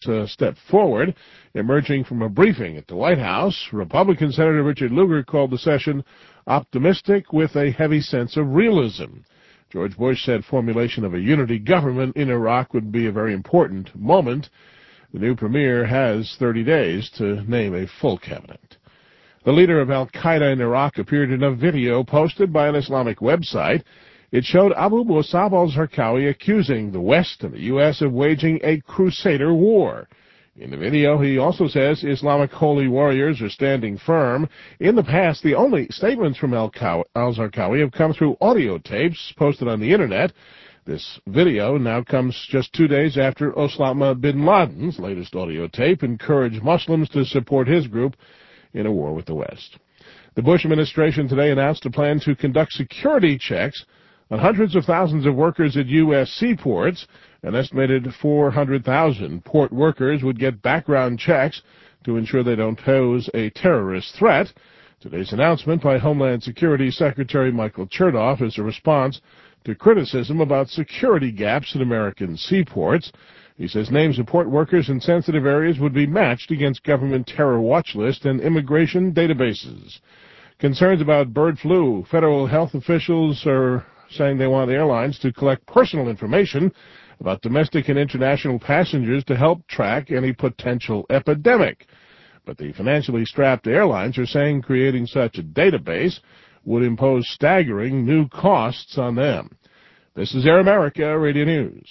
step forward. Emerging from a briefing at the White House, Republican Senator Richard Lugar called the session optimistic with a heavy sense of realism. George Bush said formulation of a unity government in Iraq would be a very important moment. The new premier has 30 days to name a full cabinet. The leader of al-Qaeda in Iraq appeared in a video posted by an Islamic website. It showed Abu Musab al-Zarqawi accusing the West and the U.S. of waging a crusader war. In the video, he also says Islamic holy warriors are standing firm. In the past, the only statements from al-Zarqawi have come through audio tapes posted on the Internet. This video now comes just 2 days after Osama bin Laden's latest audio tape encouraged Muslims to support his group in a war with the West. The Bush administration today announced a plan to conduct security checks on hundreds of thousands of workers at U.S. seaports. An estimated 400,000 port workers would get background checks to ensure they don't pose a terrorist threat. Today's announcement by Homeland Security Secretary Michael Chertoff is a response to criticism about security gaps in American seaports. He says names of port workers in sensitive areas would be matched against government terror watch list and immigration databases. Concerns about bird flu. Federal health officials are saying they want airlines to collect personal information about domestic and international passengers to help track any potential epidemic. But the financially strapped airlines are saying creating such a database would impose staggering new costs on them. This is Air America Radio News.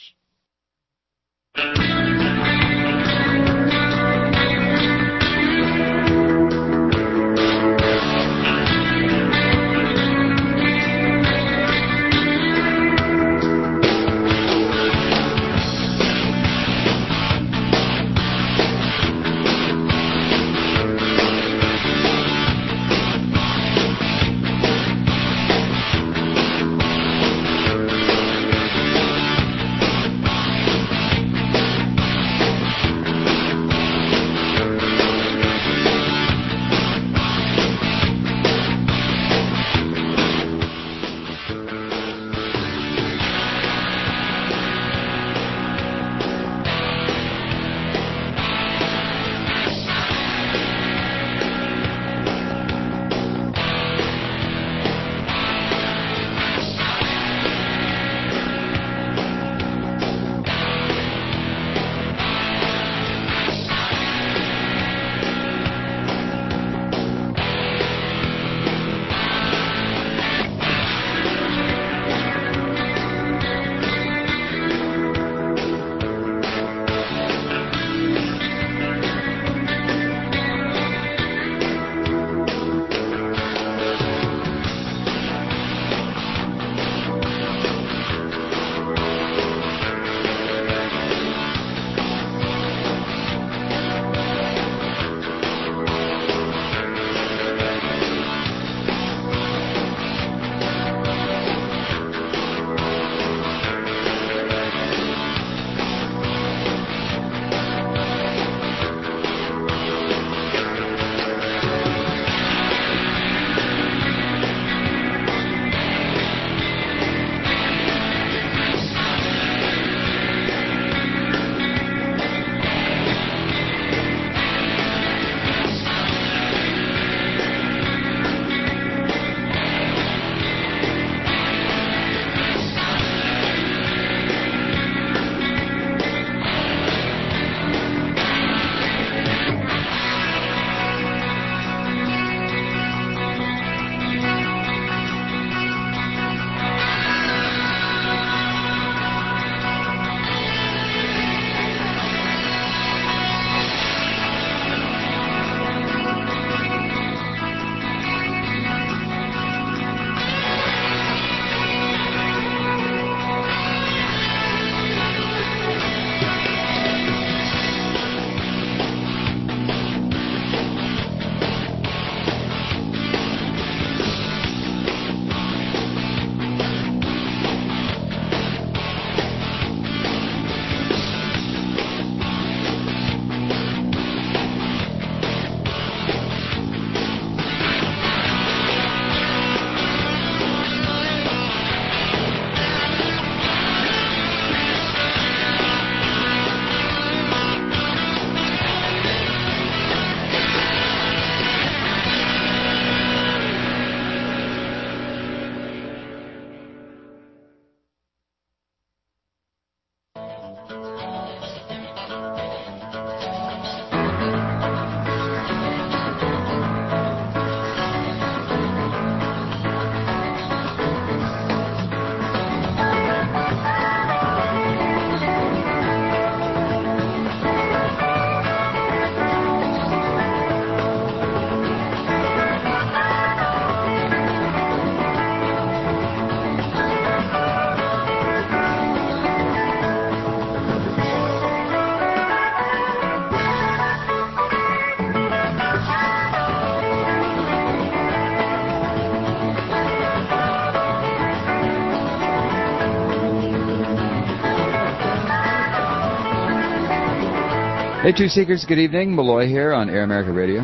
Hey, Truth Seekers, good evening. Malloy here on Air America Radio.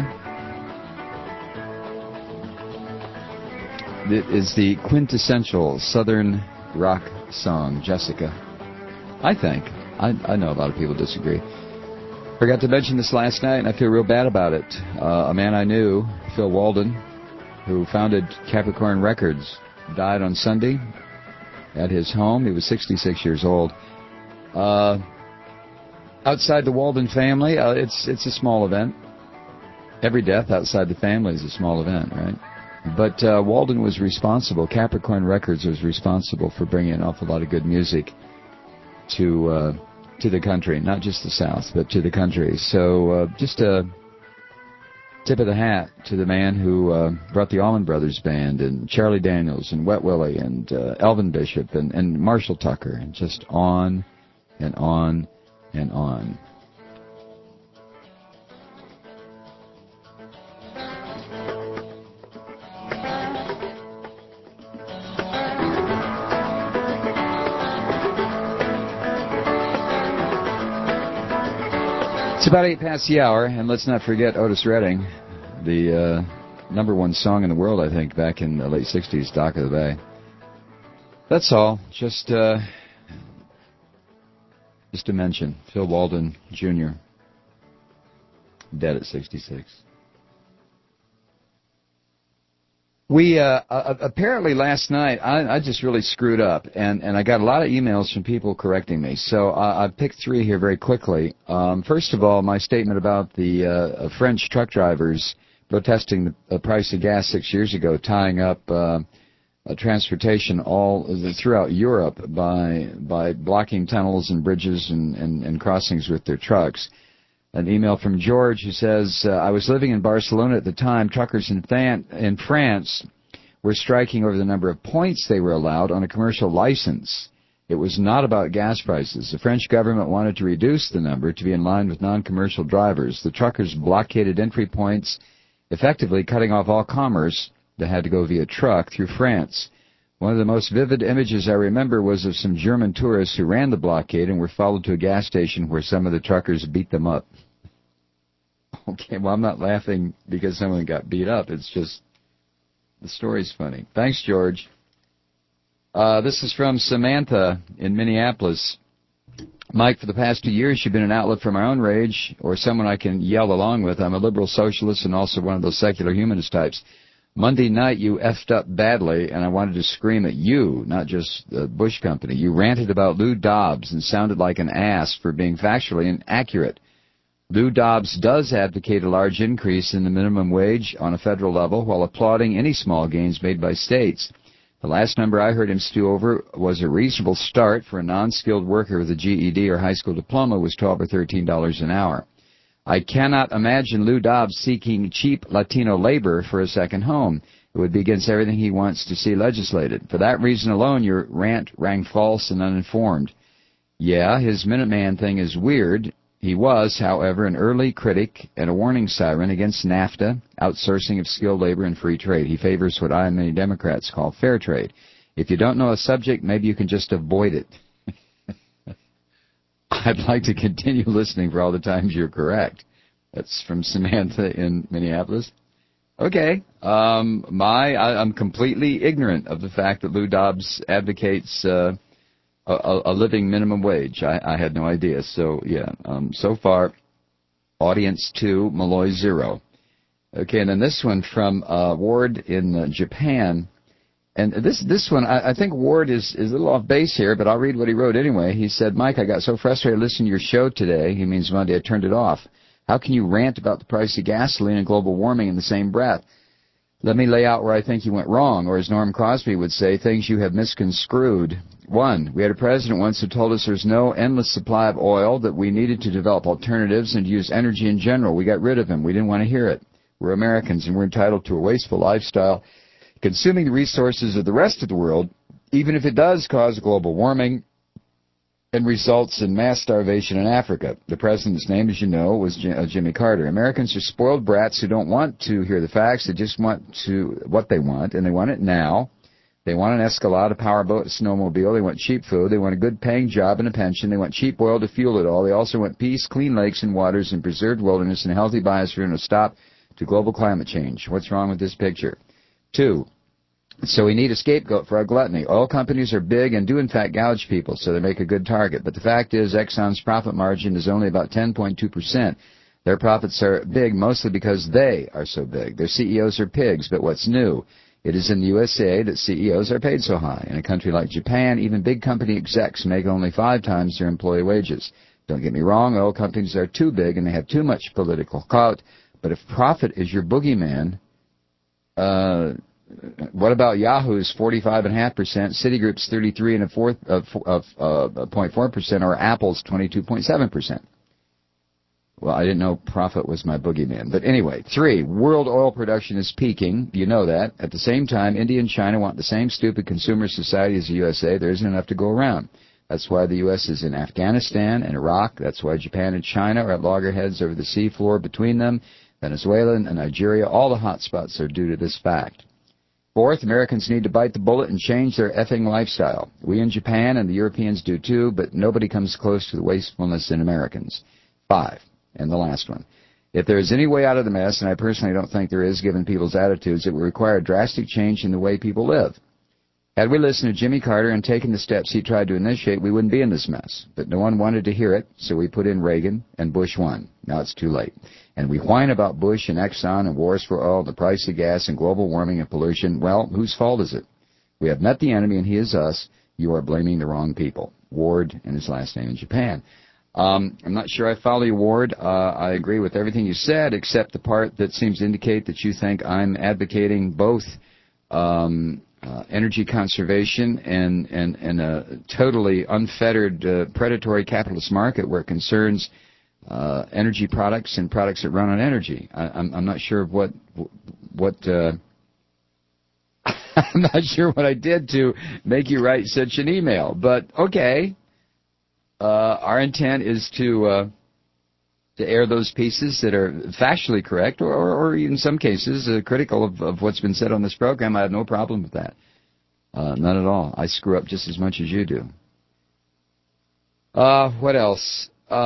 It is the quintessential Southern rock song, Jessica. I think. I know a lot of people disagree. Forgot to mention this last night, and I feel real bad about it. A man I knew, Phil Walden, who founded Capricorn Records, died on Sunday at his home. He was 66 years old. Outside the Walden family, it's a small event. Every death outside the family is a small event, right? But Walden was responsible. Capricorn Records was responsible for bringing an awful lot of good music to the country, not just the South, but to the country. So just a tip of the hat to the man who brought the Allman Brothers Band and Charlie Daniels and Wet Willie and Elvin Bishop and Marshall Tucker, and just on and on and on. It's about 8 past the hour, and let's not forget Otis Redding, the number one song in the world, I think, back in the late 60s, Dock of the Bay. That's all. Just to mention, Phil Walden, Jr., dead at 66. We, apparently last night, I just really screwed up, and I got a lot of emails from people correcting me. So I picked three here very quickly. First of all, my statement about the French truck drivers protesting the price of gas 6 years ago, tying up transportation all throughout Europe by blocking tunnels and bridges and crossings with their trucks. An email from George who says, I was living in Barcelona at the time. Truckers in France were striking over the number of points they were allowed on a commercial license. It was not about gas prices. The French government wanted to reduce the number to be in line with non-commercial drivers. The truckers blockaded entry points, effectively cutting off all commerce that had to go via truck through France. One of the most vivid images I remember was of some German tourists who ran the blockade and were followed to a gas station where some of the truckers beat them up. Okay, well, I'm not laughing because someone got beat up. It's just, the story's funny. Thanks, George. This is from Samantha in Minneapolis. Mike, for the past 2 years, you've been an outlet for my own rage, or someone I can yell along with. I'm a liberal socialist and also one of those secular humanist types. Monday night, you effed up badly, and I wanted to scream at you, not just the Bush company. You ranted about Lou Dobbs and sounded like an ass for being factually inaccurate. Lou Dobbs does advocate a large increase in the minimum wage on a federal level while applauding any small gains made by states. The last number I heard him stew over was a reasonable start for a non-skilled worker with a GED or high school diploma was $12 or $13 an hour. I cannot imagine Lou Dobbs seeking cheap Latino labor for a second home. It would be against everything he wants to see legislated. For that reason alone, your rant rang false and uninformed. Yeah, his Minuteman thing is weird. He was, however, an early critic and a warning siren against NAFTA, outsourcing of skilled labor, and free trade. He favors what I and many Democrats call fair trade. If you don't know a subject, maybe you can just avoid it. I'd like to continue listening for all the times you're correct. That's from Samantha in Minneapolis. Okay. I'm completely ignorant of the fact that Lou Dobbs advocates a living minimum wage. I had no idea. So, yeah, so far, audience 2, Malloy 0. Okay, and then this one from Ward in Japan. And this one, I think Ward is a little off base here, but I'll read what he wrote anyway. He said, Mike, I got so frustrated listening to your show today. He means Monday. I turned it off. How can you rant about the price of gasoline and global warming in the same breath? Let me lay out where I think you went wrong, or as Norm Crosby would say, things you have misconstrued. 1, we had a president once who told us there's no endless supply of oil, that we needed to develop alternatives and use energy in general. We got rid of him. We didn't want to hear it. We're Americans, and we're entitled to a wasteful lifestyle, consuming the resources of the rest of the world, even if it does cause global warming and results in mass starvation in Africa. The president's name, as you know, was Jimmy Carter. Americans are spoiled brats who don't want to hear the facts. They just want what they want, and they want it now. They want an Escalade, a powerboat, a snowmobile. They want cheap food. They want a good-paying job and a pension. They want cheap oil to fuel it all. They also want peace, clean lakes and waters, and preserved wilderness, and a healthy biosphere, and a stop to global climate change. What's wrong with this picture? 2, so we need a scapegoat for our gluttony. Oil companies are big and do, in fact, gouge people, so they make a good target. But the fact is Exxon's profit margin is only about 10.2%. Their profits are big mostly because they are so big. Their CEOs are pigs, but what's new? It is in the USA that CEOs are paid so high. In a country like Japan, even big company execs make only 5 times their employee wages. Don't get me wrong, oil companies are too big and they have too much political clout. But if profit is your boogeyman, what about Yahoo's 45.5%, Citigroup's 33.4%, or Apple's 22.7%? Well, I didn't know profit was my boogeyman. But anyway, 3, world oil production is peaking. You know that. At the same time, India and China want the same stupid consumer society as the USA. There isn't enough to go around. That's why the U.S. is in Afghanistan and Iraq. That's why Japan and China are at loggerheads over the seafloor between them. Venezuela and Nigeria, all the hot spots are due to this fact. 4th, Americans need to bite the bullet and change their effing lifestyle. We in Japan and the Europeans do too, but nobody comes close to the wastefulness in Americans. 5. And the last one. If there is any way out of the mess, and I personally don't think there is given people's attitudes, it would require a drastic change in the way people live. Had we listened to Jimmy Carter and taken the steps he tried to initiate, we wouldn't be in this mess. But no one wanted to hear it, so we put in Reagan, and Bush won. Now it's too late. And we whine about Bush and Exxon and wars for oil, the price of gas, and global warming and pollution. Well, whose fault is it? We have met the enemy, and he is us. You are blaming the wrong people. Ward, and his last name in Japan. I'm not sure I follow you, Ward. I agree with everything you said, except the part that seems to indicate that you think I'm advocating both energy conservation and a totally unfettered predatory capitalist market where it concerns energy products and products that run on energy. I'm not sure what I'm not sure what I did to make you write such an email, but okay. Our intent is to air those pieces that are factually correct, or in some cases critical of what's been said on this program. I have no problem with that. None at all. I screw up just as much as you do. What else?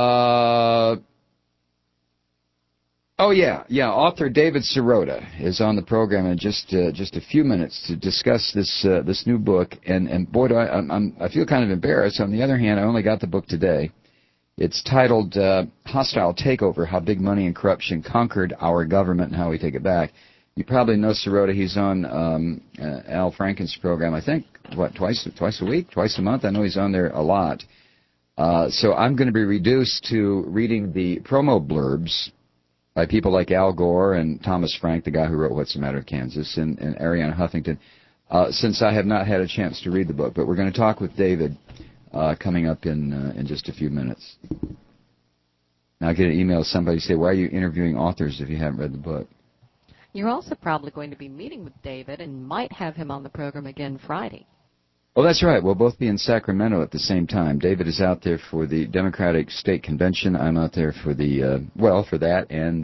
Author David Sirota is on the program in just a few minutes to discuss this new book. And boy, I feel kind of embarrassed. On the other hand, I only got the book today. It's titled Hostile Takeover: How Big Money and Corruption Conquered Our Government and How We Take It Back. You probably know Sirota. He's on Al Franken's program, I think, twice a week, twice a month. I know he's on there a lot. So I'm going to be reduced to reading the promo blurbs by people like Al Gore and Thomas Frank, the guy who wrote What's the Matter with Kansas, and Arianna Huffington, since I have not had a chance to read the book. But we're going to talk with David coming up in just a few minutes. Now I get an email, somebody say, why are you interviewing authors if you haven't read the book? You're also probably going to be meeting with David and might have him on the program again Friday. Oh, that's right. We'll both be in Sacramento at the same time. David is out there for the Democratic State Convention. I'm out there for for that and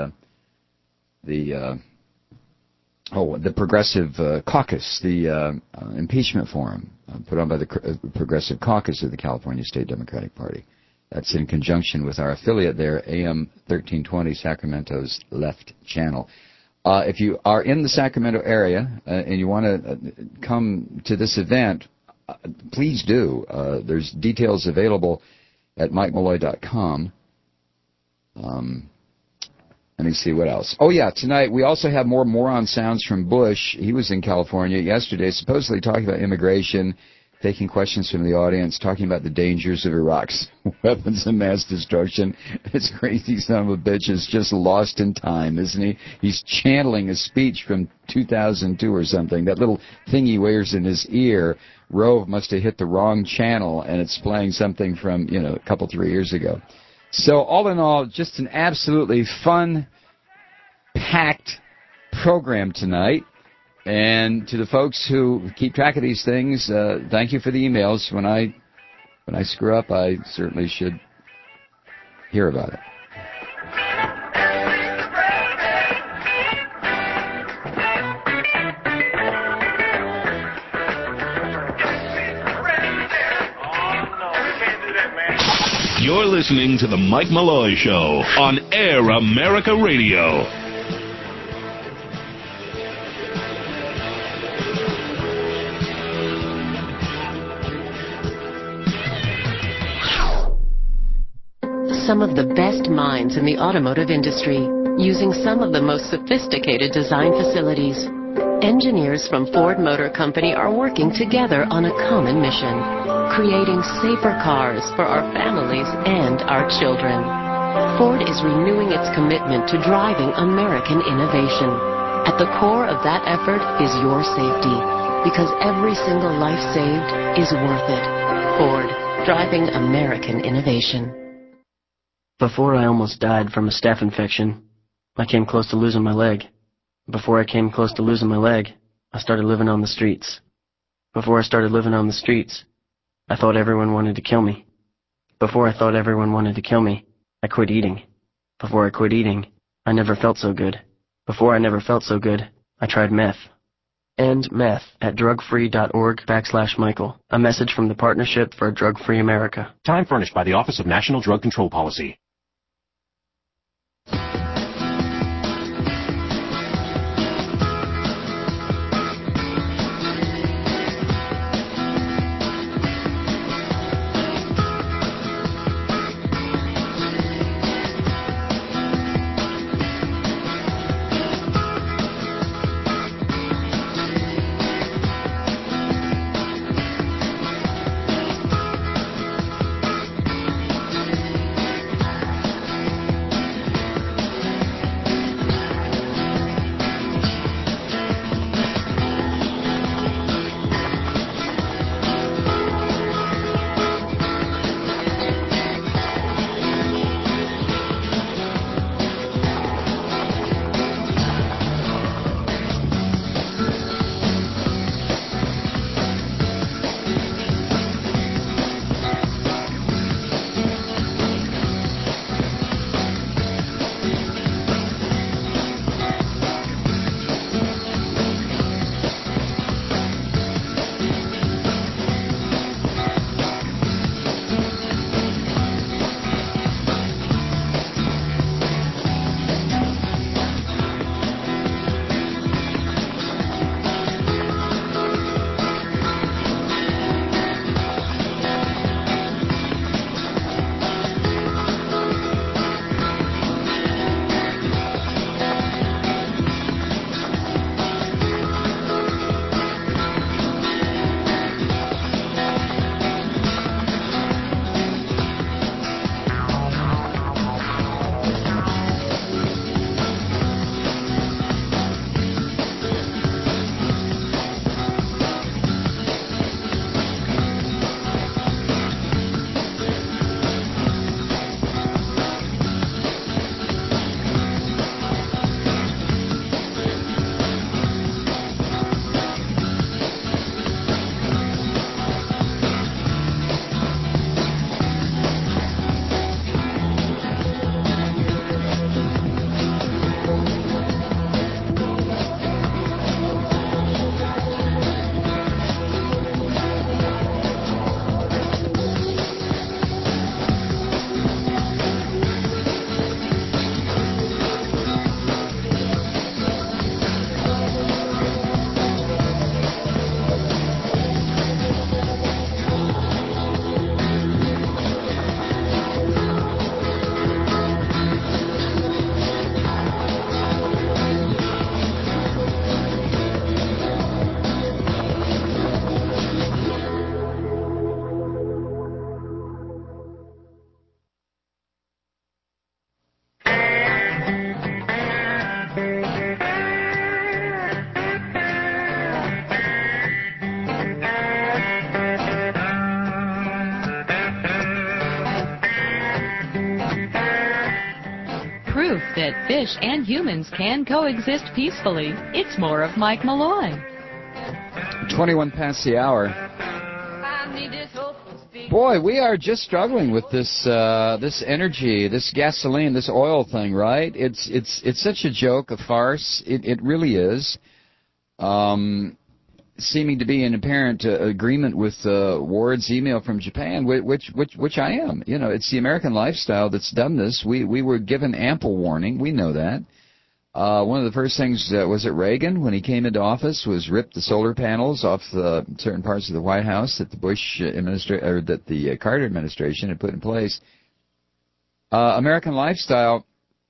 the Progressive Caucus, the impeachment forum put on by the Progressive Caucus of the California State Democratic Party. That's in conjunction with our affiliate there, AM 1320, Sacramento's Left Channel. If you are in the Sacramento area and you want to come to this event, please do. There's details available at MikeMalloy.com. Let me see what else. Oh, yeah, tonight we also have more moron sounds from Bush. He was in California yesterday, supposedly talking about immigration, taking questions from the audience, talking about the dangers of Iraq's weapons of mass destruction. This crazy son of a bitch is just lost in time, isn't he? He's channeling a speech from 2002 or something. That little thing he wears in his ear, Rove must have hit the wrong channel, and it's playing something from, a couple, 3 years ago. So all in all, just an absolutely fun, packed program tonight. And to the folks who keep track of these things, thank you for the emails. When I screw up, I certainly should hear about it. You're listening to The Mike Malloy Show on Air America Radio. Some of the best minds in the automotive industry, using some of the most sophisticated design facilities. Engineers from Ford Motor Company are working together on a common mission, creating safer cars for our families and our children. Ford is renewing its commitment to driving American innovation. At the core of that effort is your safety, because every single life saved is worth it. Ford, driving American innovation. Before I almost died from a staph infection, I came close to losing my leg. Before I came close to losing my leg, I started living on the streets. Before I started living on the streets, I thought everyone wanted to kill me. Before I thought everyone wanted to kill me, I quit eating. Before I quit eating, I never felt so good. Before I never felt so good, I tried meth. End meth at drugfree.org/Michael. A message from the Partnership for a Drug-Free America. Time furnished by the Office of National Drug Control Policy. Proof that fish and humans can coexist peacefully. It's more of Mike Malloy. 21 past the hour. Boy, we are just struggling with this this energy, this gasoline, this oil thing, right? It's such a joke, a farce. It really is. seeming to be in apparent agreement with Ward's email from Japan, which I am. You know, it's the American lifestyle that's done this. We were given ample warning. We know that. One of the first things, was it Reagan, when he came into office, was rip the solar panels off certain parts of the White House that the that the Carter administration had put in place. American lifestyle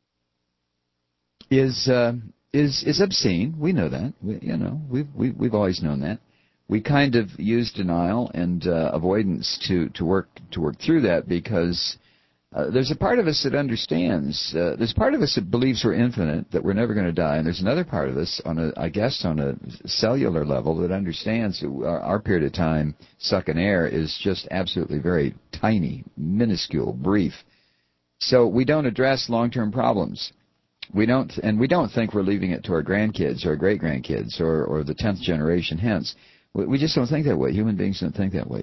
is obscene. We know that. We've always known that. We kind of use denial and avoidance to work through that because there's a part of us that understands. There's part of us that believes we're infinite, that we're never going to die, and there's another part of us on a cellular level that understands that our period of time sucking air is just absolutely very tiny, minuscule, brief. So we don't address long-term problems. We don't think we're leaving it to our grandkids or great-grandkids or the 10th generation hence. We just don't think that way. Human beings don't think that way.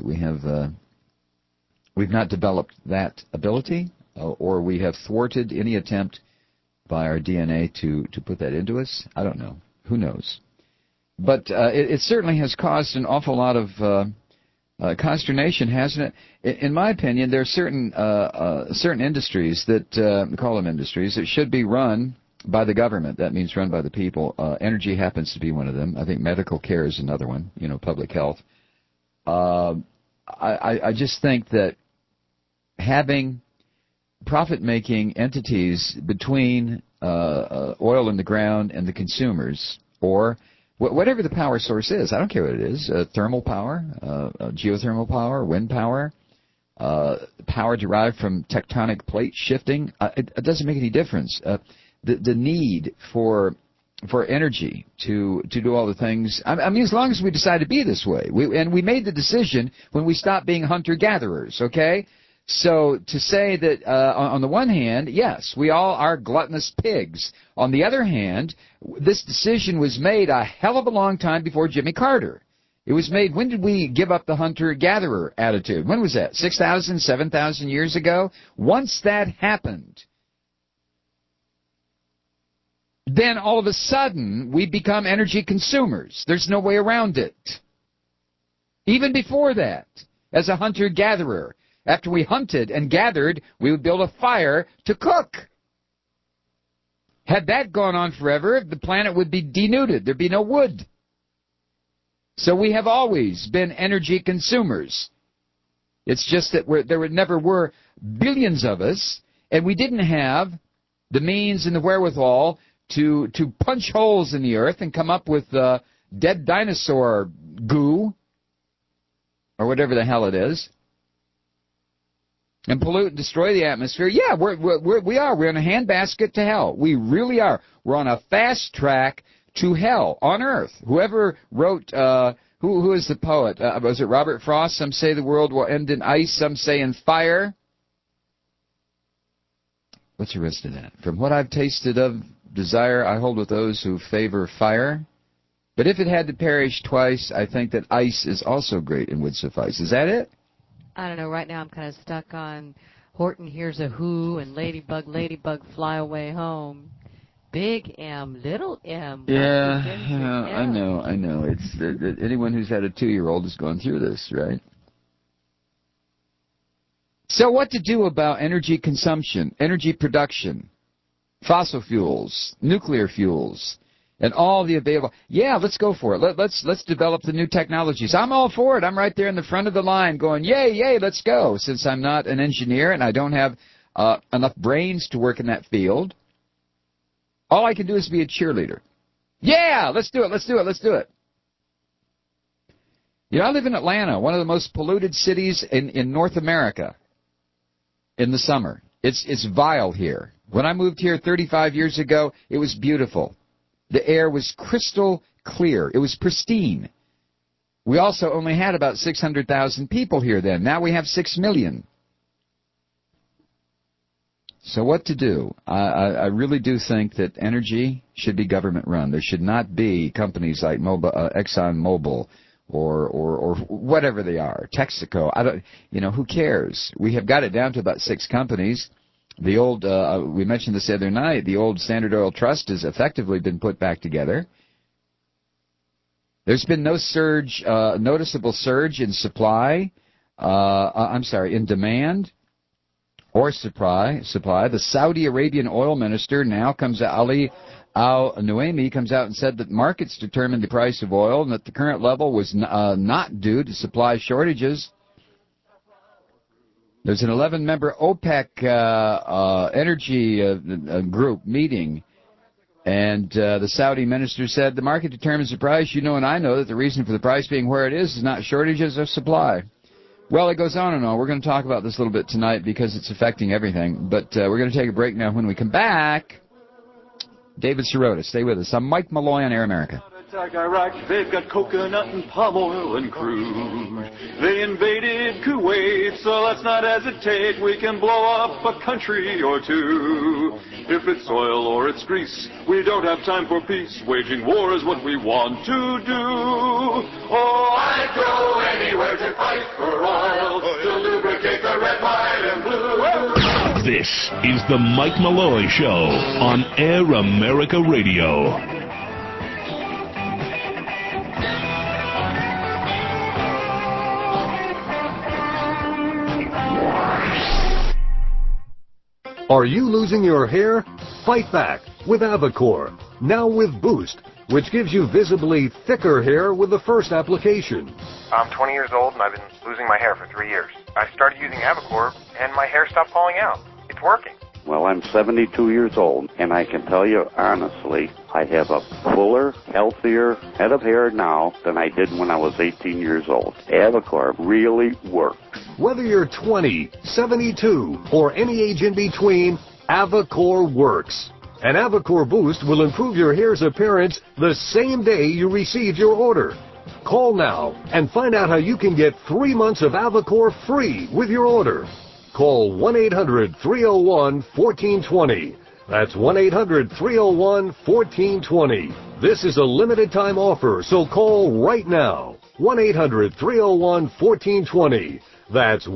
We've not developed that ability, or we have thwarted any attempt by our DNA to put that into us. I don't know. Who knows? But it certainly has caused an awful lot of consternation, hasn't it? In my opinion, there are certain industries that we call them industries that should be run by the government. That means run by the people. Energy happens to be one of them. I think medical care is another one. Public health. I just think that having profit-making entities between oil in the ground and the consumers, or whatever the power source is, I don't care what it is, thermal power, geothermal power, wind power, power derived from tectonic plate shifting, it doesn't make any difference. The need for energy to do all the things, I mean, as long as we decide to be this way. We made the decision when we stopped being hunter-gatherers, okay? So to say that on the one hand, yes, we all are gluttonous pigs. On the other hand, this decision was made a hell of a long time before Jimmy Carter. It was made, when did we give up the hunter-gatherer attitude? When was that? 6,000, 7,000 years ago? Once that happened, then all of a sudden we become energy consumers. There's no way around it. Even before that, as a hunter-gatherer, after we hunted and gathered, we would build a fire to cook. Had that gone on forever, the planet would be denuded. There'd be no wood. So we have always been energy consumers. It's just that there never were billions of us, and we didn't have the means and the wherewithal to punch holes in the earth and come up with dead dinosaur goo, or whatever the hell it is, and pollute and destroy the atmosphere. Yeah, we are. We're in a handbasket to hell. We really are. We're on a fast track to hell on Earth. Whoever wrote, who is the poet? Was it Robert Frost? Some say the world will end in ice. Some say in fire. What's the rest of that? From what I've tasted of desire, I hold with those who favor fire. But if it had to perish twice, I think that ice is also great and would suffice. Is that it? I don't know. Right now I'm kind of stuck on Horton Hears a Who and Ladybug, Ladybug, Fly Away Home. Big M, little M. Yeah, I know. It's anyone who's had a 2-year-old has gone through this, right? So what to do about energy consumption, energy production, fossil fuels, nuclear fuels, and all the available? Yeah, let's go for it. Let's develop the new technologies. I'm all for it. I'm right there in the front of the line going, yay, let's go. Since I'm not an engineer and I don't have enough brains to work in that field, all I can do is be a cheerleader. Yeah, let's do it. You know, I live in Atlanta, one of the most polluted cities in North America in the summer. It's vile here. When I moved here 35 years ago, it was beautiful. The air was crystal clear. It was pristine. We also only had about 600,000 people here then. Now we have 6 million. So what to do? I really do think that energy should be government run. There should not be companies like ExxonMobil or whatever they are, Texaco. Who cares? We have got it down to about 6 companies. The old, we mentioned this the other night, the old Standard Oil Trust has effectively been put back together. There's been no noticeable surge in in demand or supply. The Saudi Arabian oil minister now Ali Al-Nuaimi comes out and said that markets determined the price of oil and that the current level was not due to supply shortages. There's an 11-member OPEC energy group meeting, and the Saudi minister said the market determines the price. You know and I know that the reason for the price being where it is not shortages of supply. Well, it goes on and on. We're going to talk about this a little bit tonight because it's affecting everything. But we're going to take a break now. When we come back, David Sirota, stay with us. I'm Mike Malloy on Air America. Attack Iraq, they've got coconut and palm oil and crude. They invaded Kuwait, so let's not hesitate. We can blow up a country or two. If it's oil or it's grease, we don't have time for peace. Waging war is what we want to do. Oh, I'd go anywhere to fight for oil, to lubricate the red, white, and blue. This is the Mike Malloy Show on Air America Radio. Are you losing your hair? Fight back with Avacor, now with Boost, which gives you visibly thicker hair with the first application. I'm 20 years old and I've been losing my hair for 3 years. I started using Avacor and my hair stopped falling out. It's working. Well, I'm 72 years old, and I can tell you honestly, I have a fuller, healthier head of hair now than I did when I was 18 years old. Avacor really works. Whether you're 20, 72, or any age in between, Avacor works. And Avacor Boost will improve your hair's appearance the same day you receive your order. Call now and find out how you can get 3 months of Avacor free with your order. Call 1-800-301-1420. That's 1-800-301-1420. This is a limited time offer, so call right now. 1-800-301-1420. That's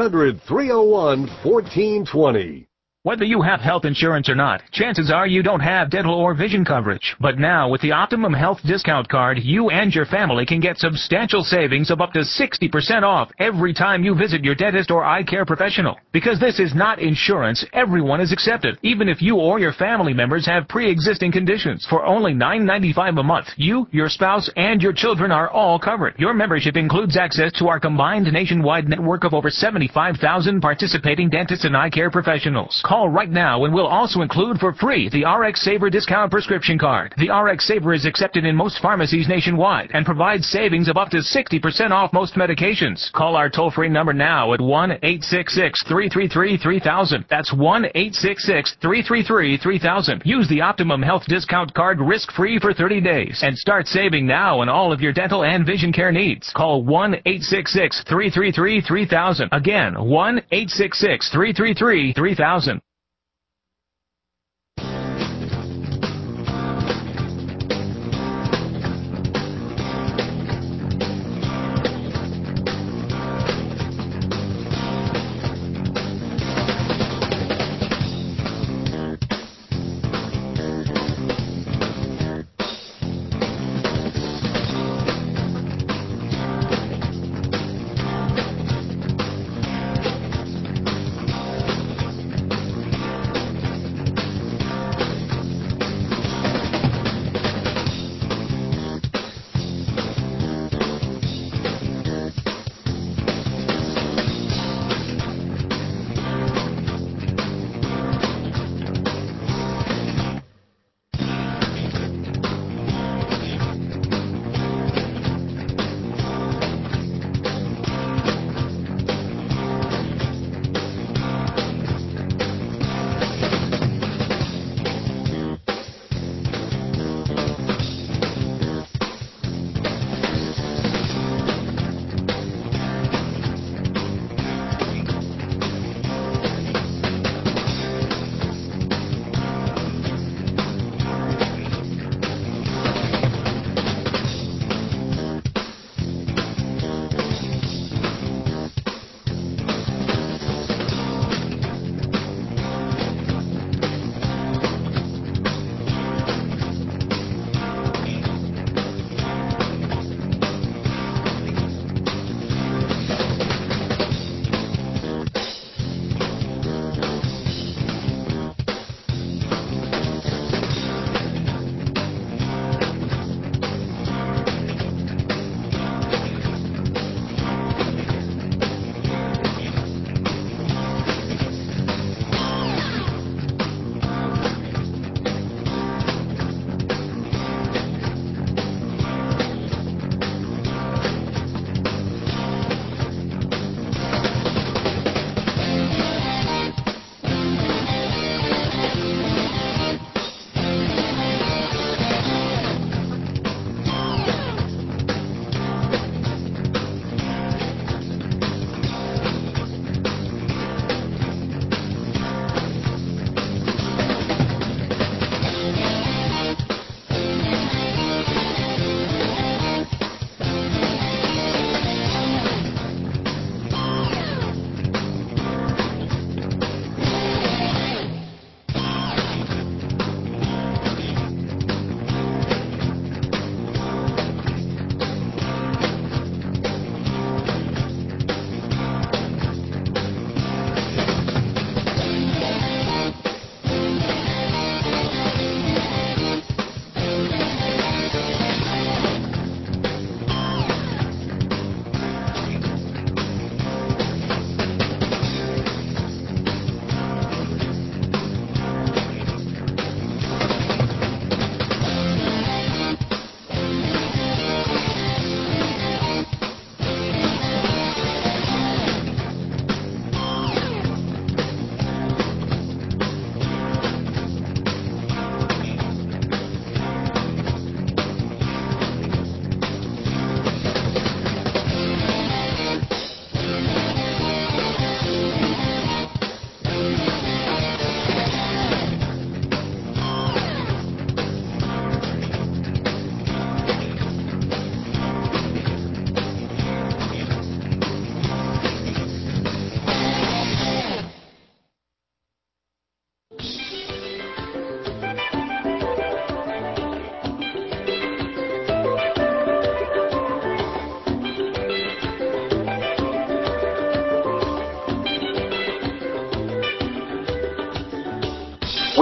1-800-301-1420. Whether you have health insurance or not, chances are you don't have dental or vision coverage. But now, with the Optimum Health Discount Card, you and your family can get substantial savings of up to 60% off every time you visit your dentist or eye care professional. Because this is not insurance, everyone is accepted, even if you or your family members have pre-existing conditions. For only $9.95 a month, you, your spouse, and your children are all covered. Your membership includes access to our combined nationwide network of over 75,000 participating dentists and eye care professionals. Call right now and we'll also include for free the RX Saver Discount Prescription Card. The RX Saver is accepted in most pharmacies nationwide and provides savings of up to 60% off most medications. Call our toll-free number now at 1-866-333-3000. That's 1-866-333-3000. Use the Optimum Health Discount Card risk-free for 30 days and start saving now on all of your dental and vision care needs. Call 1-866-333-3000. Again, 1-866-333-3000.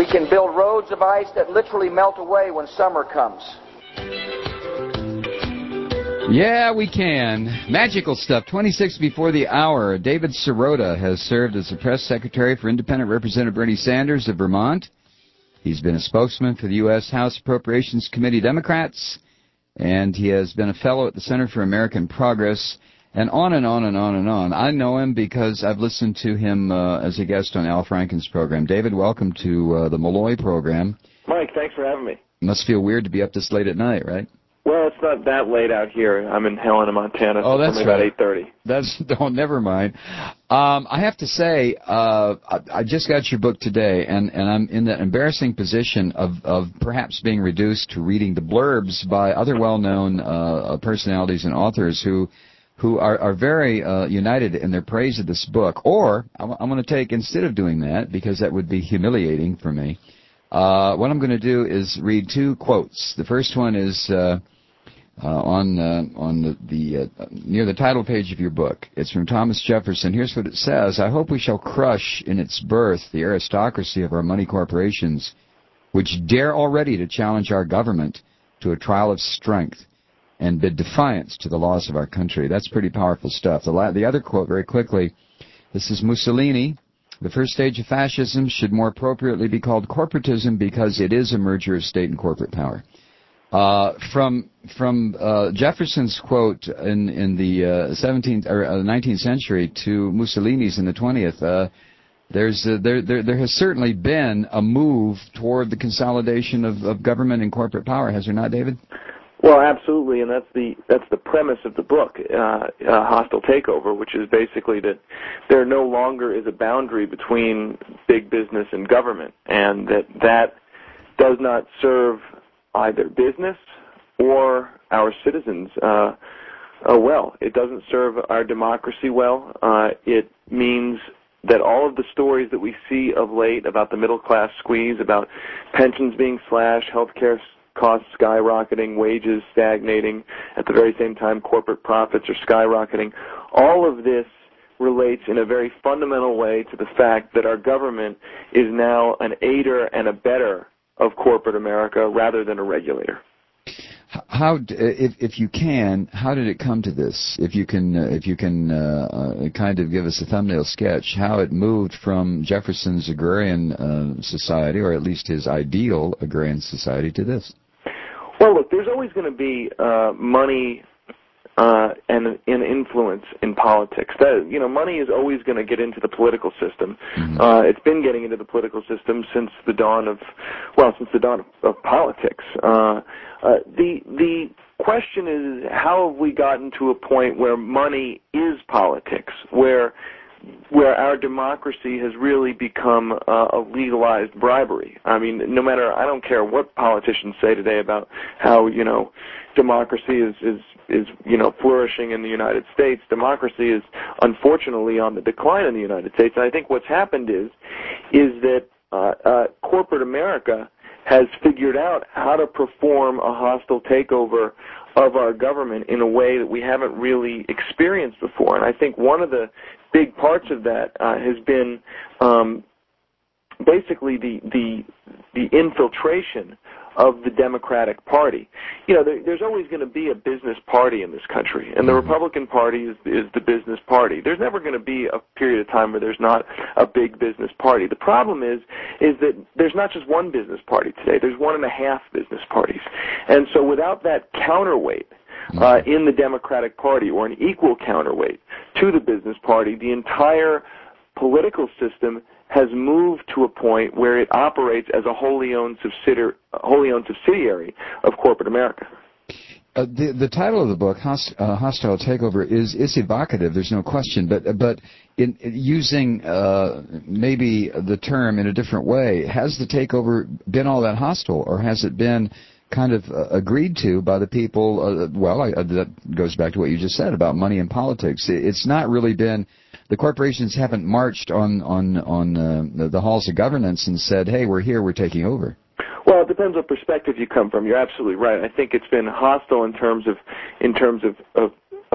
can build roads of ice that literally melt away when summer comes. Yeah, we can. Magical stuff. 26 before the hour. David Sirota has served as the press secretary for Independent Representative Bernie Sanders of Vermont. He's been a spokesman for the U.S. House Appropriations Committee Democrats, and he has been a fellow at the Center for American Progress, and on and on and on and on. I know him because I've listened to him as a guest on Al Franken's program. David, welcome to the Malloy program. Mike, thanks for having me. Must feel weird to be up this late at night, right? Well, it's not that late out here. I'm in Helena, Montana. Oh, that's right. About 8:30. That's never mind. I have to say, I just got your book today, and I'm in the embarrassing position of perhaps being reduced to reading the blurbs by other well-known personalities and authors who are very united in their praise of this book. Or I'm going to take, instead of doing that, because that would be humiliating for me, what I'm going to do is read two quotes. The first one is on the near the title page of your book. It's from Thomas Jefferson. Here's what it says: "I hope we shall crush in its birth the aristocracy of our money corporations, which dare already to challenge our government to a trial of strength and bid defiance to the laws of our country." That's pretty powerful stuff. The other quote, very quickly, this is Mussolini. "The first stage of fascism should more appropriately be called corporatism because it is a merger of state and corporate power." From Jefferson's quote in the 17th or 19th century to Mussolini's in the 20th, there has certainly been a move toward the consolidation of government and corporate power, has there not, David? Well, absolutely, and that's the premise of the book, Hostile Takeover, which is basically that there no longer is a boundary between big business and government, and that does not serve either business or our citizens well. It doesn't serve our democracy well. It means that all of the stories that we see of late about the middle class squeeze, about pensions being slashed, health care costs skyrocketing, wages stagnating, at the very same time corporate profits are skyrocketing, all of this relates in a very fundamental way to the fact that our government is now an aider and abetter of corporate America rather than a regulator. How, if you can, how did it come to this? If you can kind of give us a thumbnail sketch, how it moved from Jefferson's agrarian society, or at least his ideal agrarian society, to this. Well, look, there's always going to be money and an influence in politics. Money is always going to get into the political system. Mm-hmm. It's been getting into the political system since the dawn of politics. The question is, how have we gotten to a point where money is politics, where our democracy has really become a legalized bribery? I mean, I don't care what politicians say today about how, democracy is flourishing in the United States. Democracy is unfortunately on the decline in the United States. And I think what's happened is that corporate America has figured out how to perform a hostile takeover of our government in a way that we haven't really experienced before. And I think one of the big parts of that has been basically the infiltration of the Democratic Party. There's always going to be a business party in this country, and the Republican Party is the business party. There's never going to be a period of time where there's not a big business party. The problem is that there's not just one business party today. There's 1.5 business parties. And so without that counterweight in the Democratic Party, or an equal counterweight to the business party, the entire political system has moved to a point where it operates as a wholly owned subsidiary of corporate America. The title of the book, Hostile Takeover, is evocative. There's no question. But in using maybe the term in a different way, has the takeover been all that hostile, or has it been kind of agreed to by the people? That goes back to what you just said about money and politics. It's not really been. The corporations haven't marched on the halls of governance and said, "Hey, we're here, we're taking over." Well, it depends what perspective you come from. You're absolutely right. I think it's been hostile in terms of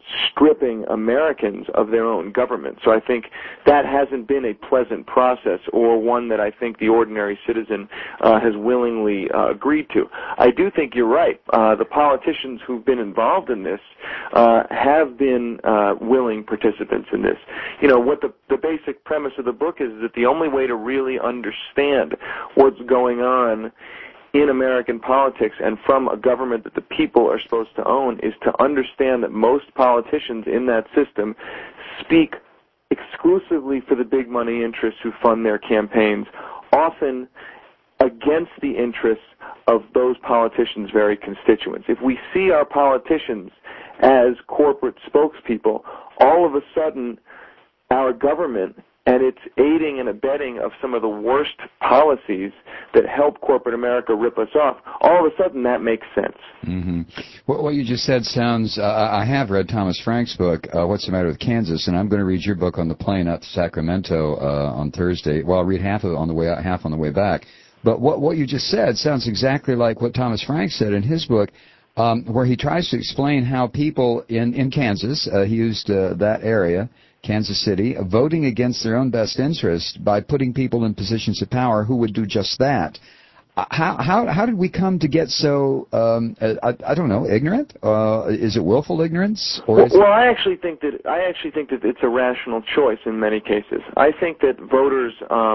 stripping Americans of their own government. So I think that hasn't been a pleasant process, or one that I think the ordinary citizen has willingly agreed to. I do think you're right. The politicians who've been involved in this have been willing participants in this. You know, what the basic premise of the book is that the only way to really understand what's going on in American politics and from a government that the people are supposed to own is to understand that most politicians in that system speak exclusively for the big money interests who fund their campaigns, often against the interests of those politicians' very constituents. If we see our politicians as corporate spokespeople, all of a sudden our government and its aiding and abetting of some of the worst policies that help corporate America rip us off, all of a sudden that makes sense. Mm-hmm. What you just said sounds, I have read Thomas Frank's book, What's the Matter with Kansas, and I'm going to read your book on the plane out to Sacramento on Thursday. Well, I'll read half of it on the way out, half on the way back. But what you just said sounds exactly like what Thomas Frank said in his book, where he tries to explain how people in Kansas, he used that area, Kansas City, voting against their own best interest by putting people in positions of power who would do just that. How did we come to get so I don't know, ignorant? Is it willful ignorance, or is I actually think that it's a rational choice in many cases. I think that voters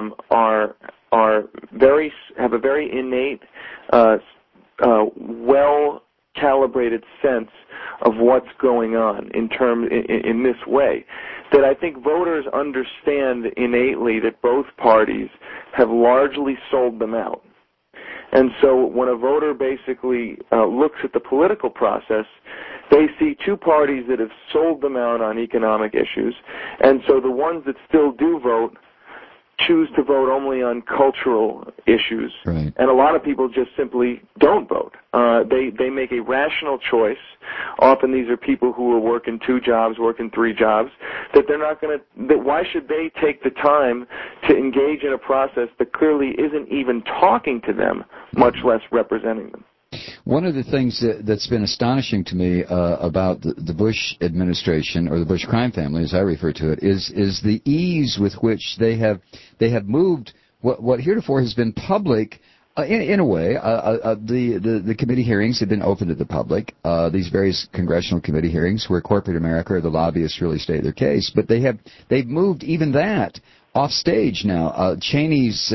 have a very innate, well calibrated sense of what's going on in this way. That I think voters understand innately that both parties have largely sold them out. And so when a voter basically looks at the political process, they see two parties that have sold them out on economic issues, and so the ones that still do vote choose to vote only on cultural issues, right. And a lot of people just simply don't vote. They make a rational choice. Often these are people who are working 2 jobs, working 3 jobs, that they're not going to, that why should they take the time to engage in a process that clearly isn't even talking to them, much less representing them? One of the things that's been astonishing to me about the Bush administration, or the Bush crime family, as I refer to it, is the ease with which they have moved what heretofore has been public. In a way, the committee hearings have been open to the public. These various congressional committee hearings, where corporate America or the lobbyists really state their case, but they've moved even that off stage now. Cheney's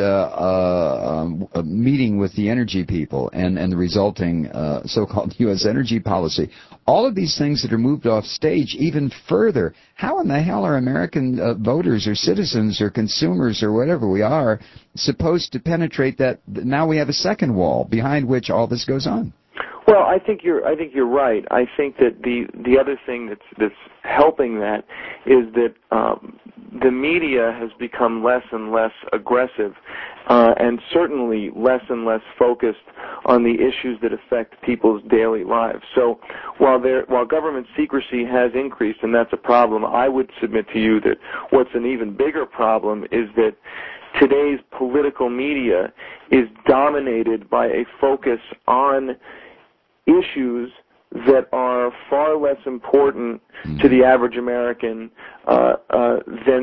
meeting with the energy people and the resulting so-called U.S. energy policy. All of these things that are moved off stage even further. How in the hell are American voters or citizens or consumers or whatever we are supposed to penetrate that? Now we have a second wall behind which all this goes on. Well, I think you're right. I think that the other thing that's helping that is that the media has become less and less aggressive, and certainly less and less focused on the issues that affect people's daily lives. So while government secrecy has increased, and that's a problem, I would submit to you that what's an even bigger problem is that today's political media is dominated by a focus on issues that are far less important to the average American than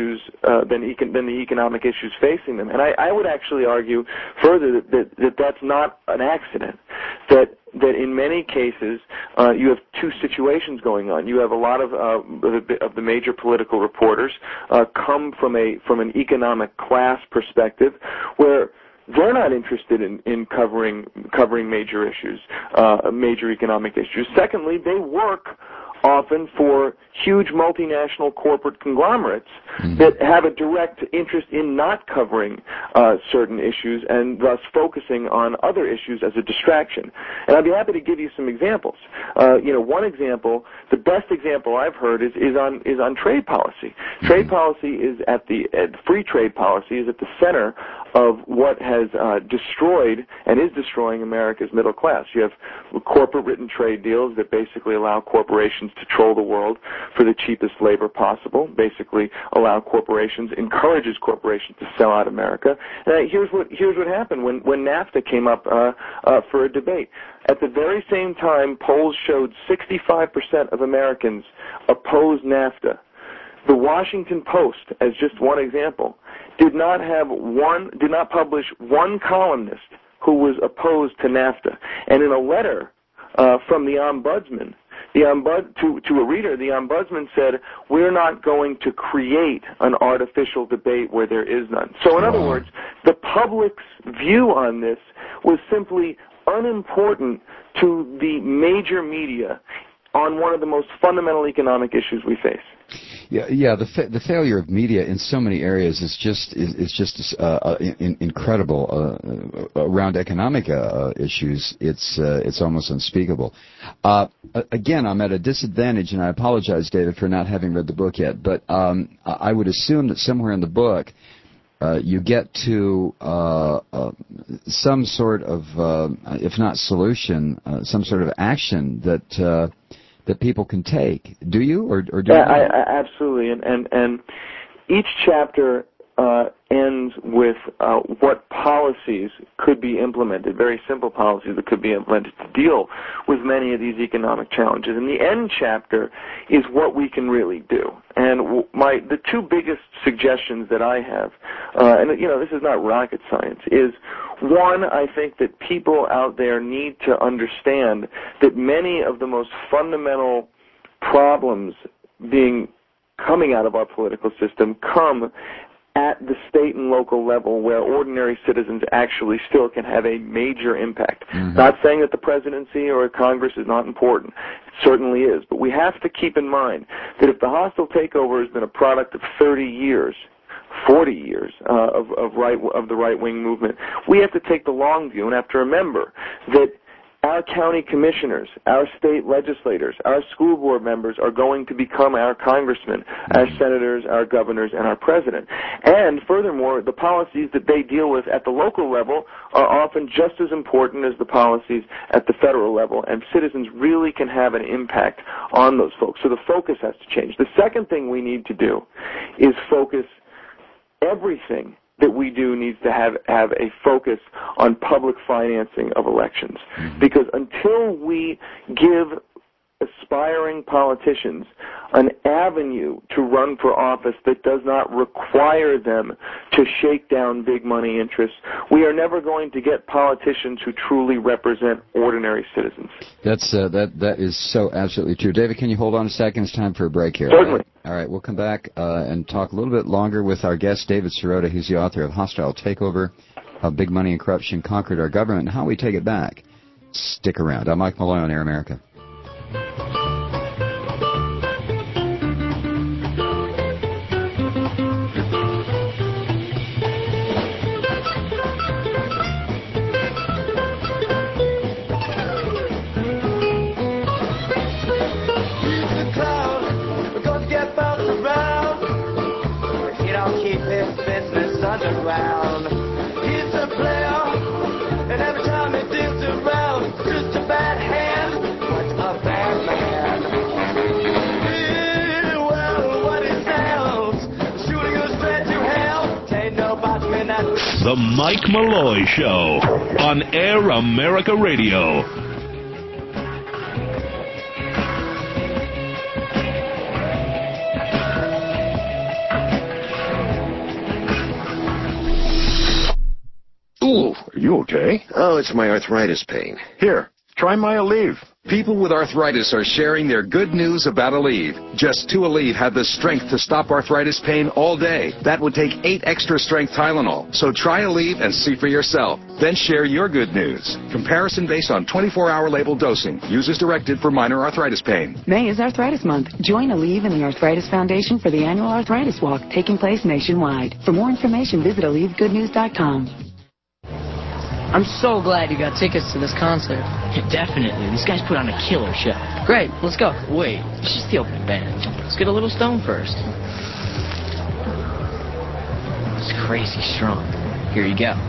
the economic issues facing them. And I would actually argue further that that's not an accident. That in many cases you have 2 situations going on. You have a lot of the major political reporters come from an economic class perspective, where they're not interested in covering major issues, major economic issues. Secondly, they work often for huge multinational corporate conglomerates that have a direct interest in not covering certain issues and thus focusing on other issues as a distraction. And I'd be happy to give you some examples. One example, the best example I've heard is on trade policy. Trade policy is free trade policy is at the center of what has destroyed and is destroying America's middle class. You have corporate written trade deals that basically allow corporations to troll the world for the cheapest labor possible, basically encourages corporations to sell out America. Here's what happened when NAFTA came up for a debate. At the very same time, polls showed 65% of Americans opposed NAFTA. The Washington Post, as just one example, did not publish one columnist who was opposed to NAFTA. And in a letter from the Ombudsman, to a reader, the Ombudsman said, "We're not going to create an artificial debate where there is none." So in other words, the public's view on this was simply unimportant to the major media on one of the most fundamental economic issues we face. Yeah. The failure of media in so many areas is just incredible. Around economic issues, it's almost unspeakable. Again, I'm at a disadvantage, and I apologize, David, for not having read the book yet. But I would assume that somewhere in the book, you get to some sort of, if not solution, some sort of action that people can take. Do you, or do you? Absolutely, and each chapter ends with what policies could be implemented, very simple policies that could be implemented to deal with many of these economic challenges. And the end chapter is what we can really do. And the two biggest suggestions that I have, and this is not rocket science, is one, I think that people out there need to understand that many of the most fundamental problems coming out of our political system come at the state and local level, where ordinary citizens actually still can have a major impact. Mm-hmm. Not saying that the presidency or Congress is not important. It certainly is. But we have to keep in mind that if the hostile takeover has been a product of 30 years, 40 years of the right-wing movement, we have to take the long view and have to remember that our county commissioners, our state legislators, our school board members are going to become our congressmen, our senators, our governors, and our president. And furthermore, the policies that they deal with at the local level are often just as important as the policies at the federal level, and citizens really can have an impact on those folks. So the focus has to change. The second thing we need to do is focus everything that we do needs to have a focus on public financing of elections. Because until we give aspiring politicians an avenue to run for office that does not require them to shake down big money interests, we are never going to get politicians who truly represent ordinary citizens. That is so absolutely true. David, can you hold on a second? It's time for a break here. Certainly. All right, we'll come back and talk a little bit longer with our guest, David Sirota. He's the author of Hostile Takeover, How Big Money and Corruption Conquered Our Government, and How We Take It Back. Stick around. I'm Mike Malloy on Air America. Underground. He's a player, and every time he digs around, just a bad hand. What's a bad man? Yeah, well, what he sells, shooting you straight to hell. Ain't nobody in that. The Mike Malloy Show on Air America Radio. Are you okay? Oh, it's my arthritis pain. Here, try my Aleve. People with arthritis are sharing their good news about Aleve. Just 2 Aleve have the strength to stop arthritis pain all day. That would take 8 extra strength Tylenol. So try Aleve and see for yourself. Then share your good news. Comparison based on 24-hour label dosing. Use as directed for minor arthritis pain. May is Arthritis Month. Join Aleve and the Arthritis Foundation for the annual Arthritis Walk taking place nationwide. For more information, visit AleveGoodNews.com. I'm so glad you got tickets to this concert. Definitely. These guys put on a killer show. Great. Let's go. Wait. It's just the opening band. Let's get a little stoned first. It's crazy strong. Here you go.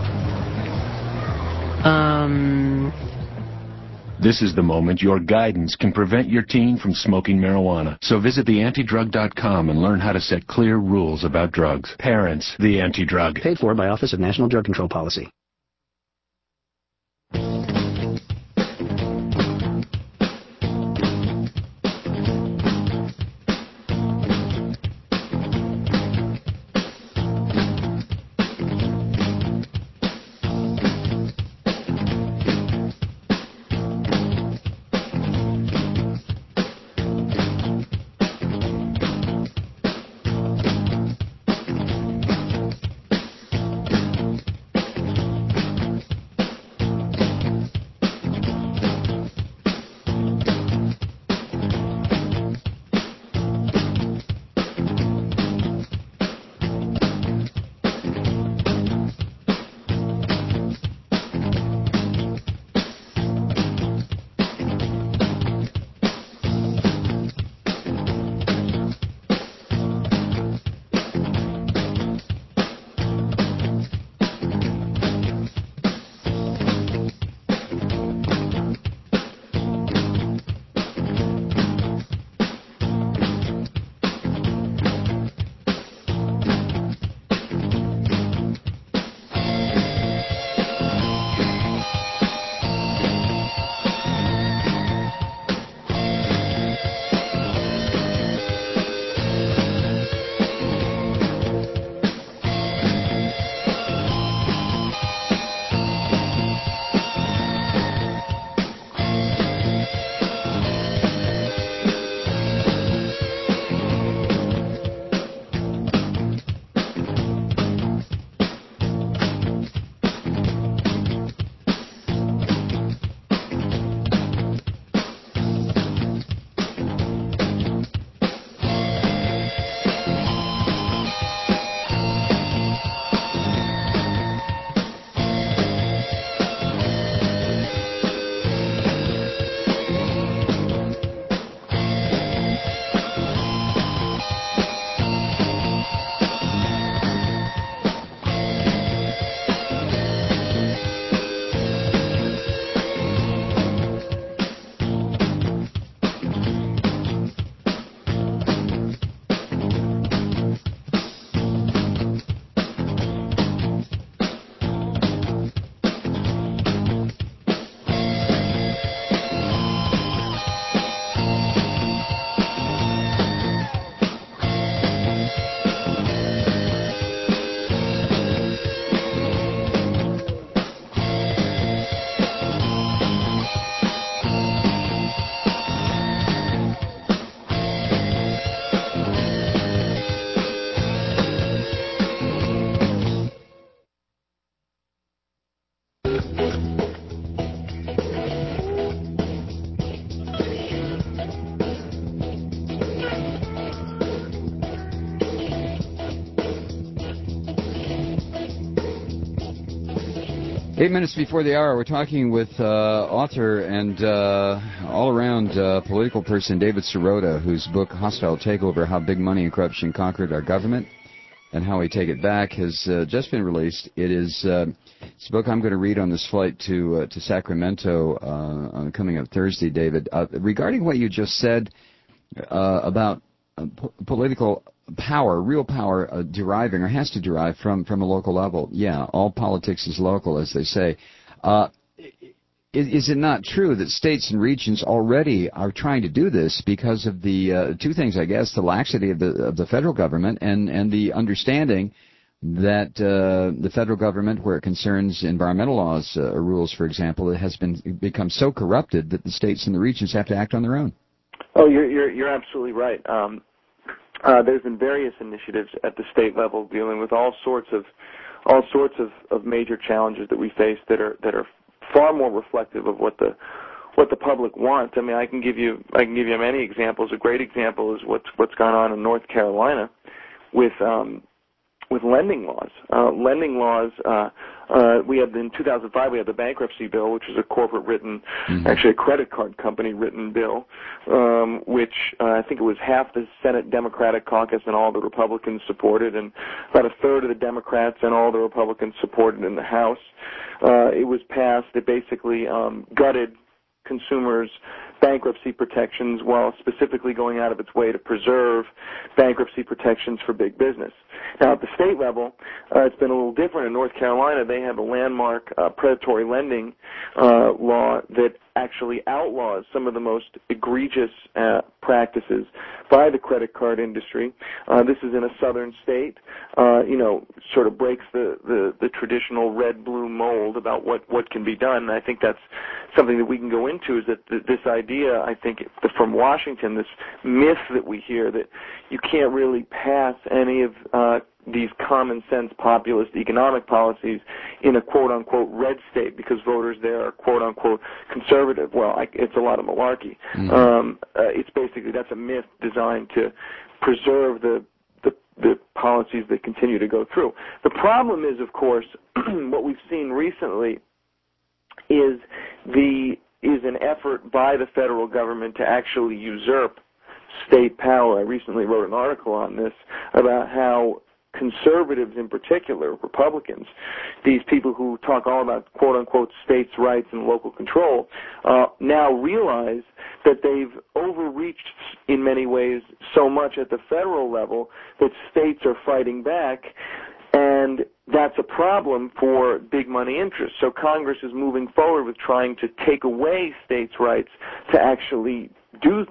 This is the moment your guidance can prevent your teen from smoking marijuana. So visit theantidrug.com and learn how to set clear rules about drugs. Parents, The Anti-Drug. Paid for by Office of National Drug Control Policy. Eight minutes before the hour, we're talking with author and all-around political person David Sirota, whose book, Hostile Takeover, How Big Money and Corruption Conquered Our Government and How We Take It Back, has just been released. It's a book I'm going to read on this flight to Sacramento on coming up Thursday, David. Regarding what you just said about political power, real power deriving or has to derive from a local level. Yeah, all politics is local, as they say. Is it not true that states and regions already are trying to do this because of the two things, I guess, the laxity of the federal government and the understanding that the federal government, where it concerns environmental laws or rules, for example, it has become so corrupted that the states and the regions have to act on their own? Oh, you're absolutely right. There's been various initiatives at the state level dealing with all sorts of major challenges that we face that are far more reflective of what the public wants. I mean, I can give you many examples. A great example is what's gone on in North Carolina with lending laws. Lending laws In 2005, we had the bankruptcy bill, which was a corporate-written, actually a credit card company-written bill, which I think it was half the Senate Democratic caucus and all the Republicans supported, and about a third of the Democrats and all the Republicans supported in the House. It was passed. It basically gutted consumers' bankruptcy protections while specifically going out of its way to preserve bankruptcy protections for big business. Now, at the state level, it's been a little different. In North Carolina, they have a landmark predatory lending law that actually outlaws some of the most egregious practices by the credit card industry. This is in a southern state, sort of breaks the traditional red-blue mold about what can be done. And I think that's something that we can go into, is that this idea, I think, from Washington, this myth that we hear that you can't really pass any of these common-sense populist economic policies in a quote-unquote red state because voters there are quote-unquote conservative. Well, it's a lot of malarkey. It's basically, that's a myth designed to preserve the policies that continue to go through. The problem is, of course, what we've seen recently is an effort by the federal government to actually usurp state power. I recently wrote an article on this about how conservatives in particular, Republicans, these people who talk all about quote-unquote states' rights and local control, now realize that they've overreached in many ways so much at the federal level that states are fighting back, and that's a problem for big money interests. So Congress is moving forward with trying to take away states' rights to actually do,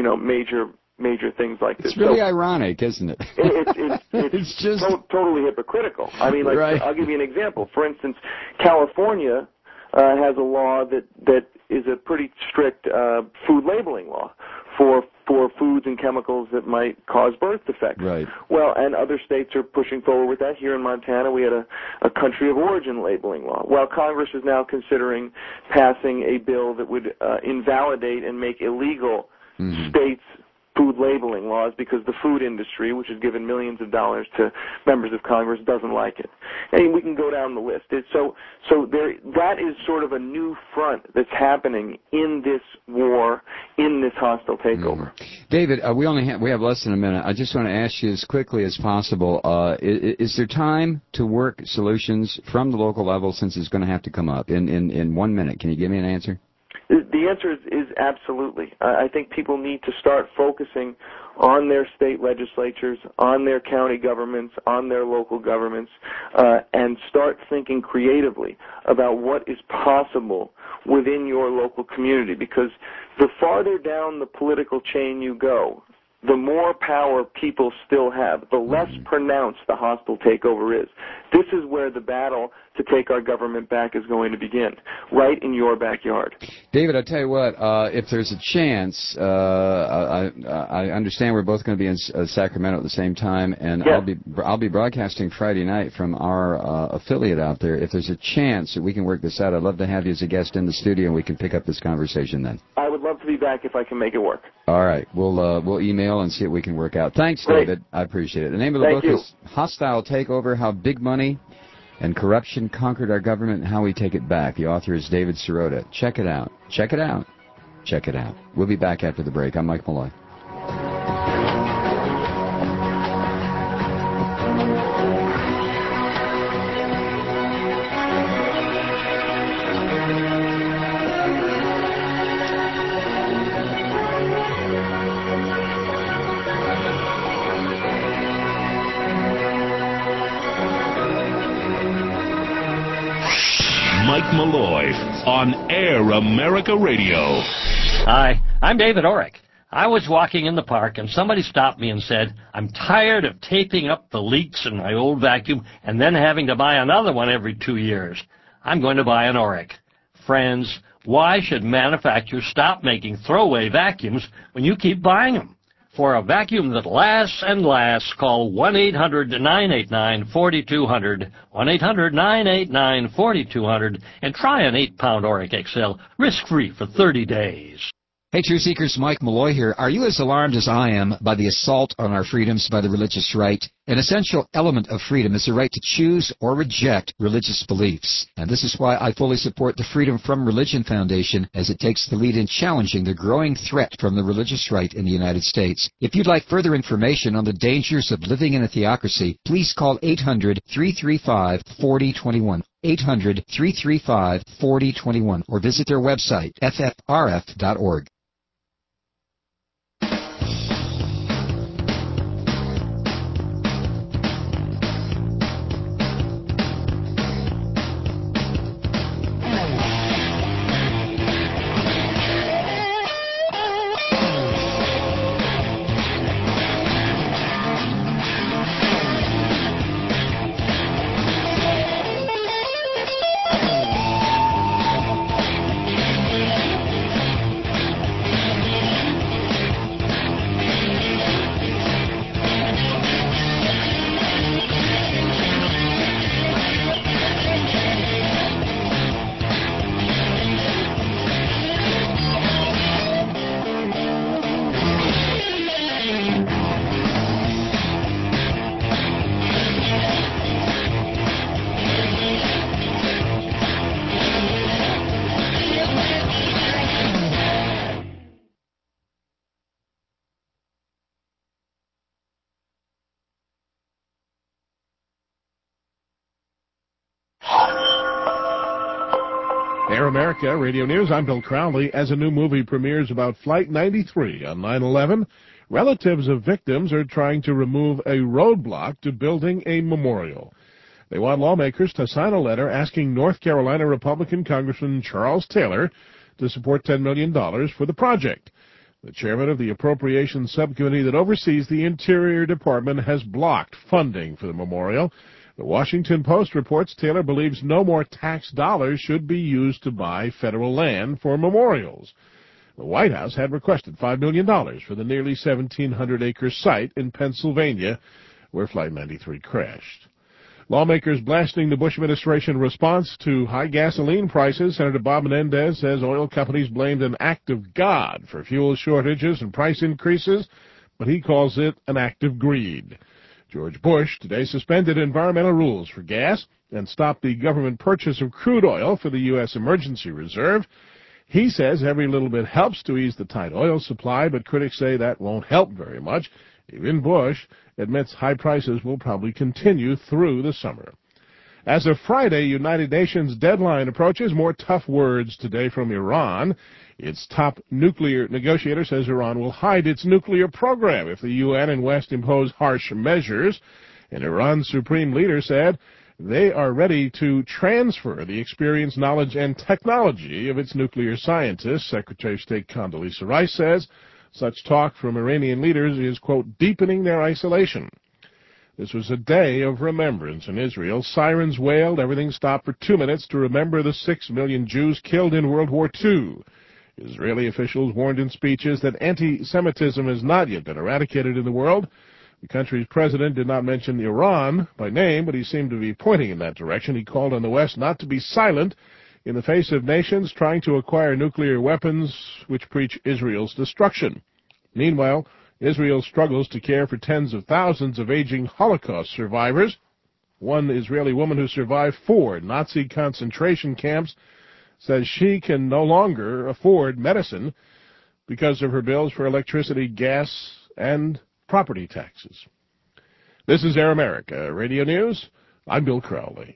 major things like this. It's really ironic, isn't it? It's just totally hypocritical. I mean, I'll give you an example. For instance, California has a law that is a pretty strict food labeling law for foods and chemicals that might cause birth defects. Right. Well, and other states are pushing forward with that. Here in Montana, we had a country of origin labeling law. Well, Congress is now considering passing a bill that would invalidate and make illegal states' food labeling laws because the food industry, which has given millions of dollars to members of Congress, doesn't like it. And we can go down the list. That is sort of a new front that's happening in this war, in this hostile takeover. David, we have less than a minute. I just want to ask you as quickly as possible, is there time to work solutions from the local level, since it's going to have to come up? In 1 minute, can you give me an answer? The answer is absolutely. I think people need to start focusing on their state legislatures, on their county governments, on their local governments, and start thinking creatively about what is possible within your local community. Because the farther down the political chain you go, the more power people still have, the less pronounced the hostile takeover is. This is where the battle to take our government back is going to begin, right in your backyard. David, I tell you what, if there's a chance, I understand we're both going to be in Sacramento at the same time, and I'll be broadcasting Friday night from our affiliate out there. If there's a chance that we can work this out, I'd love to have you as a guest in the studio, and we can pick up this conversation then. I would love to be back if I can make it work. All right, we'll email and see what we can work out. Thanks, David. I appreciate it. The name of the book is Hostile Takeover: How Big Money and Corruption Conquered Our Government and How We Take It Back. The author is David Sirota. Check it out. Check it out. Check it out. We'll be back after the break. I'm Mike Malloy. Mike Malloy on Air America Radio. Hi, I'm David Orrick. I was walking in the park and somebody stopped me and said, I'm tired of taping up the leaks in my old vacuum and then having to buy another one every 2 years. I'm going to buy an Orrick. Friends, why should manufacturers stop making throwaway vacuums when you keep buying them? For a vacuum that lasts and lasts, call 1-800-989-4200, 1-800-989-4200, and try an 8-pound Orrick XL risk-free for 30 days. Hey, Truth Seekers, Mike Malloy here. Are you as alarmed as I am by the assault on our freedoms by the religious right? An essential element of freedom is the right to choose or reject religious beliefs. And this is why I fully support the Freedom from Religion Foundation as it takes the lead in challenging the growing threat from the religious right in the United States. If you'd like further information on the dangers of living in a theocracy, please call 800-335-4021. 800-335-4021 or visit their website, ffrf.org. Air America Radio News, I'm Bill Crowley. As a new movie premieres about Flight 93 on 9/11, relatives of victims are trying to remove a roadblock to building a memorial. They want lawmakers to sign a letter asking North Carolina Republican Congressman Charles Taylor to support $10 million for the project. The chairman of the Appropriations Subcommittee that oversees the Interior Department has blocked funding for the memorial. The Washington Post reports Taylor believes no more tax dollars should be used to buy federal land for memorials. The White House had requested $5 million for the nearly 1,700-acre site in Pennsylvania where Flight 93 crashed. Lawmakers blasting the Bush administration response to high gasoline prices. Senator Bob Menendez says oil companies blamed an act of God for fuel shortages and price increases, but he calls it an act of greed. George Bush today suspended environmental rules for gas and stopped the government purchase of crude oil for the U.S. Emergency Reserve. He says every little bit helps to ease the tight oil supply, but critics say that won't help very much. Even Bush admits high prices will probably continue through the summer. As of Friday, United Nations deadline approaches. More tough words today from Iran. Its top nuclear negotiator says Iran will hide its nuclear program if the UN and West impose harsh measures. And Iran's supreme leader said they are ready to transfer the experience, knowledge, and technology of its nuclear scientists. Secretary of State Condoleezza Rice says such talk from Iranian leaders is, quote, deepening their isolation. This was a day of remembrance in Israel. Sirens wailed. Everything stopped for 2 minutes to remember the 6 million Jews killed in World War II. Israeli officials warned in speeches that anti-Semitism has not yet been eradicated in the world. The country's president did not mention Iran by name, but he seemed to be pointing in that direction. He called on the West not to be silent in the face of nations trying to acquire nuclear weapons which preach Israel's destruction. Meanwhile, Israel struggles to care for tens of thousands of aging Holocaust survivors. One Israeli woman who survived 4 Nazi concentration camps says she can no longer afford medicine because of her bills for electricity, gas, and property taxes. This is Air America Radio News. I'm Bill Crowley.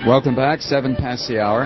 Welcome back, 7 past the hour.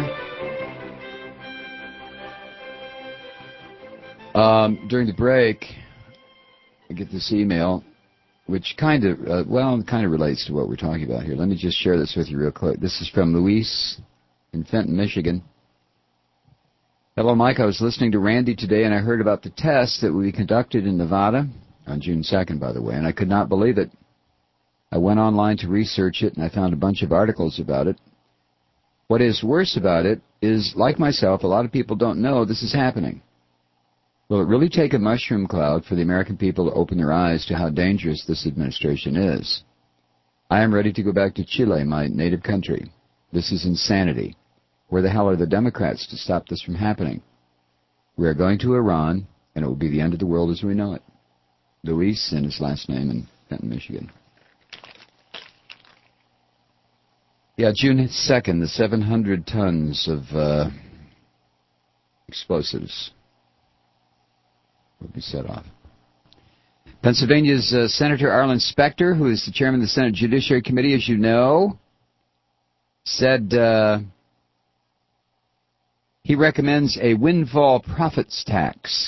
During the break, I get this email, which kind of relates to what we're talking about here. Let me just share this with you real quick. This is from Luis in Fenton, Michigan. Hello, Mike. I was listening to Randy today, and I heard about the test that will be conducted in Nevada on June 2nd, by the way, and I could not believe it. I went online to research it, and I found a bunch of articles about it. What is worse about it is, like myself, a lot of people don't know this is happening. Will it really take a mushroom cloud for the American people to open their eyes to how dangerous this administration is? I am ready to go back to Chile, my native country. This is insanity. Where the hell are the Democrats to stop this from happening? We are going to Iran, and it will be the end of the world as we know it. Luis, and his last name, in Fenton, Michigan. Yeah, June 2nd, the 700 tons of explosives will be set off. Pennsylvania's Senator Arlen Specter, who is the chairman of the Senate Judiciary Committee, as you know, said he recommends a windfall profits tax,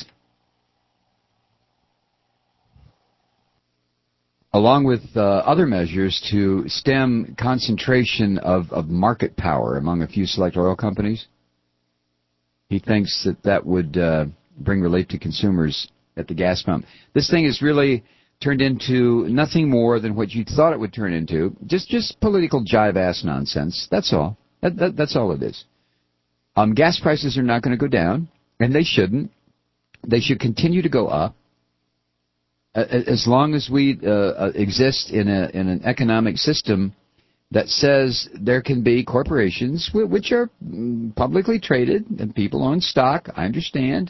along with other measures to stem concentration of market power among a few select oil companies. He thinks that would bring relief to consumers at the gas pump. This thing has really turned into nothing more than what you thought it would turn into, just political jive-ass nonsense. That's all. That's all it is. Gas prices are not going to go down, and they shouldn't. They should continue to go up. As long as we exist in an economic system that says there can be corporations which are publicly traded and people own stock. I understand.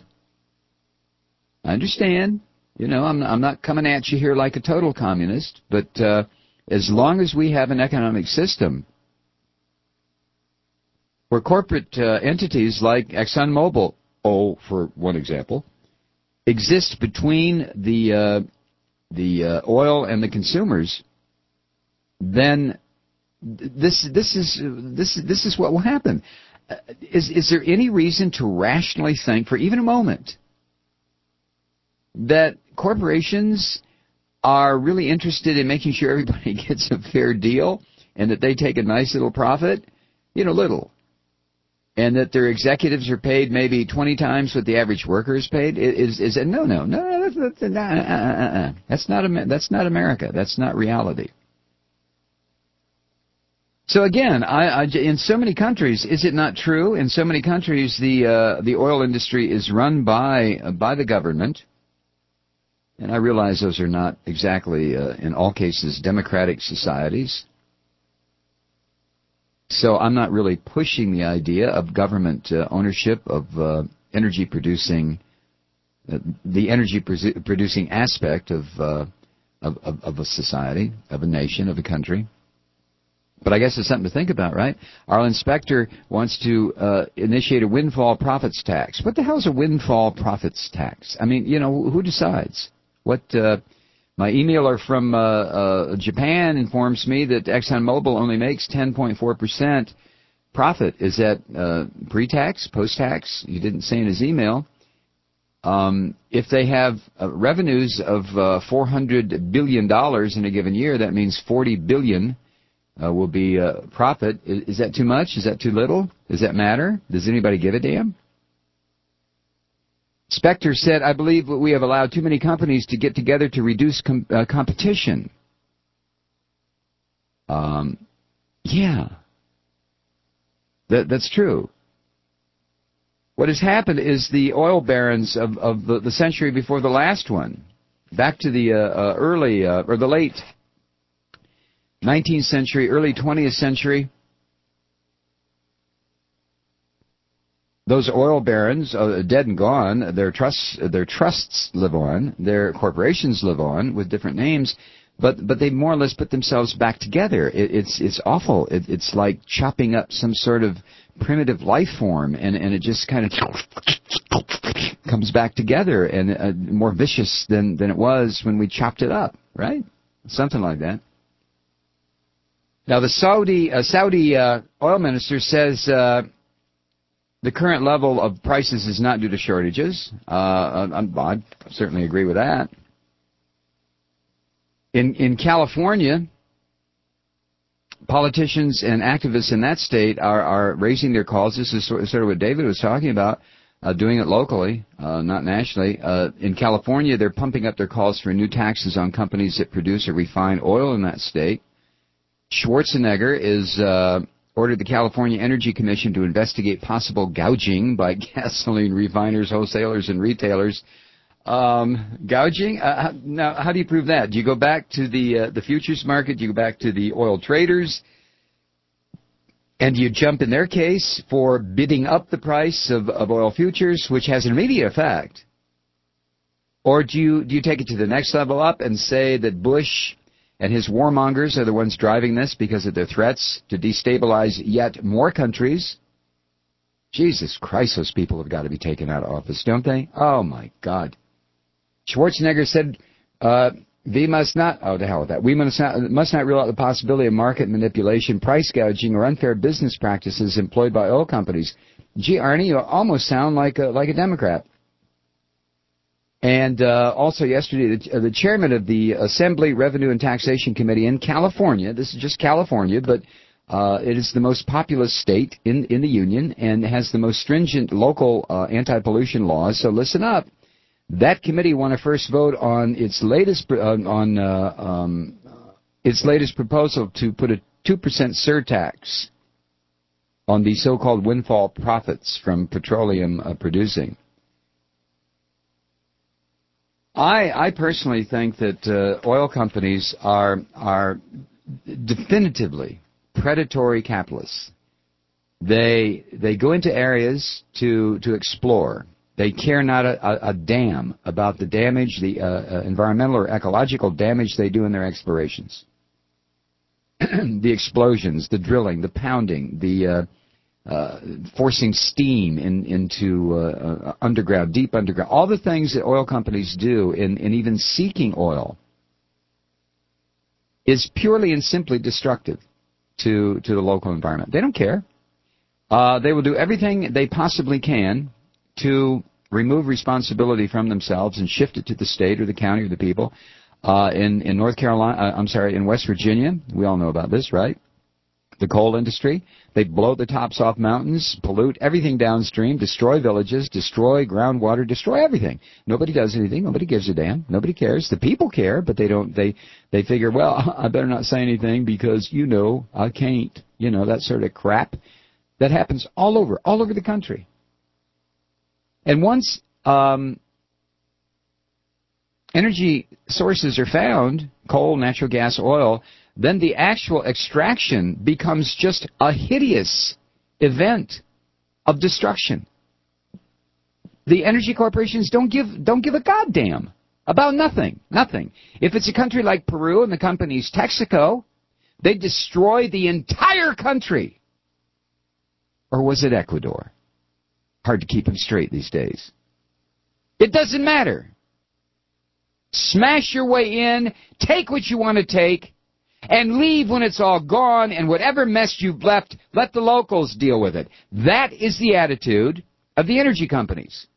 You know, I'm not coming at you here like a total communist, but as long as we have an economic system where corporate entities like ExxonMobil, for one example, exist between the oil and the consumers, then this is what will happen. Is there any reason to rationally think for even a moment that corporations are really interested in making sure everybody gets a fair deal and that they take a nice little profit? Little. And that their executives are paid maybe 20 times what the average worker is paid? Is it? No. That's not America. That's not reality. So again, in so many countries, is it not true? In so many countries, the oil industry is run by the government, and I realize those are not exactly, in all cases, democratic societies. So I'm not really pushing the idea of government ownership of energy producing, the energy producing aspect of a society, of a nation, of a country. But I guess it's something to think about, right? Arlen Specter wants to initiate a windfall profits tax. What the hell is a windfall profits tax? I mean, who decides? My emailer from Japan informs me that ExxonMobil only makes 10.4% profit. Is that pre-tax, post-tax? He didn't say in his email. If they have revenues of $400 billion in a given year, that means $40 billion will be profit. Is that too much? Is that too little? Does that matter? Does anybody give a damn? Specter said, I believe we have allowed too many companies to get together to reduce competition. Yeah. That's true. What has happened is the oil barons of the century before the last one, back to the early or the late 19th century, early 20th century, those oil barons, dead and gone, their trusts live on, their corporations live on with different names, but they more or less put themselves back together. It's awful. It's like chopping up some sort of primitive life form, and it just kind of comes back together, and more vicious than it was when we chopped it up, right? Something like that. Now, the Saudi oil minister says the current level of prices is not due to shortages. I certainly agree with that. In California, politicians and activists in that state are raising their calls. This is sort of what David was talking about, doing it locally, not nationally. In California, they're pumping up their calls for new taxes on companies that produce or refine oil in that state. Schwarzenegger is ordered the California Energy Commission to investigate possible gouging by gasoline refiners, wholesalers, and retailers. Gouging? Now, how do you prove that? Do you go back to the futures market? Do you go back to the oil traders? And do you jump in their case for bidding up the price of oil futures, which has an immediate effect? Or do you take it to the next level up and say that Bush and his warmongers are the ones driving this because of their threats to destabilize yet more countries? Jesus Christ, those people have got to be taken out of office, don't they? Oh, my God. Schwarzenegger said, we must not, oh, to hell with that. We must not rule out the possibility of market manipulation, price gouging, or unfair business practices employed by oil companies. Gee, Arnie, you almost sound like a Democrat. And also yesterday, the chairman of the Assembly Revenue and Taxation Committee in California, this is just California, but it is the most populous state in the union and has the most stringent local anti-pollution laws. So listen up. That committee won a first vote on its latest proposal to put a 2% surtax on the so-called windfall profits from petroleum producing. I personally think that oil companies are definitively predatory capitalists. They go into areas to explore. They care not a damn about the damage, the environmental or ecological damage they do in their explorations. The explosions, the drilling, the pounding, the forcing steam into underground, deep underground, all the things that oil companies do in even seeking oil is purely and simply destructive to the local environment. They don't care. They will do everything they possibly can to remove responsibility from themselves and shift it to the state or the county or the people. In North Carolina, in West Virginia, we all know about this, right? The coal industry. They blow the tops off mountains, pollute everything downstream, destroy villages, destroy groundwater, destroy everything. Nobody does anything. Nobody gives a damn. Nobody cares. The people care, but they don't. They figure, well, I better not say anything because I can't. That sort of crap. That happens all over the country. And once energy sources are found, coal, natural gas, oil, then the actual extraction becomes just a hideous event of destruction. The energy corporations don't give a goddamn about nothing. If it's a country like Peru and the company's Texaco, they destroy the entire country. Or was it Ecuador? Hard to keep them straight these days. It doesn't matter. Smash your way in, take what you want to take, and leave when it's all gone, and whatever mess you've left, let the locals deal with it. That is the attitude of the energy companies.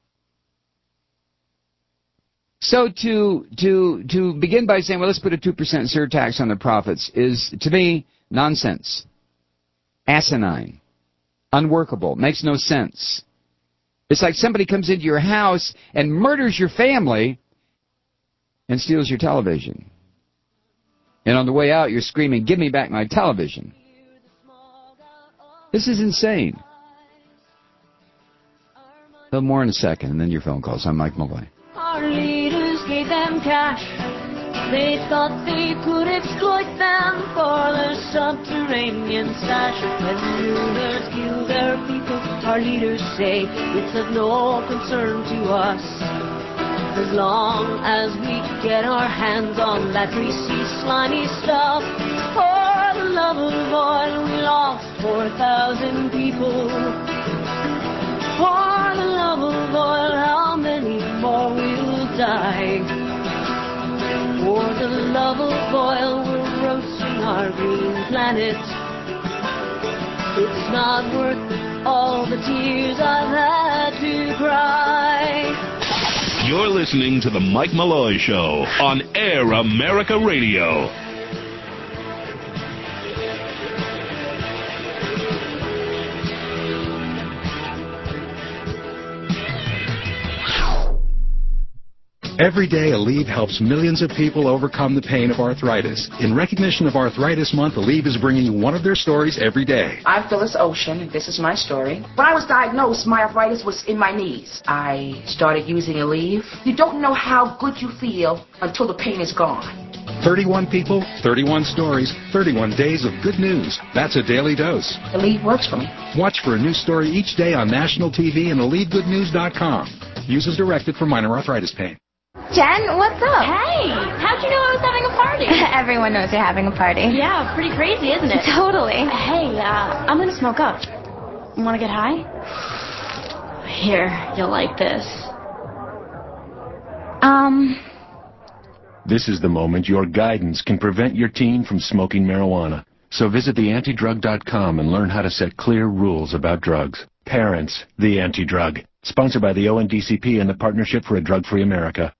So to begin by saying, well, let's put a 2% surtax on the profits is, to me, nonsense. Asinine. Unworkable. Makes no sense. It's like somebody comes into your house and murders your family and steals your television. And on the way out, you're screaming, give me back my television. This is insane. A little more in a second, and then your phone calls. I'm Mike Malloy. Our leaders gave them cash. They thought they could exploit them for their subterranean stash. When rulers kill their people, our leaders say it's of no concern to us. As long as we get our hands on that greasy, slimy stuff. For the love of oil, we lost 4,000 people. For the love of oil, how many more will die? For the love of oil, we're roasting our green planet. It's not worth all the tears I've had to cry. You're listening to The Mike Malloy Show on Air America Radio. Every day, Aleve helps millions of people overcome the pain of arthritis. In recognition of Arthritis Month, Aleve is bringing you one of their stories every day. I'm Phyllis Ocean, and this is my story. When I was diagnosed, my arthritis was in my knees. I started using Aleve. You don't know how good you feel until the pain is gone. 31 people, 31 stories, 31 days of good news. That's a daily dose. Aleve works for me. Watch for a new story each day on national TV and AleveGoodNews.com. Use as directed for minor arthritis pain. Jen, what's up? Hey, how'd you know I was having a party? Everyone knows you're having a party. Yeah, pretty crazy, isn't it? Totally. Hey, I'm gonna smoke up. Wanna get high? Here, you'll like this. This is the moment your guidance can prevent your teen from smoking marijuana. So visit theantidrug.com and learn how to set clear rules about drugs. Parents, the Anti-Drug. Sponsored by the ONDCP and the Partnership for a Drug-Free America.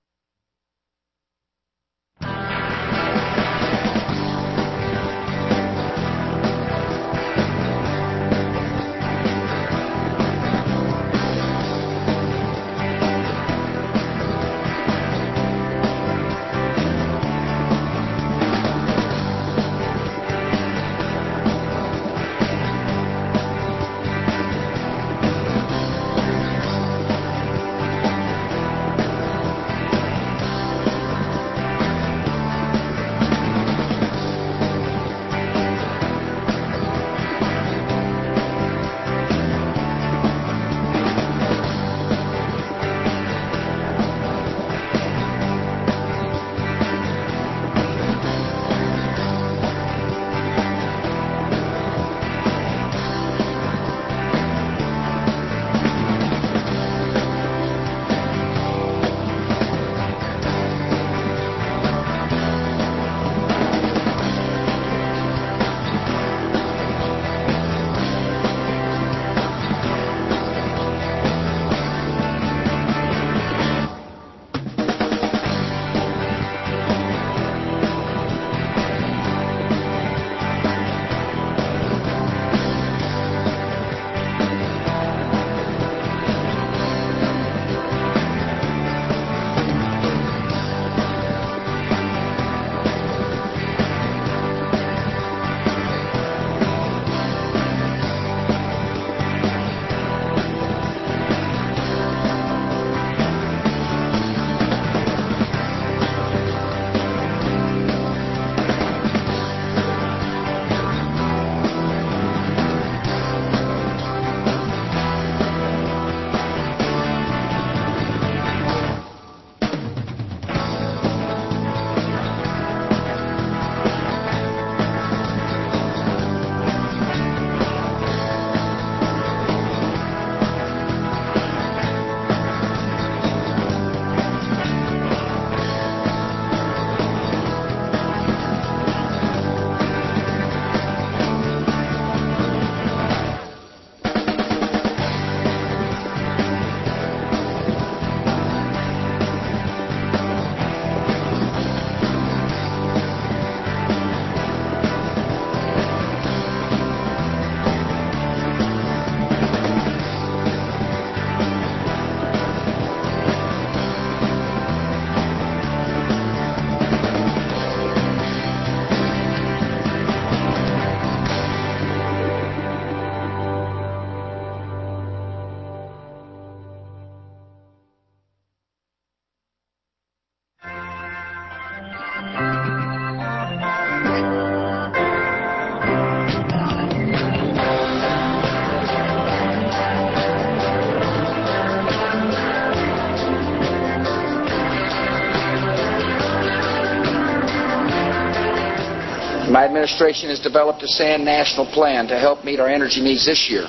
My administration has developed a SAN national plan to help meet our energy needs this year.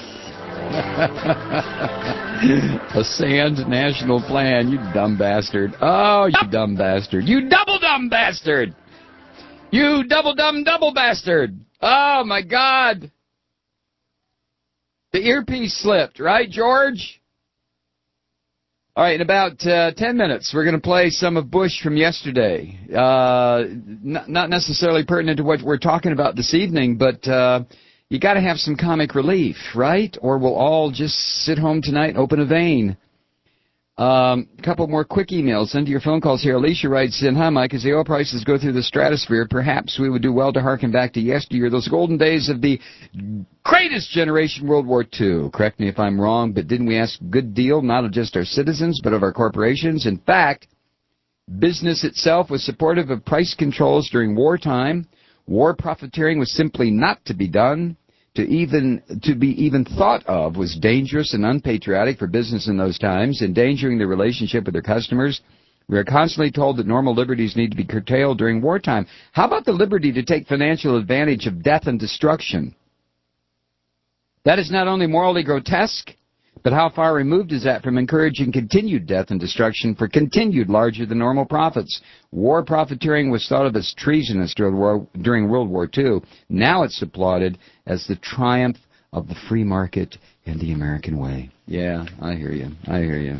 A SANS national plan, you dumb bastard. Oh, you dumb bastard. You double dumb bastard! You double-dumb double bastard. Oh, my God. The earpiece slipped, right, George? All right, in about 10 minutes, we're going to play some of Bush from yesterday. Not necessarily pertinent to what we're talking about this evening, but you got to have some comic relief, right? Or we'll all just sit home tonight and open a vein. A couple more quick emails. Into your phone calls here. Alicia writes in, "Hi, Mike. As the oil prices go through the stratosphere, perhaps we would do well to hearken back to yesteryear, those golden days of the greatest generation, World War II. Correct me if I'm wrong, but didn't we ask a good deal, not of just our citizens, but of our corporations? In fact, business itself was supportive of price controls during wartime. War profiteering was simply not to be done. To be even thought of was dangerous and unpatriotic for business in those times, endangering the relationship with their customers. We are constantly told that normal liberties need to be curtailed during wartime. How about the liberty to take financial advantage of death and destruction? That is not only morally grotesque, but how far removed is that from encouraging continued death and destruction for continued larger than normal profits? War profiteering was thought of as treasonous during World War II. Now it's applauded as the triumph of the free market and the American way." Yeah, I hear you.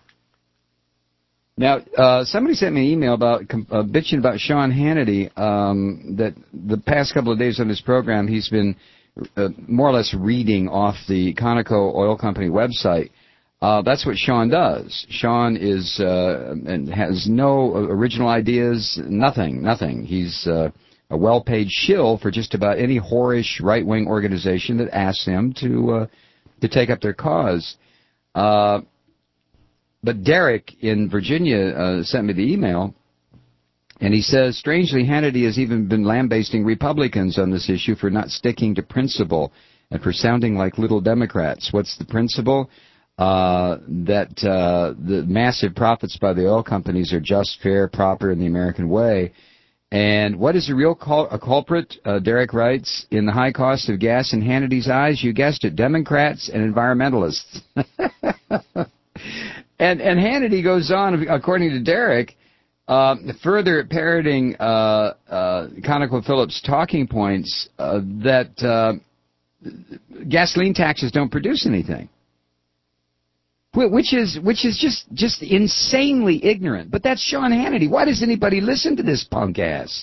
Now, somebody sent me an email about bitching about Sean Hannity, that the past couple of days on this program he's been more or less reading off the Conoco Oil Company website. That's what Sean does. Sean is and has no original ideas, nothing. He's a well-paid shill for just about any whorish right-wing organization that asks him to take up their cause. But Derek in Virginia sent me the email. And he says, strangely, Hannity has even been lambasting Republicans on this issue for not sticking to principle and for sounding like little Democrats. What's the principle? That the massive profits by the oil companies are just, fair, proper, in the American way. And what is the real culprit, Derek writes, in the high cost of gas in Hannity's eyes? You guessed it, Democrats and environmentalists. and Hannity goes on, according to Derek, further parroting ConocoPhillips' talking points that gasoline taxes don't produce anything, which is just insanely ignorant. But that's Sean Hannity. Why does anybody listen to this punk ass?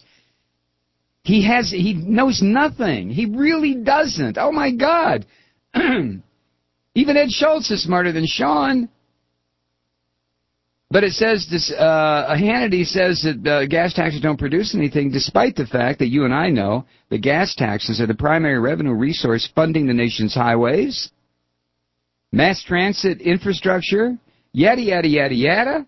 He knows nothing. He really doesn't. Oh my God! Even Ed Schultz is smarter than Sean. But it says this, Hannity says that gas taxes don't produce anything, despite the fact that you and I know the gas taxes are the primary revenue resource funding the nation's highways, mass transit infrastructure, yada, yada, yada, yada.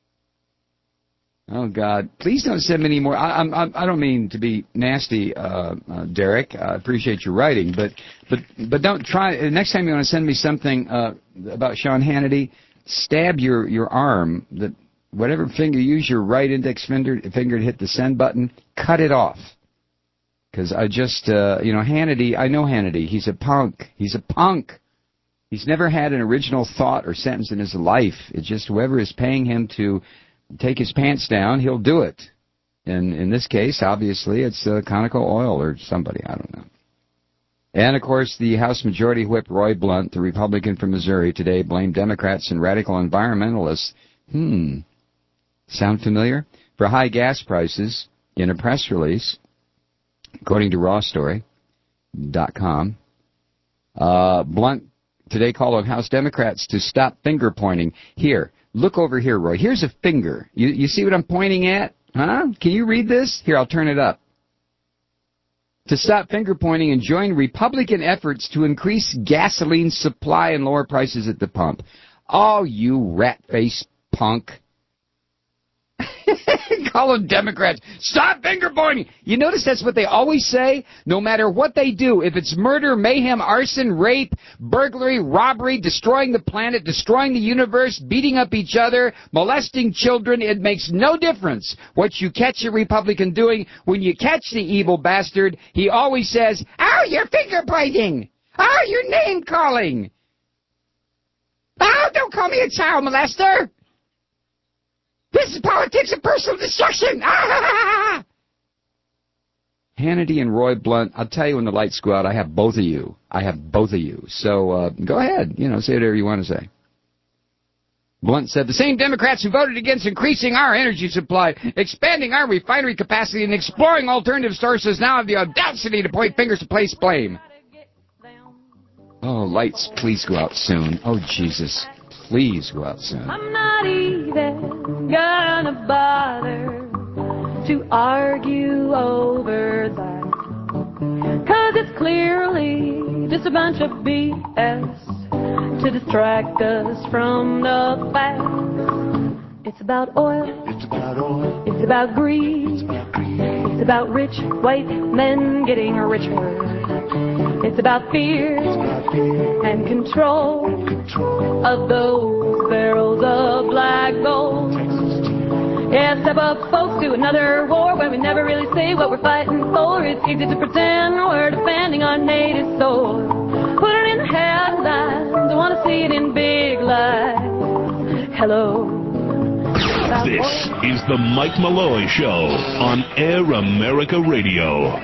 Oh, God. Please don't send me any more. I don't mean to be nasty, Derek. I appreciate your writing, but don't try. Next time you want to send me something about Sean Hannity, stab your arm, that whatever finger, use your right index finger to hit the send button, cut it off. Because I just, Hannity, I know Hannity. He's a punk. He's never had an original thought or sentence in his life. It's just whoever is paying him to take his pants down, he'll do it. And in this case, obviously, it's Conoco Oil or somebody, I don't know. And, of course, the House Majority Whip Roy Blunt, the Republican from Missouri, today blamed Democrats and radical environmentalists. Sound familiar? For high gas prices in a press release, according to rawstory.com. Blunt today called on House Democrats to stop finger-pointing. Here, look over here, Roy. Here's a finger. You see what I'm pointing at? Huh? Can you read this? Here, I'll turn it up. To stop finger-pointing and join Republican efforts to increase gasoline supply and lower prices at the pump. Oh, you rat-faced punk. Call them Democrats. Stop finger-pointing! You notice that's what they always say? No matter what they do, if it's murder, mayhem, arson, rape, burglary, robbery, destroying the planet, destroying the universe, beating up each other, molesting children, it makes no difference what you catch a Republican doing. When you catch the evil bastard, he always says, "Oh, you're finger-pointing! Oh, you're name-calling! Oh, don't call me a child molester! This is politics of personal destruction! Ah! Hannity and Roy Blunt, I'll tell you when the lights go out, I have both of you. So go ahead, say whatever you want to say. Blunt said, the same Democrats who voted against increasing our energy supply, expanding our refinery capacity, and exploring alternative sources now have the audacity to point fingers to place blame. Oh, lights, please go out soon. Oh, Jesus, please go out soon. I'm not even gonna bother to argue over that, 'cause it's clearly just a bunch of BS to distract us from the facts. It's about oil. It's about oil. It's about greed. It's about greed. It's about rich white men getting richer. It's about fear. It's about fear. And control of those barrels of black gold. Yeah, step up, folks, to another war when we never really say what we're fighting for. It's easy to pretend we're defending our native soil. Put it in the headlines. I want to see it in big lights. Hello. This is the Mike Malloy Show on Air America Radio.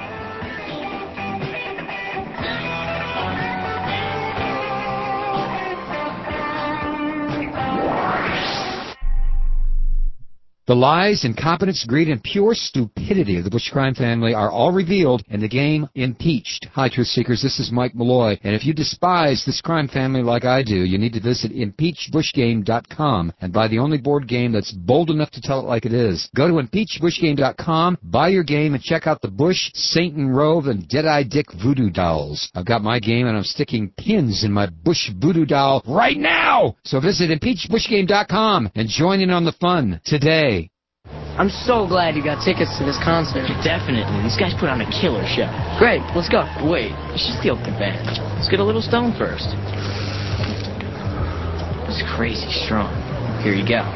The lies, incompetence, greed, and pure stupidity of the Bush crime family are all revealed in the game Impeached. Hi, Truth Seekers, this is Mike Malloy, and if you despise this crime family like I do, you need to visit impeachbushgame.com and buy the only board game that's bold enough to tell it like it is. Go to impeachbushgame.com, buy your game, and check out the Bush, Satan Rove, and Deadeye Dick voodoo dolls. I've got my game, and I'm sticking pins in my Bush voodoo doll right now! So visit impeachbushgame.com and join in on the fun today. I'm so glad you got tickets to this concert. Definitely. These guys put on a killer show. Great, let's go. Wait, it's just the opening band. Let's get a little stoned first. It's crazy strong. Here you go.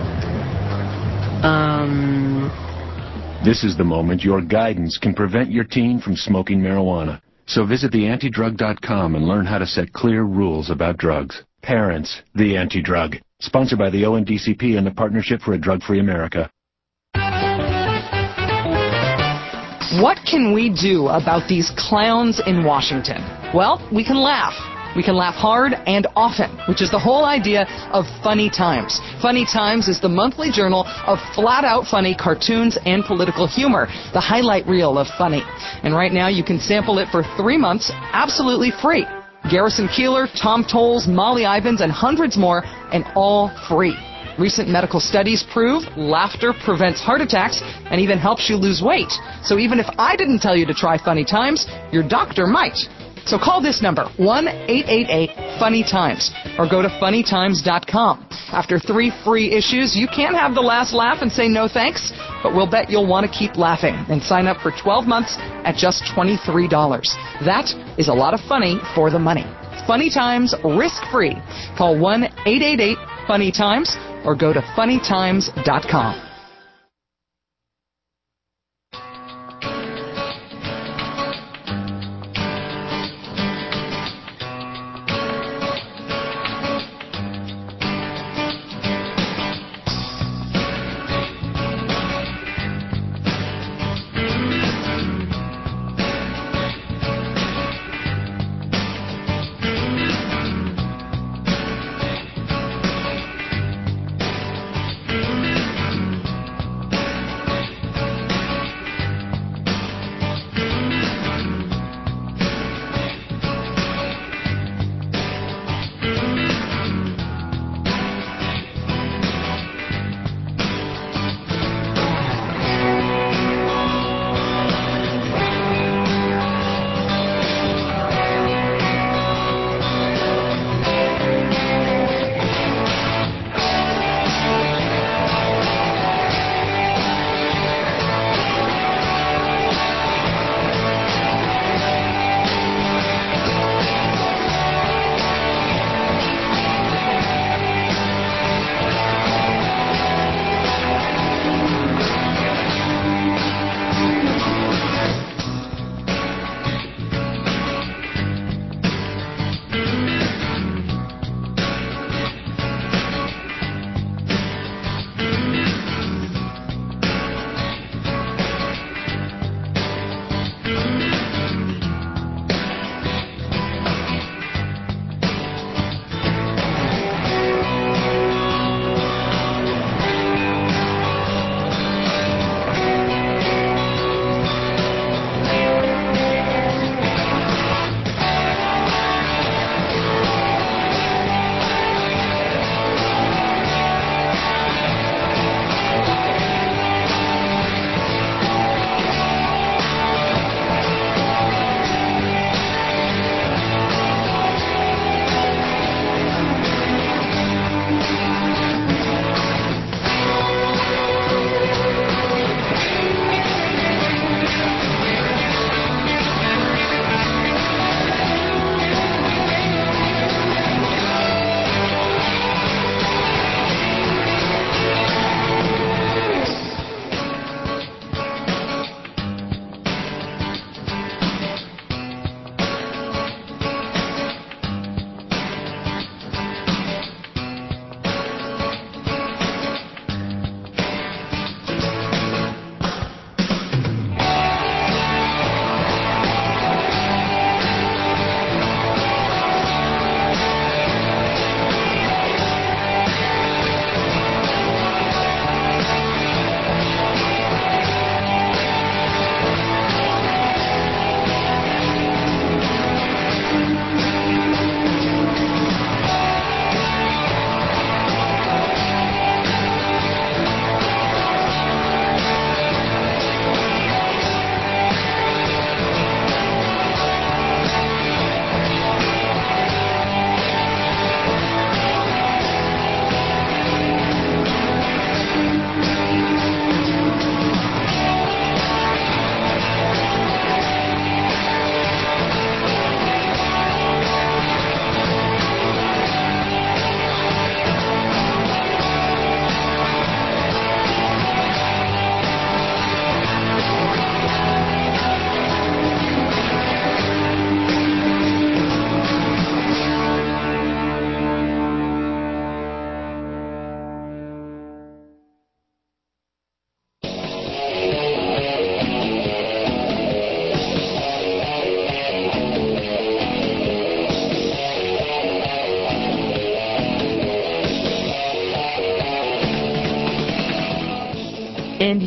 This is the moment your guidance can prevent your teen from smoking marijuana. So visit theantidrug.com and learn how to set clear rules about drugs. Parents, the Anti-Drug. Sponsored by the ONDCP and the Partnership for a Drug-Free America. What can we do about these clowns in Washington? Well, we can laugh. We can laugh hard and often, which is the whole idea of Funny Times. Funny Times is the monthly journal of flat-out funny cartoons and political humor, the highlight reel of funny. And right now you can sample it for 3 months absolutely free. Garrison Keillor, Tom Tolles, Molly Ivins, and hundreds more, and all free. Recent medical studies prove laughter prevents heart attacks and even helps you lose weight. So even if I didn't tell you to try Funny Times, your doctor might. So call this number, 1-888-FUNNY-TIMES, or go to funnytimes.com. After 3 free issues, you can have the last laugh and say no thanks, but we'll bet you'll want to keep laughing and sign up for 12 months at just $23. That is a lot of funny for the money. Funny Times, risk-free. Call 1-888-FUNNY-TIMES or go to funnytimes.com.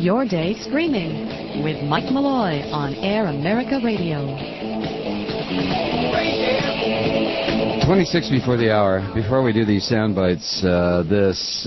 your day screaming with Mike Malloy on Air America Radio. 26 before the hour. Before we do these sound bites, this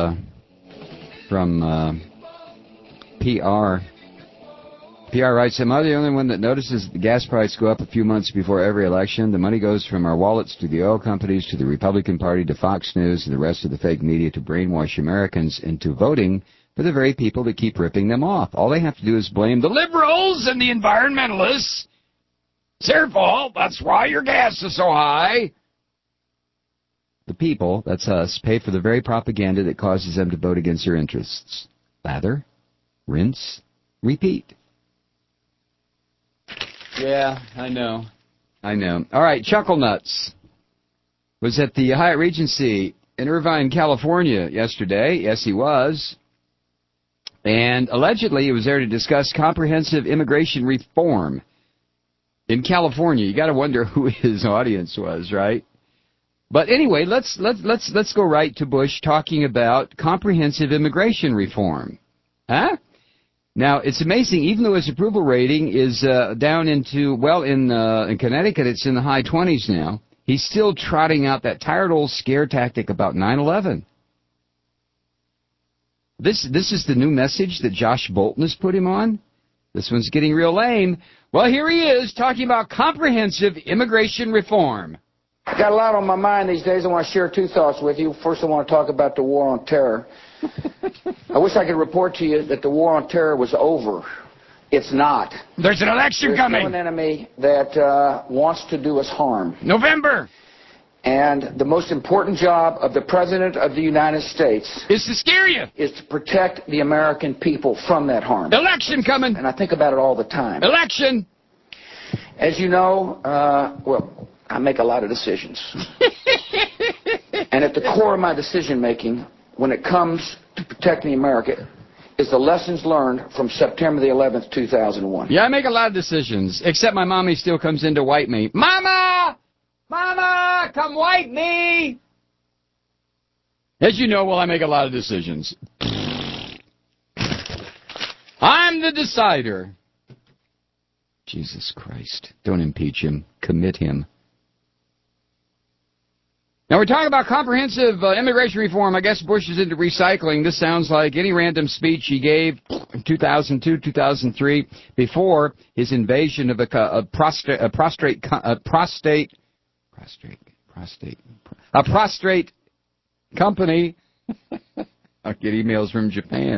from PR. PR writes, am I the only one that notices the gas price go up a few months before every election? The money goes from our wallets to the oil companies, to the Republican Party, to Fox News, and the rest of the fake media to brainwash Americans into voting for the very people that keep ripping them off. All they have to do is blame the liberals and the environmentalists. It's their fault. That's why your gas is so high. The people, that's us, pay for the very propaganda that causes them to vote against their interests. Lather, rinse, repeat. Yeah, I know. All right, Chuckle Nuts was at the Hyatt Regency in Irvine, California yesterday. Yes, he was. And allegedly he was there to discuss comprehensive immigration reform in California. You got to wonder who his audience was, right? But anyway, let's go right to Bush talking about comprehensive immigration reform. Huh? Now, it's amazing, even though his approval rating is down into, well, in Connecticut, it's in the high 20s now, he's still trotting out that tired old scare tactic about 9/11. This is the new message that Josh Bolton has put him on. This one's getting real lame. Well, here he is talking about comprehensive immigration reform. I got a lot on my mind these days. I want to share two thoughts with you. First, I want to talk about the war on terror. I wish I could report to you that the war on terror was over. It's not. There's an election coming. There's an enemy that wants to do us harm. November. And the most important job of the President of the United States is to scare you. Is to protect the American people from that harm. Election coming. And I think about it all the time. Election. As you know, well, I make a lot of decisions. And at the core of my decision-making, when it comes to protecting America, is the lessons learned from September the 11th, 2001. Yeah, I make a lot of decisions, except my mommy still comes in to wipe me. Mama! Mama, come wipe me! As you know, well, I make a lot of decisions. I'm the decider. Jesus Christ. Don't impeach him. Commit him. Now, we're talking about comprehensive immigration reform. I guess Bush is into recycling. This sounds like any random speech he gave in 2002, 2003, before his invasion of a prostrate company. I'll get emails from Japan.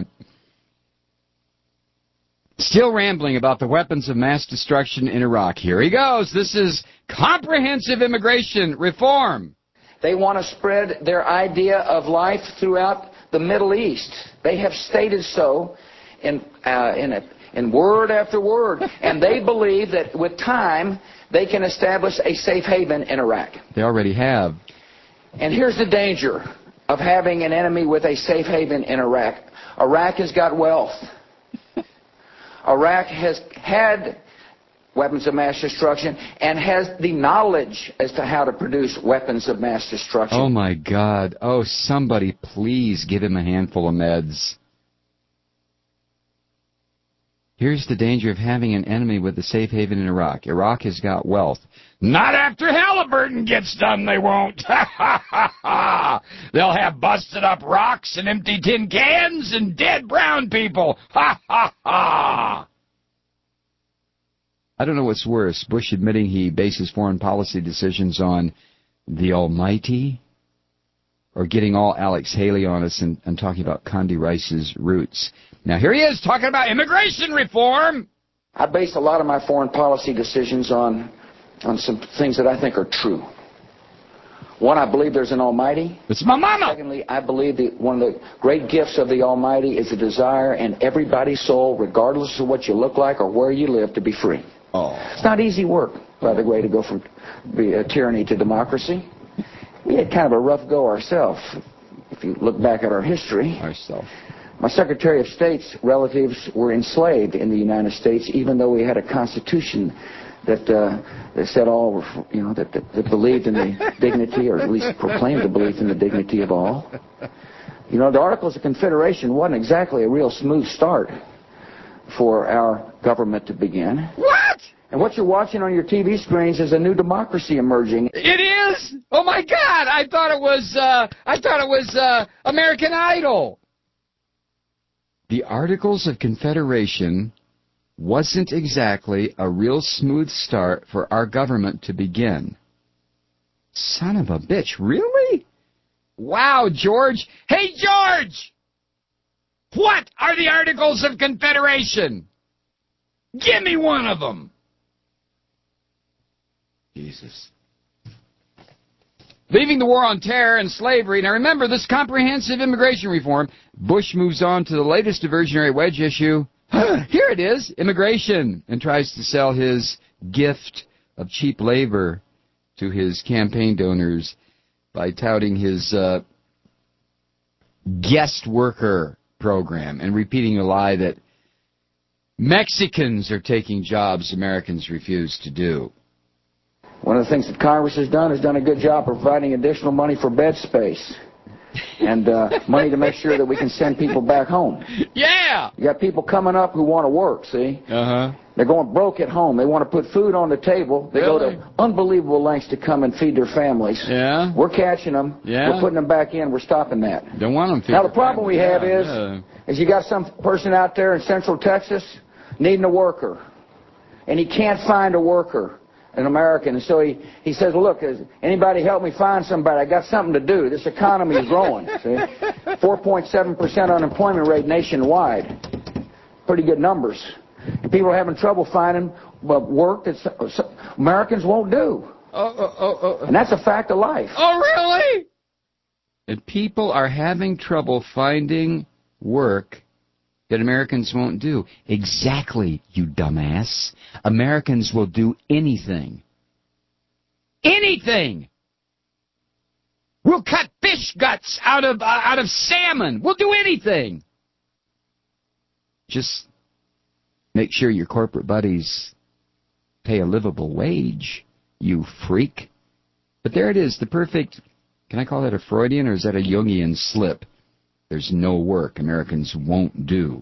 Still rambling about the weapons of mass destruction in Iraq. Here he goes. This is comprehensive immigration reform. They want to spread their idea of life throughout the Middle East. They have stated so in word after word. And they believe that with time, they can establish a safe haven in Iraq. They already have. And here's the danger of having an enemy with a safe haven in Iraq. Iraq has got wealth. Iraq has had weapons of mass destruction and has the knowledge as to how to produce weapons of mass destruction. Oh, my God. Oh, somebody please give him a handful of meds. Here's the danger of having an enemy with a safe haven in Iraq. Iraq has got wealth. Not after Halliburton gets done, they won't. They'll have busted up rocks and empty tin cans and dead brown people. Ha, ha, ha. I don't know what's worse, Bush admitting he bases foreign policy decisions on the Almighty, or getting all Alex Haley on us and talking about Condi Rice's roots. Now, here he is talking about immigration reform. I base a lot of my foreign policy decisions on some things that I think are true. One, I believe there's an Almighty. It's my mama. Secondly, I believe that one of the great gifts of the Almighty is a desire in everybody's soul, regardless of what you look like or where you live, to be free. Oh. It's not easy work, by the way, to go from tyranny to democracy. We had kind of a rough go ourselves, if you look back at our history. My Secretary of State's relatives were enslaved in the United States, even though we had a Constitution that said all were, that believed in the dignity, or at least proclaimed the belief in the dignity of all. You know, the Articles of Confederation wasn't exactly a real smooth start. for our government to begin. What? And what you're watching on your TV screens is a new democracy emerging. It is? Oh my God! I thought it was American Idol. The Articles of Confederation wasn't exactly a real smooth start for our government to begin. Son of a bitch, really? Wow, George. Hey, George! What are the Articles of Confederation? Give me one of them. Jesus. Leaving the war on terror and slavery. Now remember, this comprehensive immigration reform, Bush moves on to the latest diversionary wedge issue. Here it is, immigration, and tries to sell his gift of cheap labor to his campaign donors by touting his guest worker program and repeating a lie that Mexicans are taking jobs Americans refuse to do. One of the things that Congress has done a good job providing additional money for bed space and money to make sure that we can send people back home. Yeah! You got people coming up who want to work, see? Uh-huh. They're going broke at home. They want to put food on the table. They go to unbelievable lengths to come and feed their families. Yeah. We're catching them. Yeah. We're putting them back in. We're stopping that. Don't want them feed Now, the problem we have is you got some person out there in Central Texas needing a worker, and he can't find a worker, an American. And so he says, well, look, anybody help me find somebody? I got something to do. This economy is growing. See? 4.7% unemployment rate nationwide. Pretty good numbers. And people are having trouble finding work that Americans won't do. And that's a fact of life. Oh, really? And people are having trouble finding work that Americans won't do. Exactly, you dumbass. Americans will do anything. Anything! We'll cut fish guts out of salmon. We'll do anything. Just make sure your corporate buddies pay a livable wage, you freak. But there it is, the perfect, can I call that a Freudian or is that a Jungian slip? There's no work Americans won't do.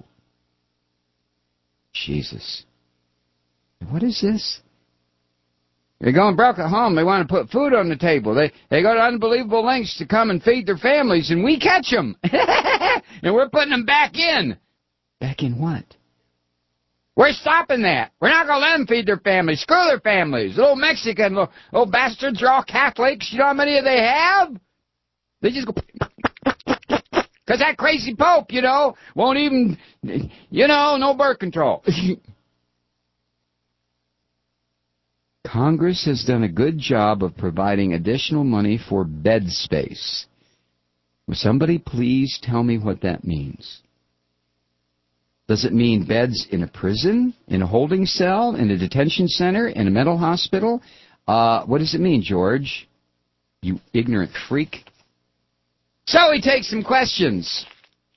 Jesus. What is this? They're going broke at home. They want to put food on the table. They go to unbelievable lengths to come and feed their families, and we catch them. And we're putting them back in. Back in what? We're stopping that. We're not going to let them feed their families. Screw their families. Little Mexican, little bastards are all Catholics. You know how many they have? They just go... Because that crazy Pope, won't even, no birth control. Congress has done a good job of providing additional money for bed space. Will somebody please tell me what that means? Does it mean beds in a prison, in a holding cell, in a detention center, in a mental hospital? What does it mean, George? You ignorant freak. So he takes some questions.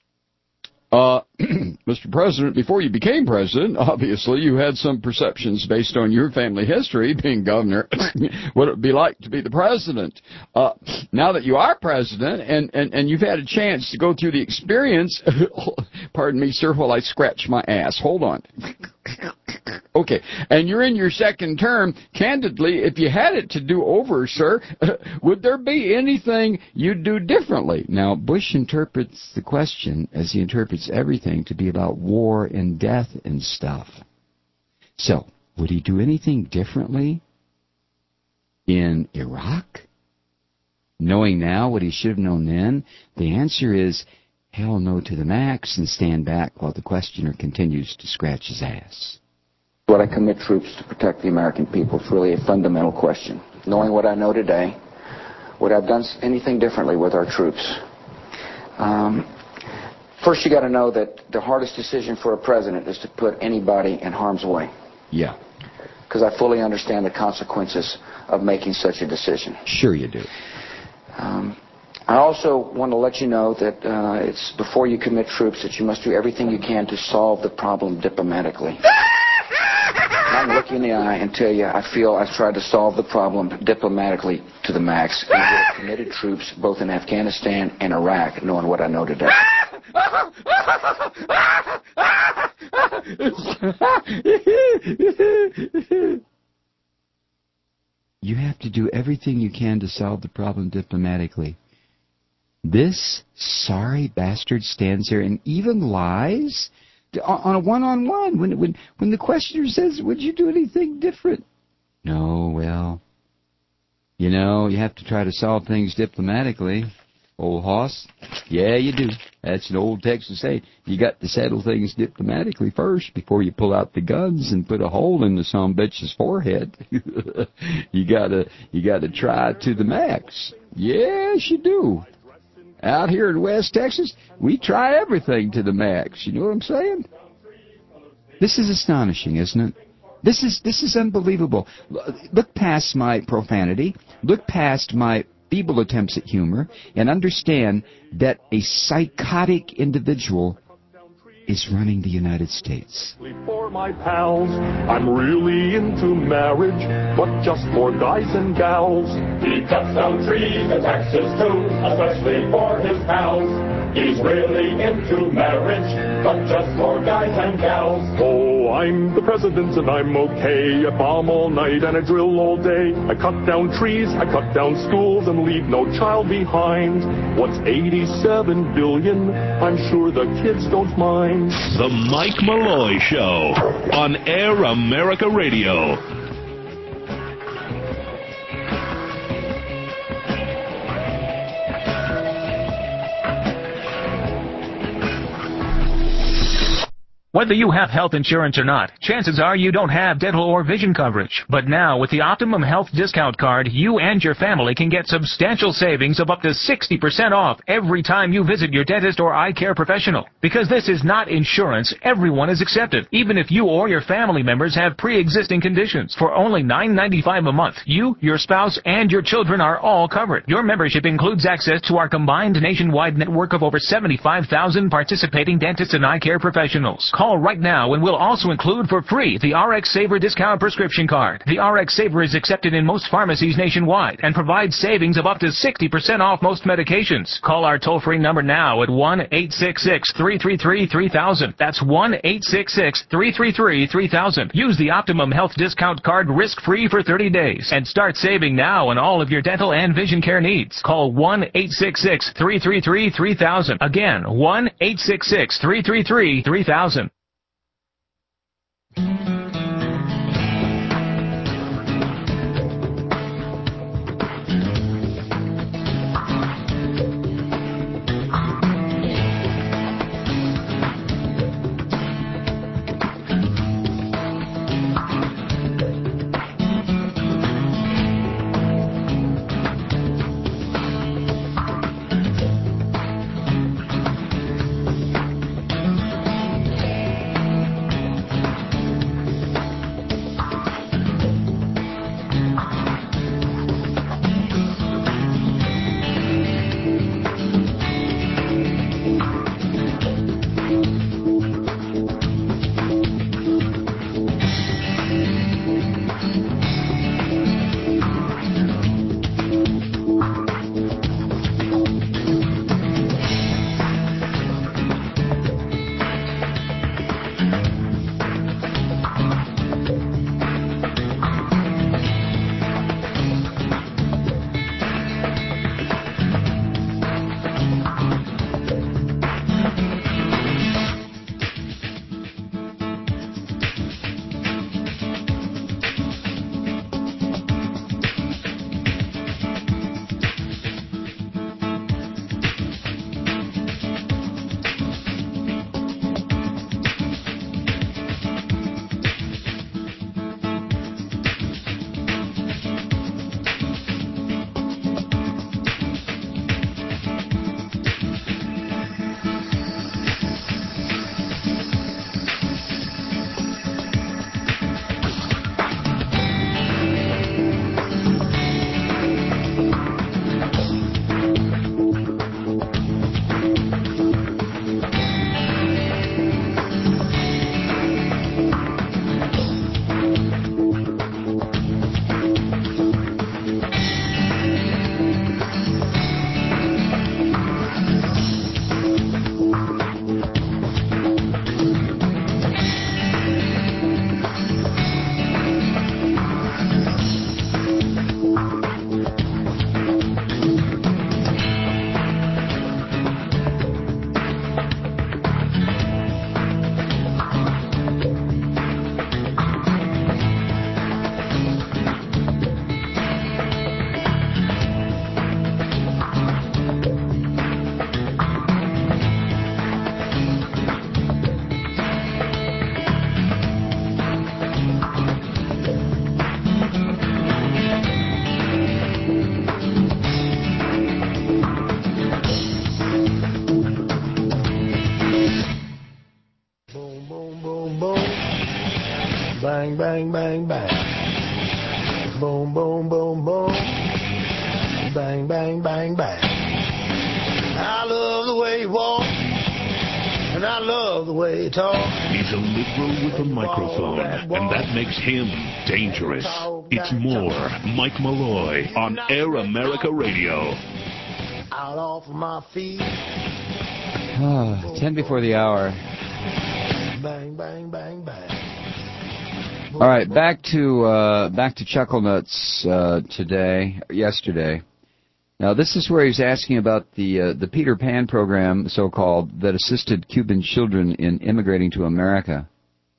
Mr. President, before you became president, obviously you had some perceptions based on your family history, being governor, what it would be like to be the president. Now that you are president and you've had a chance to go through the experience, pardon me, sir, while I scratch my ass. Hold on. Okay, and you're in your second term. Candidly, if you had it to do over, sir, would there be anything you'd do differently? Now, Bush interprets the question, as he interprets everything, to be about war and death and stuff. So, would he do anything differently in Iraq? Knowing now what he should have known then? The answer is hell no to the max and stand back while the questioner continues to scratch his ass. Would I commit troops to protect the American people? It's really a fundamental question. Knowing what I know today, would I have done anything differently with our troops? First, you got to know that the hardest decision for a president is to put anybody in harm's way. Yeah. Because I fully understand the consequences of making such a decision. Sure you do. I also want to let you know that it's before you commit troops that you must do everything you can to solve the problem diplomatically. I can look you in the eye and tell you I feel I've tried to solve the problem diplomatically to the max. And we have committed troops both in Afghanistan and Iraq, knowing what I know today. You have to do everything you can to solve the problem diplomatically. This sorry bastard stands there and even lies on a one-on-one when the questioner says, would you do anything different? No, well, you know, you have to try to solve things diplomatically. Old hoss? Yeah, you do. That's an old Texas saying. You got to settle things diplomatically first before you pull out the guns and put a hole in the some bitch's forehead. You gotta try to the max. Yes, you do. Out here in West Texas, we try everything to the max. You know what I'm saying? This is astonishing, isn't it? This is unbelievable. Look past my profanity. Look past my feeble attempts at humor and understand that a psychotic individual is running the United States. For my pals, I'm really into marriage, but just for guys and gals. He cuts down trees and taxes too, especially for his pals. He's really into marriage, but just for guys and gals. Oh, I'm the president and I'm okay. I bomb all night and I drill all day. I cut down trees, I cut down schools and leave no child behind. What's 87 billion? I'm sure the kids don't mind. The Mike Malloy Show on Air America Radio. Whether you have health insurance or not, chances are you don't have dental or vision coverage. But now, with the Optimum Health Discount Card, you and your family can get substantial savings of up to 60% off every time you visit your dentist or eye care professional. Because this is not insurance, everyone is accepted, even if you or your family members have pre-existing conditions. For only $9.95 a month, you, your spouse, and your children are all covered. Your membership includes access to our combined nationwide network of over 75,000 participating dentists and eye care professionals. Call right now and we'll also include for free the RX Saver Discount Prescription Card. The RX Saver is accepted in most pharmacies nationwide and provides savings of up to 60% off most medications. Call our toll-free number now at 1-866-333-3000. That's 1-866-333-3000. Use the Optimum Health Discount Card risk-free for 30 days and start saving now on all of your dental and vision care needs. Call 1-866-333-3000. Again, 1-866-333-3000. Bang, bang, bang, bang. Boom, boom, boom, boom. Bang, bang, bang, bang. I love the way you walk, and I love the way you talk. He's a liberal with a microphone, and that makes him dangerous. It's more Mike Malloy on Air America Radio. Out off of my feet. 10 before the hour. Bang, bang, bang, bang. All right, back to Chuckle Nuts yesterday. Now, this is where he's asking about the Peter Pan program, so-called, that assisted Cuban children in immigrating to America.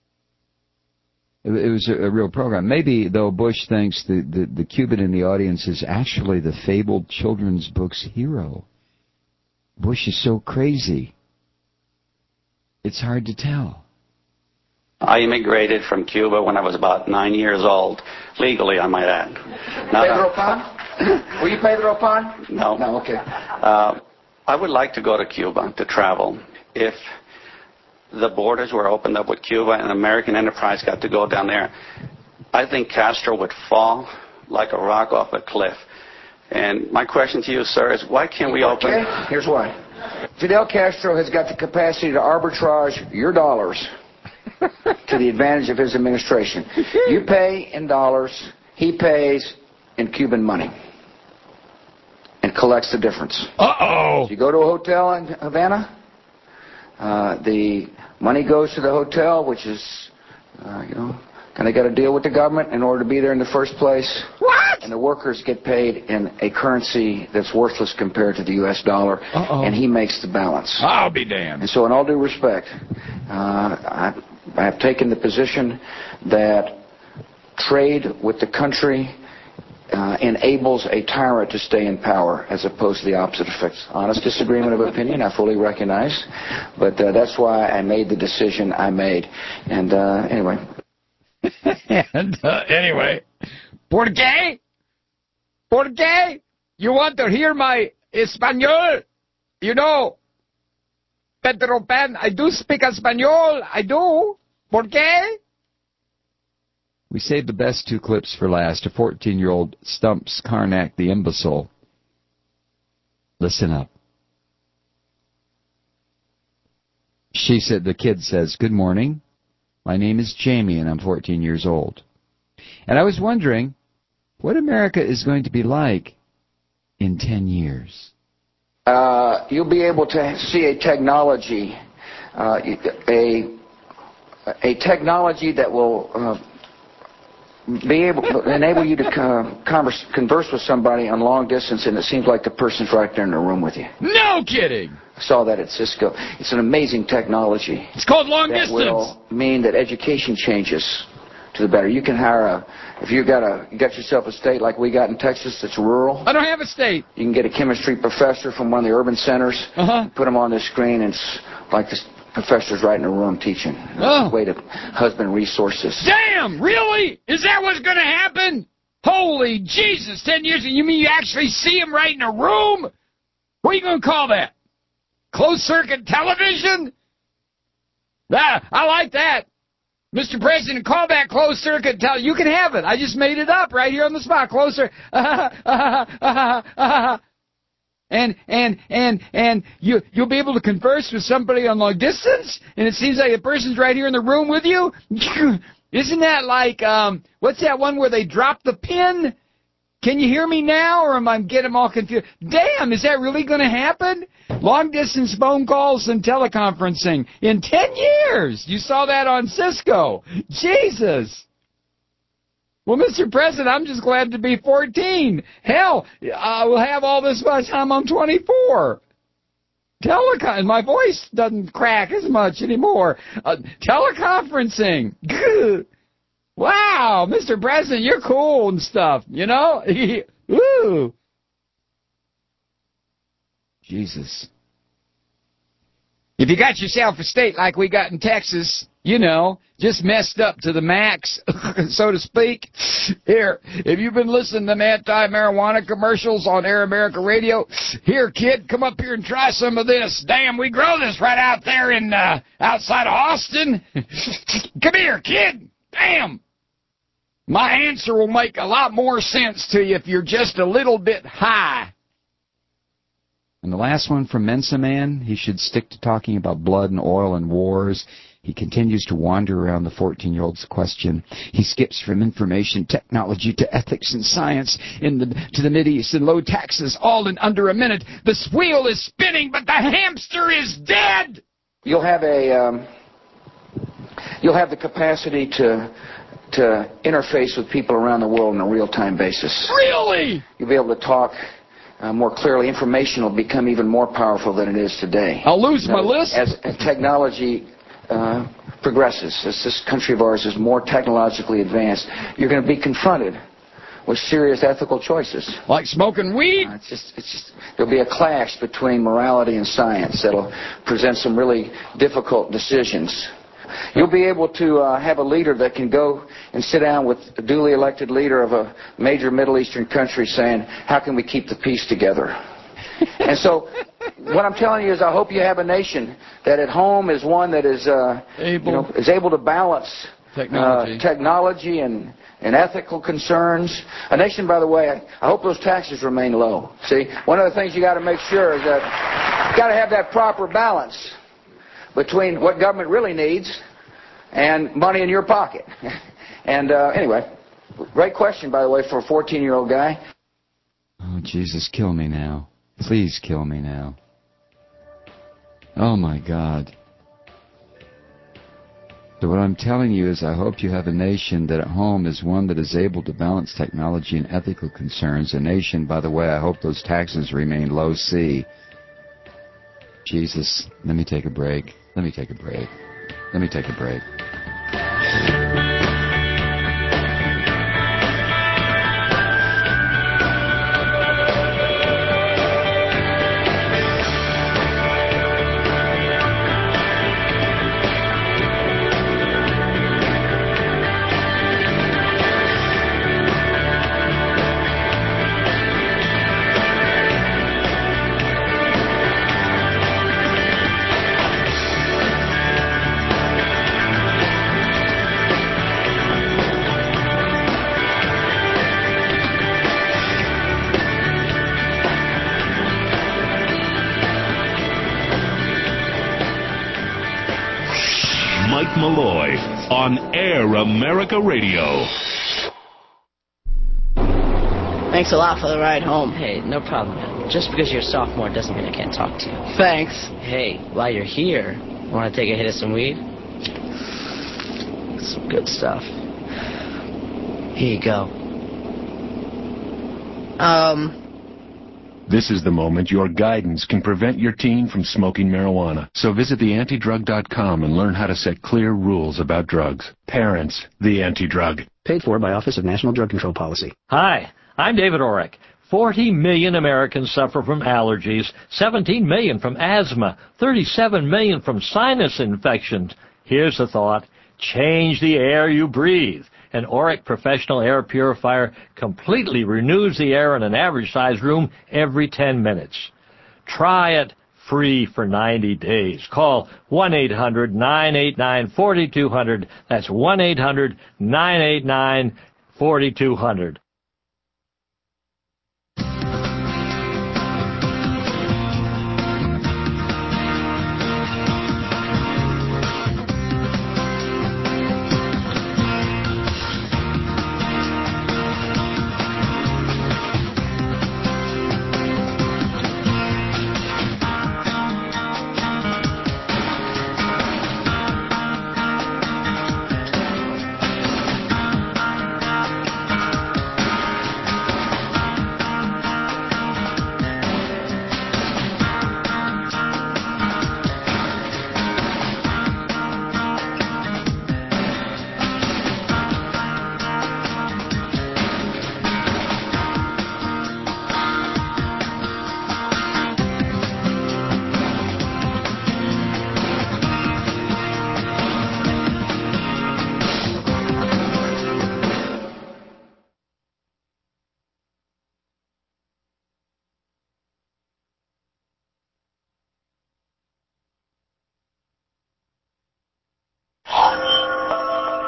It was a real program. Maybe, though, Bush thinks the Cuban in the audience is actually the fabled children's book's hero. Bush is so crazy. It's hard to tell. I immigrated from Cuba when I was about 9 years old, legally, I might add. Pedro Pan? Were you Pedro Pan? No. No, okay. I would like to go to Cuba to travel. If the borders were opened up with Cuba and American enterprise got to go down there, I think Castro would fall like a rock off a cliff. And my question to you, sir, is why can't we open... Okay, here's why. Fidel Castro has got the capacity to arbitrage your dollars to the advantage of his administration. You pay in dollars, he pays in Cuban money and collects the difference. Uh-oh! So you go to a hotel in Havana, the money goes to the hotel, which is, kind of got to deal with the government in order to be there in the first place. What? And the workers get paid in a currency that's worthless compared to the U.S. dollar, and he makes the balance. I'll be damned. And so in all due respect, I have taken the position that trade with the country enables a tyrant to stay in power as opposed to the opposite effects. Honest disagreement of opinion, I fully recognize, but that's why I made the decision I made. And anyway... Anyway, ¿por qué? You want to hear my Espanol? You know, Pedro Pan, I do speak Espanol, I do. ¿Por qué? We saved the best two clips for last. A 14-year-old stumps Karnak the imbecile. Listen up. The kid says, "Good morning. My name is Jamie, and I'm 14 years old. And I was wondering what America is going to be like in 10 years. You'll be able to see a technology that will be able to enable you to converse with somebody on long distance, and it seems like the person's right there in the room with you. No kidding! I saw that at Cisco. It's an amazing technology. It's called long distance. That will mean that education changes to the better. You can hire if you got yourself a state like we got in Texas that's rural. I don't have a state. You can get a chemistry professor from one of the urban centers, put him on the screen, and it's like this professor's right in the room teaching. It's a way to husband resources. Damn, really? Is that what's going to happen? Holy Jesus, 10 years, and you mean you actually see him right in a room? What are you going to call that? Closed-circuit television? I like that. Mr. President, call that closed-circuit television. You can have it. I just made it up right here on the spot. Closer. And you'll be able to converse with somebody on long distance, and it seems like the person's right here in the room with you. Isn't that like, what's that one where they drop the pin? Can you hear me now, or am I getting them all confused? Damn, is that really going to happen? Long-distance phone calls and teleconferencing in 10 years. You saw that on Cisco. Jesus. Well, Mr. President, I'm just glad to be 14. Hell, I will have all this by the time I'm 24. My voice doesn't crack as much anymore. Teleconferencing. Wow, Mr. President, you're cool and stuff, you know? Woo. Jesus. If you got yourself a state like we got in Texas, you know, just messed up to the max, so to speak. Here, if you've been listening to them anti-marijuana commercials on Air America Radio, here, kid, come up here and try some of this. Damn, we grow this right out there in outside of Austin. Come here, kid. Damn! My answer will make a lot more sense to you if you're just a little bit high. And the last one from Mensa Man, he should stick to talking about blood and oil and wars. He continues to wander around the 14-year-old's question. He skips from information technology to ethics and science to the Mideast and low taxes, all in under a minute. The wheel is spinning, but the hamster is dead! You'll have the capacity to interface with people around the world on a real-time basis. Really? You'll be able to talk more clearly. Information will become even more powerful than it is today. I'll lose my list. As technology progresses, as this country of ours is more technologically advanced, you're going to be confronted with serious ethical choices. Like smoking weed? There'll be a clash between morality and science that'll present some really difficult decisions. You'll be able to have a leader that can go and sit down with a duly elected leader of a major Middle Eastern country saying, how can we keep the peace together? And so what I'm telling you is I hope you have a nation that at home is one that is able to balance technology and ethical concerns. A nation, by the way, I hope those taxes remain low. See, one of the things you got to make sure is that you got to have that proper balance between what government really needs and money in your pocket. And anyway, great question, by the way, for a 14-year-old guy. Oh, Jesus, kill me now. Please kill me now. Oh, my God. So what I'm telling you is I hope you have a nation that at home is one that is able to balance technology and ethical concerns. A nation, by the way, I hope those taxes remain low C. Jesus, let me take a break. Let me take a break. Let me take a break. Mike Malloy on Air America Radio. Thanks a lot for the ride home. Hey, no problem. Just because you're a sophomore doesn't mean I can't talk to you. Thanks. Hey, while you're here, want to take a hit of some weed? Some good stuff. Here you go. This is the moment your guidance can prevent your teen from smoking marijuana. So visit theantidrug.com and learn how to set clear rules about drugs. Parents, the Anti-Drug. Paid for by Office of National Drug Control Policy. Hi, I'm David Orrick. 40 million Americans suffer from allergies, 17 million from asthma, 37 million from sinus infections. Here's the thought. Change the air you breathe. An Orrick Professional Air Purifier completely renews the air in an average-sized room every 10 minutes. Try it free for 90 days. Call 1-800-989-4200. That's 1-800-989-4200.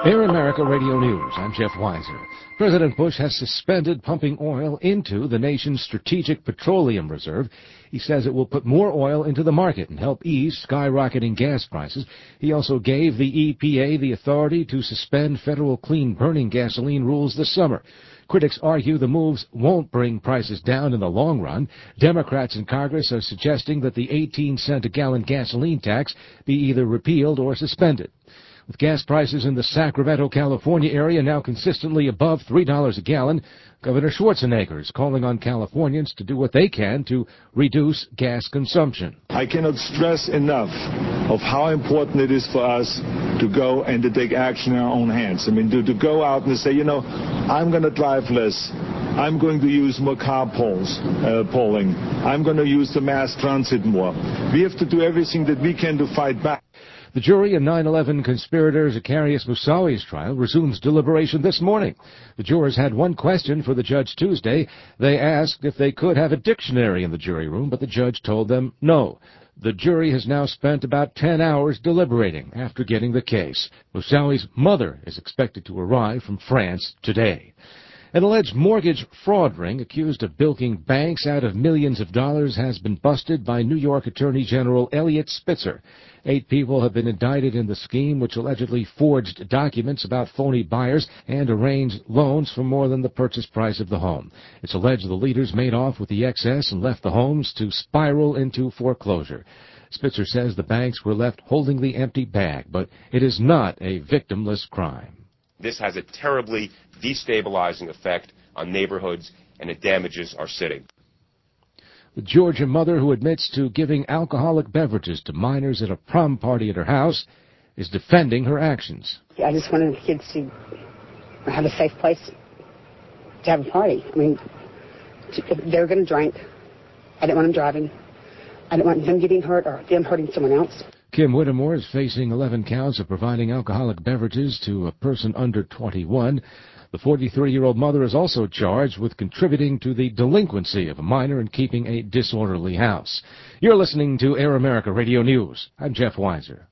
Air America Radio News. I'm Jeff Weiser. President Bush has suspended pumping oil into the nation's strategic petroleum reserve. He says it will put more oil into the market and help ease skyrocketing gas prices. He also gave the EPA the authority to suspend federal clean burning gasoline rules this summer. Critics argue the moves won't bring prices down in the long run. Democrats in Congress are suggesting that the 18-cent a gallon gasoline tax be either repealed or suspended. With gas prices in the Sacramento, California area now consistently above $3 a gallon, Governor Schwarzenegger is calling on Californians to do what they can to reduce gas consumption. I cannot stress enough of how important it is for us to go and to take action in our own hands. I mean, to go out and say, I'm going to drive less. I'm going to use more polling. I'm going to use the mass transit more. We have to do everything that we can to fight back. The jury in 9/11 conspirator Zacarias Moussaoui's trial resumes deliberation this morning. The jurors had one question for the judge Tuesday. They asked if they could have a dictionary in the jury room, but the judge told them no. The jury has now spent about 10 hours deliberating after getting the case. Moussaoui's mother is expected to arrive from France today. An alleged mortgage fraud ring accused of bilking banks out of millions of dollars has been busted by New York Attorney General Eliot Spitzer. 8 people have been indicted in the scheme, which allegedly forged documents about phony buyers and arranged loans for more than the purchase price of the home. It's alleged the leaders made off with the excess and left the homes to spiral into foreclosure. Spitzer says the banks were left holding the empty bag, but it is not a victimless crime. This has a terribly destabilizing effect on neighborhoods, and it damages our city. The Georgia mother who admits to giving alcoholic beverages to minors at a prom party at her house is defending her actions. I just wanted the kids to have a safe place to have a party. I mean, they were going to drink. I didn't want them driving. I didn't want them getting hurt or them hurting someone else. Kim Whittemore is facing 11 counts of providing alcoholic beverages to a person under 21. The 43-year-old mother is also charged with contributing to the delinquency of a minor and keeping a disorderly house. You're listening to Air America Radio News. I'm Jeff Weiser.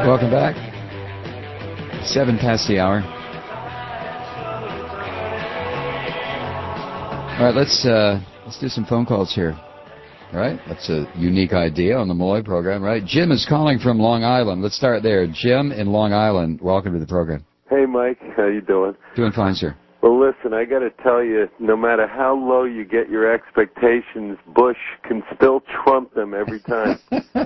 Welcome back. 7 past the hour. All right, let's do some phone calls here. All right, that's a unique idea on the Malloy program, right? Jim is calling from Long Island. Let's start there. Jim in Long Island, welcome to the program. Hey, Mike. How you doing? Doing fine, sir. Well, listen, I got to tell you, no matter how low you get your expectations, Bush can still trump them every time.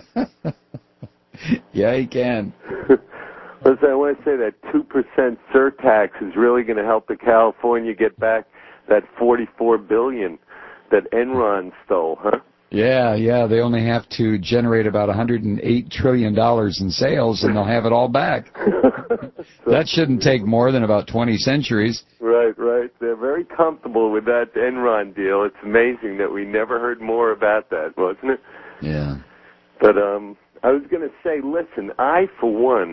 Yeah, he can. Listen, I want to say that 2% surtax is really going to help the California get back that $44 billion that Enron stole, huh? Yeah, they only have to generate about $108 trillion in sales, and they'll have it all back. That shouldn't take more than about 20 centuries. Right. They're very comfortable with that Enron deal. It's amazing that we never heard more about that, wasn't it? Yeah. But I was going to say, listen, I, for one,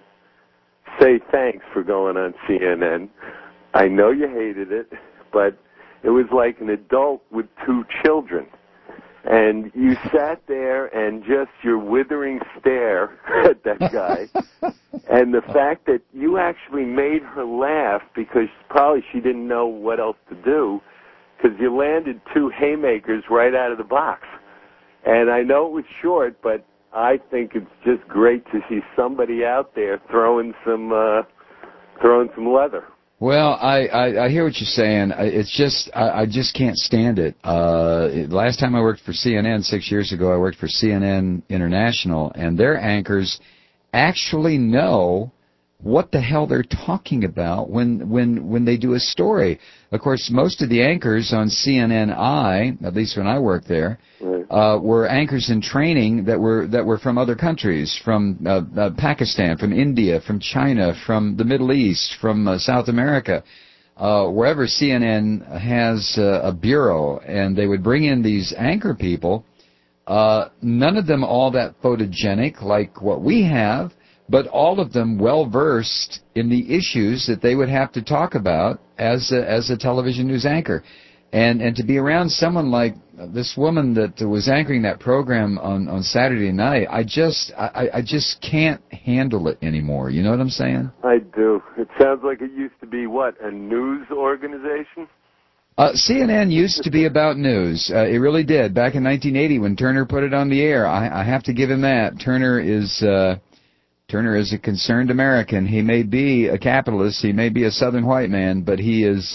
say thanks for going on CNN. I know you hated it, but it was like an adult with 2 children. And you sat there and just your withering stare at that guy. And the fact that you actually made her laugh because probably she didn't know what else to do, because you landed 2 haymakers right out of the box. And I know it was short, but I think it's just great to see somebody out there throwing some leather. Well, I hear what you're saying. It's just I just can't stand it. Last time I worked for CNN 6 years ago, I worked for CNN International, and their anchors actually know what the hell they're talking about when they do a story. Of course, most of the anchors on CNNI, at least when I worked there, were anchors in training that were from other countries, from Pakistan, from India, from China, from the Middle East, from South America, wherever CNN has a bureau, and they would bring in these anchor people. None of them all that photogenic like what we have, but all of them well-versed in the issues that they would have to talk about as a television news anchor. And to be around someone like this woman that was anchoring that program on Saturday night, I just can't handle it anymore. You know what I'm saying? I do. It sounds like it used to be, what, a news organization? CNN used to be about news. It really did. Back in 1980 when Turner put it on the air, I have to give him that. Turner is a concerned American. He may be a capitalist, he may be a Southern white man, but he is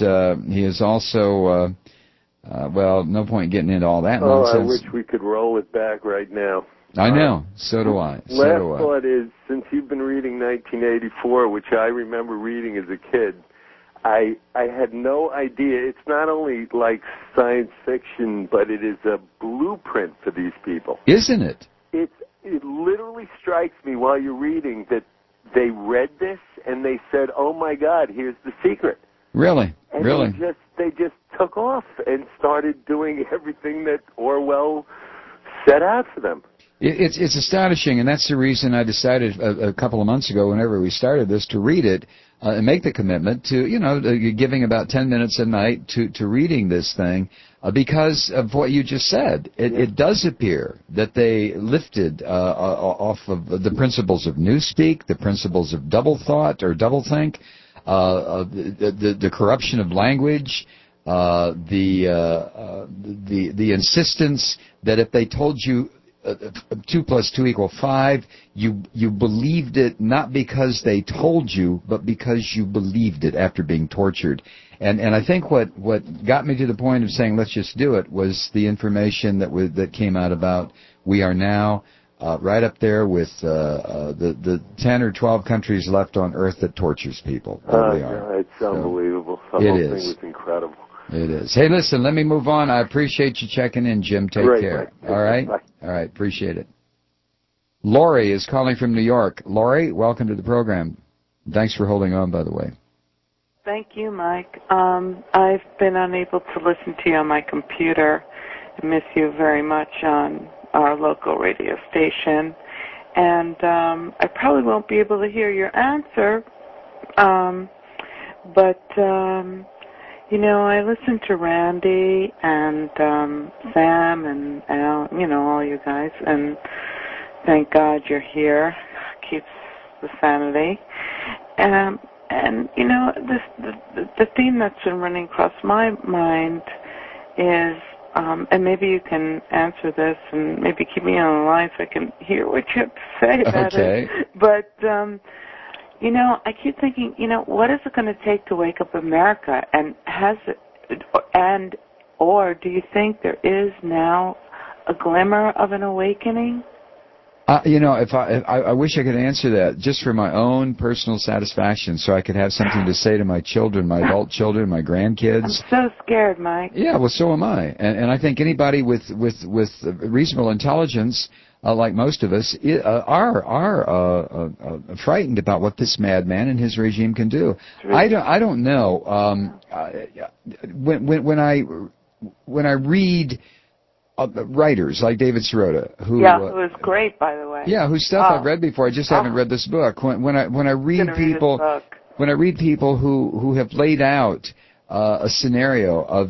also, well, no point getting into all that nonsense. I wish we could roll it back right now. I know. So do I. Last thought is, since you've been reading 1984, which I remember reading as a kid, I had no idea. It's not only like science fiction, but it is a blueprint for these people. Isn't it? It literally strikes me while you're reading that they read this and they said, "Oh my God, here's the secret." Really? And really? They just took off and started doing everything that Orwell set out for them. It's astonishing, and that's the reason I decided a couple of months ago, whenever we started this, to read it and make the commitment to, giving about 10 minutes a night to reading this thing, because of what you just said. It does appear that they lifted off of the principles of newspeak, the principles of double thought or doublethink, the corruption of language, the insistence that if they told you 2 + 2 = 5, you believed it not because they told you, but because you believed it after being tortured. And I think what got me to the point of saying let's just do it was the information that came out about we are now right up there with the 10 or 12 countries left on Earth that tortures people. There we are. It's unbelievable. The whole thing was incredible. It is. Hey, listen, let me move on. I appreciate you checking in, Jim. Take care. Right. All right? Bye. All right, appreciate it. Lori is calling from New York. Lori, welcome to the program. Thanks for holding on, by the way. Thank you, Mike. I've been unable to listen to you on my computer. I miss you very much on our local radio station. And I probably won't be able to hear your answer. But I listen to Randy and Sam and Al, all you guys, and thank God you're here. Keeps the sanity. And you know, the theme that's been running across my mind is, and maybe you can answer this and maybe keep me on the line so I can hear what you have to say about it. But, you know, I keep thinking, you know, what is it going to take to wake up America? And or do you think there is now a glimmer of an awakening? You know, if I wish I could answer that just for my own personal satisfaction, so I could have something to say to my children, my adult children, my grandkids. I'm so scared, Mike. Yeah, well, so am I, and I think anybody with reasonable intelligence, like most of us, are frightened about what this madman and his regime can do. I don't know. When I read writers like David Sirota, who was great, by the way. Yeah, whose stuff I've read before. I just haven't read this book. When I read people who have laid out a scenario of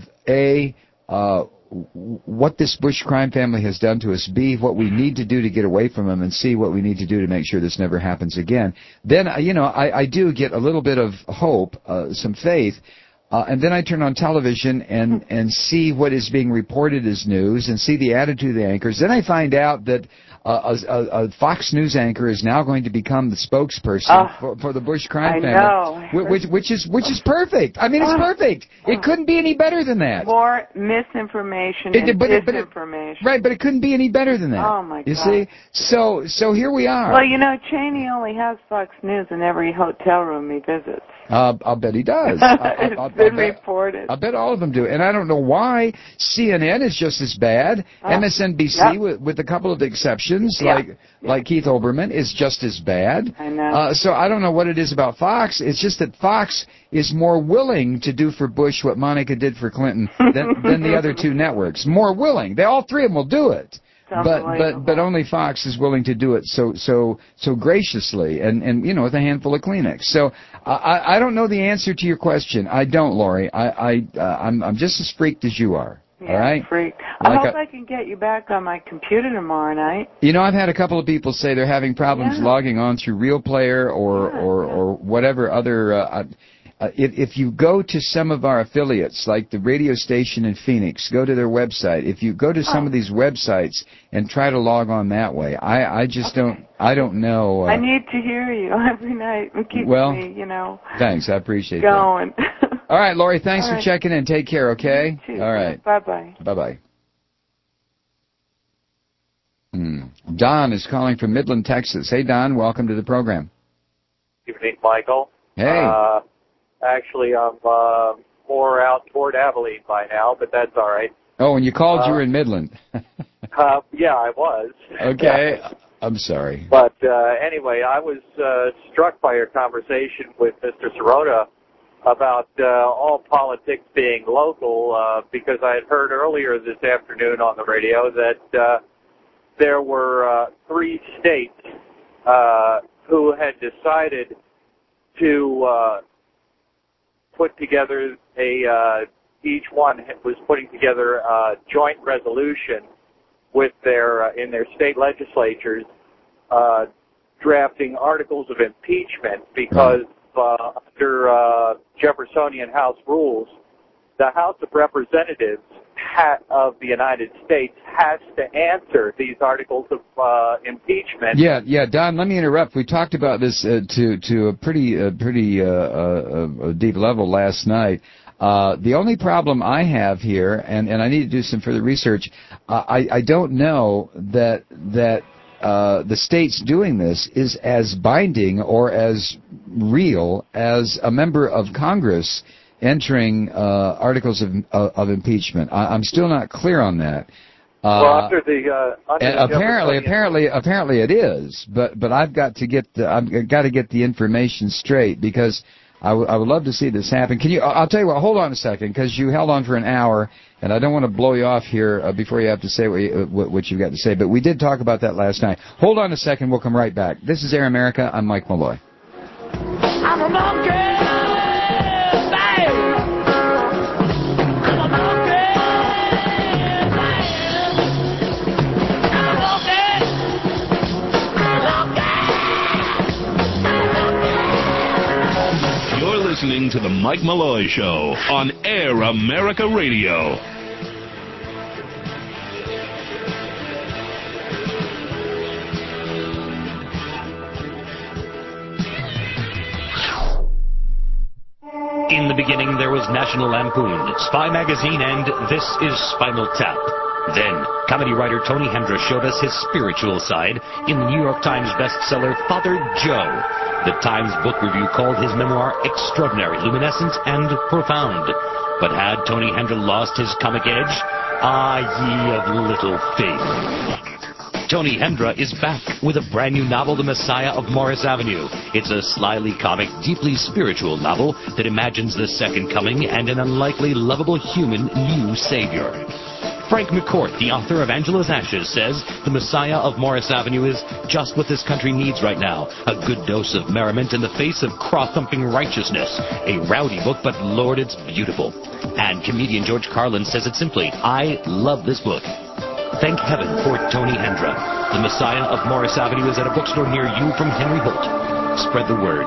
what this Bush crime family has done to us, B, what we need to do to get away from them, and C, what we need to do to make sure this never happens again, then you know I do get a little bit of hope, some faith. And then I turn on television and see what is being reported as news and see the attitude of the anchors. Then I find out that a Fox News anchor is now going to become the spokesperson for the Bush crime family, which is perfect. I mean, it's perfect. It couldn't be any better than that. More misinformation and disinformation. Right, but it couldn't be any better than that. Oh my God! You see, so here we are. Well, you know, Cheney only has Fox News in every hotel room he visits. I'll bet he does. It's been reported. I bet all of them do. And I don't know why. CNN is just as bad. MSNBC, with a couple of exceptions, like Keith Olbermann, is just as bad. I know. So I don't know what it is about Fox. It's just that Fox is more willing to do for Bush what Monica did for Clinton than the other two networks. More willing. All three of them will do it. But only Fox is willing to do it so graciously and you know, with a handful of Kleenex. So I don't know the answer to your question. I don't, Lori. I'm just as freaked as you are. Yeah, all right. Freaked. I hope I can get you back on my computer tomorrow night. You know, I've had a couple of people say they're having problems logging on through Real Player or whatever other. If you go to some of our affiliates, like the radio station in Phoenix, go to their website. If you go to some of these websites and try to log on that way, I just don't know. I need to hear you every night and keep me, you know. Thanks, I appreciate going. that. All right, Lori, thanks for checking in. Take care, okay? You too. All right. Bye-bye. Bye-bye. Don is calling from Midland, Texas. Hey, Don, welcome to the program. Good evening, Michael. Hey. Actually, I'm more out toward Abilene by now, but that's all right. Oh, when you called, you were in Midland. Yeah, I was. Okay. Yeah. I'm sorry. But anyway, I was struck by your conversation with Mr. Sirota about all politics being local, because I had heard earlier this afternoon on the radio that there were 3 states who had decided to put together each one was putting together a joint resolution with in their state legislatures, drafting articles of impeachment because under Jeffersonian House rules, the House of Representatives of the United States has to answer these articles of impeachment. Yeah, Don, let me interrupt. We talked about this to a pretty deep level last night. The only problem I have here, and I need to do some further research, I don't know that the states doing this is as binding or as real as a member of Congress entering articles of impeachment. I'm still not clear on that. Under apparently it is, but I've got to get the information straight, because I would love to see this happen. I'll tell you what. Hold on a second, because you held on for an hour, and I don't want to blow you off here before you have to say what you've got to say. But we did talk about that last night. Hold on a second. We'll come right back. This is Air America. I'm Mike Malloy. I'm a monkey. Mike Malloy Show on Air America Radio. In the beginning, there was National Lampoon, Spy Magazine, and This is Spinal Tap. Then, comedy writer Tony Hendra showed us his spiritual side in the New York Times bestseller Father Joe. The Times Book Review called his memoir extraordinary, luminescent, and profound. But had Tony Hendra lost his comic edge? Ah, ye of little faith. Tony Hendra is back with a brand new novel, The Messiah of Morris Avenue. It's a slyly comic, deeply spiritual novel that imagines the second coming and an unlikely, lovable human new savior. Frank McCourt, the author of Angela's Ashes, says The Messiah of Morris Avenue is just what this country needs right now. A good dose of merriment in the face of craw-thumping righteousness. A rowdy book, but Lord, it's beautiful. And comedian George Carlin says it simply, I love this book. Thank heaven for Tony Hendra. The Messiah of Morris Avenue is at a bookstore near you from Henry Holt. Spread the word.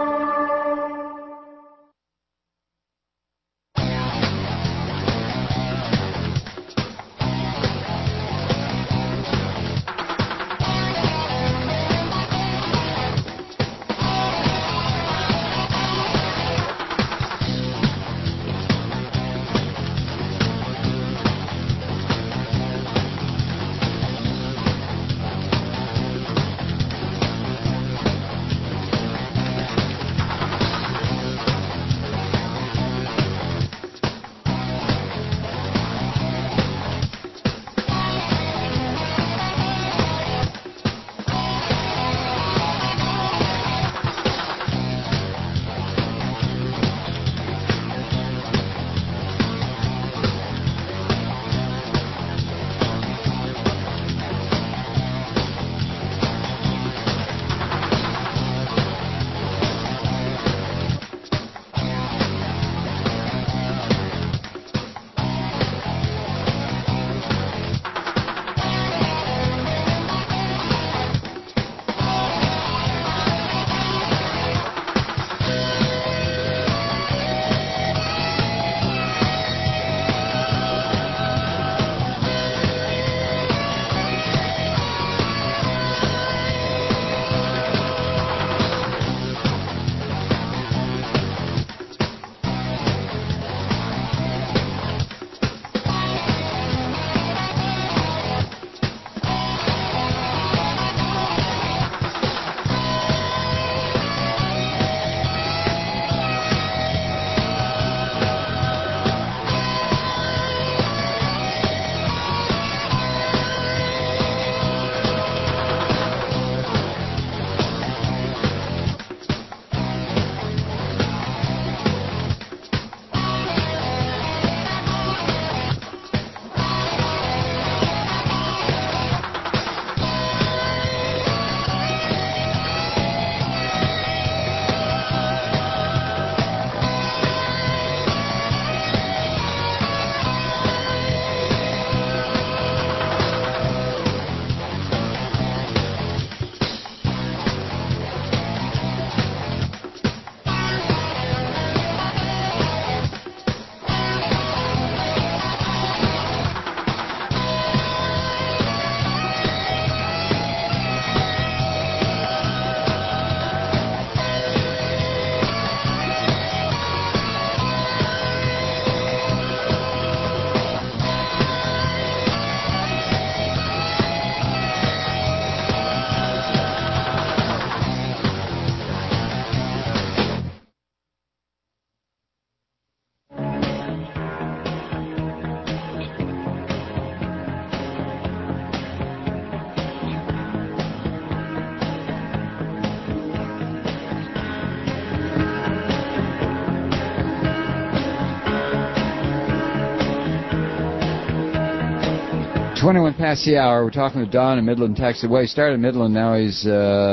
"21 past the hour." We're talking to Don in Midland, Texas. Well, he started in Midland, now he's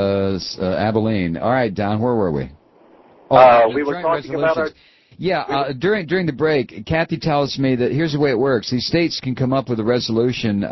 Abilene. All right, Don, where were we? We were talking about our... Yeah, during the break, Kathy tells me that here's the way it works. These states can come up with a resolution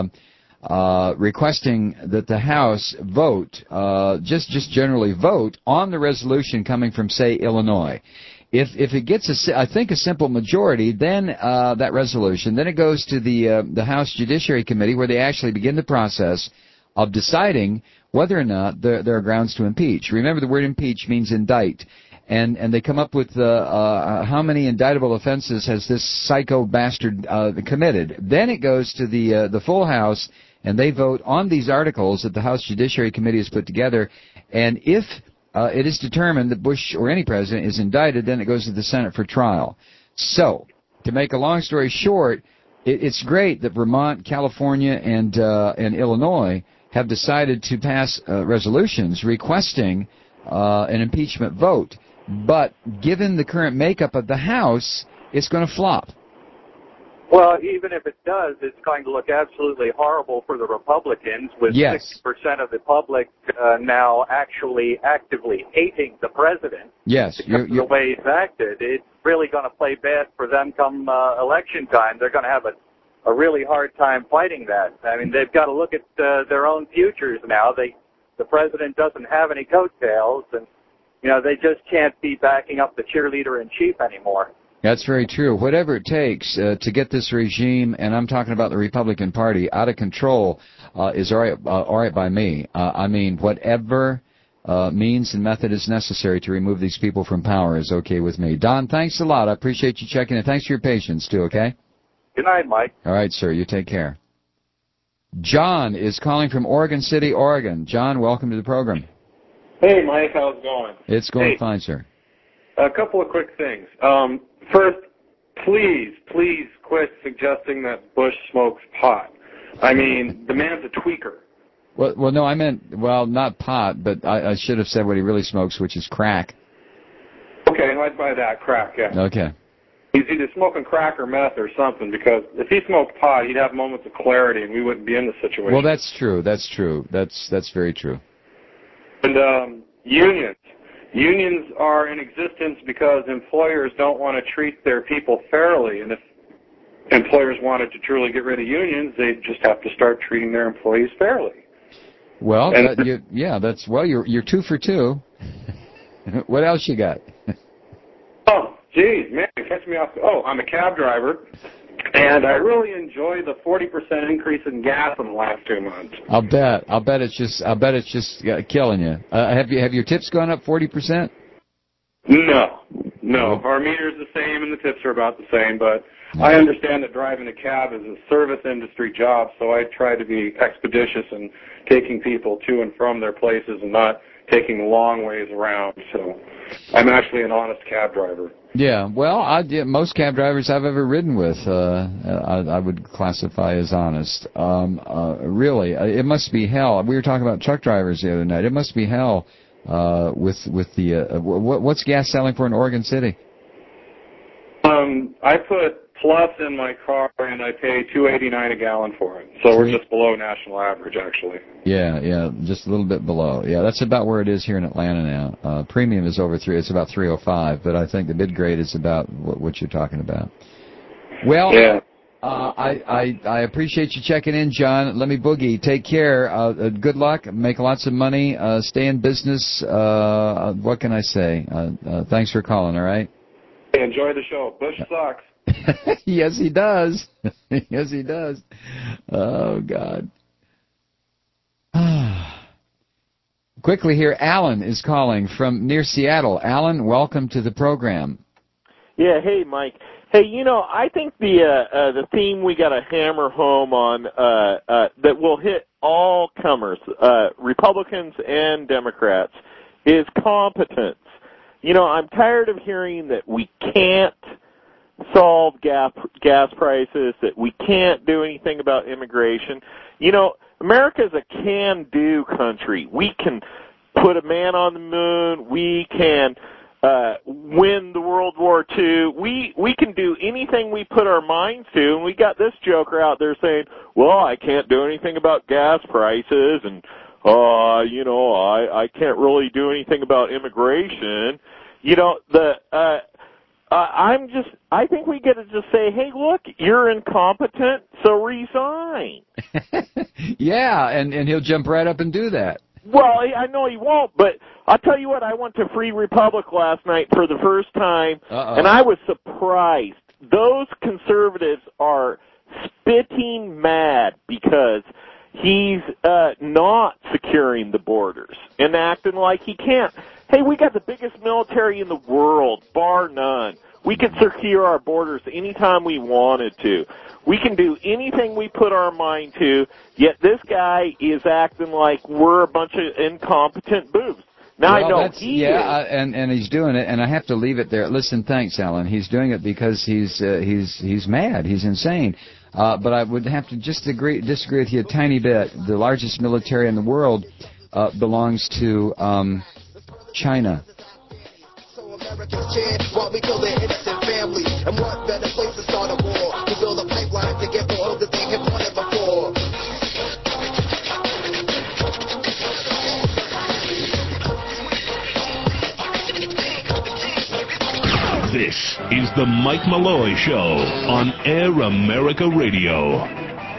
requesting that the House vote, just generally vote, on the resolution coming from, say, Illinois. If it gets I think a simple majority, then that resolution, then it goes to the House Judiciary Committee, where they actually begin the process of deciding whether or not there are grounds to impeach. Remember, the word impeach means indict. And they come up with how many indictable offenses has this psycho bastard committed. Then it goes to the full House, and they vote on these articles that the House Judiciary Committee has put together. And if it is determined that Bush or any president is indicted, then it goes to the Senate for trial. So, to make a long story short, it's great that Vermont, California, and Illinois have decided to pass resolutions requesting an impeachment vote. But given the current makeup of the House, it's going to flop. Well, even if it does, it's going to look absolutely horrible for the Republicans, with 60% of the public now actually actively hating the president. Yes. Because of the way he's acted. It's really going to play bad for them come election time. They're going to have a really hard time fighting that. I mean, they've got to look at their own futures now. The president doesn't have any coattails, and they just can't be backing up the cheerleader-in-chief anymore. That's very true. Whatever it takes to get this regime, and I'm talking about the Republican Party, out of control is all right by me. I mean, whatever means and method is necessary to remove these people from power is okay with me. Don, thanks a lot. I appreciate you checking in. Thanks for your patience, too, okay? Good night, Mike. All right, sir. You take care. John is calling from Oregon City, Oregon. John, welcome to the program. Hey, Mike. How's it going? It's going fine, sir. A couple of quick things. First, please quit suggesting that Bush smokes pot. I mean, the man's a tweaker. Well, no, I meant, not pot, but I should have said what he really smokes, which is crack. Okay, I'd buy that, crack, yeah. Okay. He's either smoking crack or meth or something, because if he smoked pot, he'd have moments of clarity, and we wouldn't be in this situation. Well, that's true. That's very true. And unions. Unions are in existence because employers don't want to treat their people fairly, and if employers wanted to truly get rid of unions, they'd just have to start treating their employees fairly. Well, you're 2 for 2. What else you got? Oh, geez, man, catch me off. Oh, I'm a cab driver, and I really enjoy the 40% increase in gas in the last 2 months. I'll bet it's just killing you. Have your tips gone up 40%? No. Our meter's the same, and the tips are about the same. But I understand that driving a cab is a service industry job, so I try to be expeditious in taking people to and from their places and not taking long ways around. So I'm actually an honest cab driver. Yeah, well, most cab drivers I've ever ridden with, I would classify as honest. Really, it must be hell. We were talking about truck drivers the other night. It must be hell with the what's gas selling for in Oregon City? I put plus in my car, and I pay $2.89 a gallon for it. So we're just below national average, actually. Yeah, just a little bit below. Yeah, that's about where it is here in Atlanta now. Premium is over 3. It's about 3.05, but I think the mid grade is about what you're talking about. Well, yeah. I appreciate you checking in, John. Let me boogie. Take care. Good luck. Make lots of money. Stay in business. What can I say? Thanks for calling. All right. Hey, enjoy the show. Bush sucks. Yes, he does. Yes, he does. Oh, God. Quickly here, Alan is calling from near Seattle. Alan, welcome to the program. Yeah, hey, Mike. Hey, I think the theme we got to hammer home on that will hit all comers, Republicans and Democrats, is competence. I'm tired of hearing that we can't solve gas prices, that we can't do anything about immigration. America's a can-do country. We can put a man on the moon. We can win the World War II. We can do anything we put our minds to, and we got this joker out there saying, well, I can't do anything about gas prices, and I can't really do anything about immigration. I think we get to just say, hey, look, you're incompetent, so resign. Yeah, and he'll jump right up and do that. Well, I know he won't, but I'll tell you what, I went to Free Republic last night for the first time, and I was surprised. Those conservatives are spitting mad because he's not securing the borders and acting like he can't. Hey, we got the biggest military in the world, bar none. We can secure our borders anytime we wanted to. We can do anything we put our mind to, yet this guy is acting like we're a bunch of incompetent boobs. Now, I know he is. And he's doing it, and I have to leave it there. Listen, thanks, Alan. He's doing it because he's mad. He's insane. But I would have to just disagree with you a tiny bit. The largest military in the world belongs to China. Americans cheer while we kill their innocent families. And what better place to start a war? To build a pipeline to get all that they have wanted before. This is the Mike Malloy Show on Air America Radio.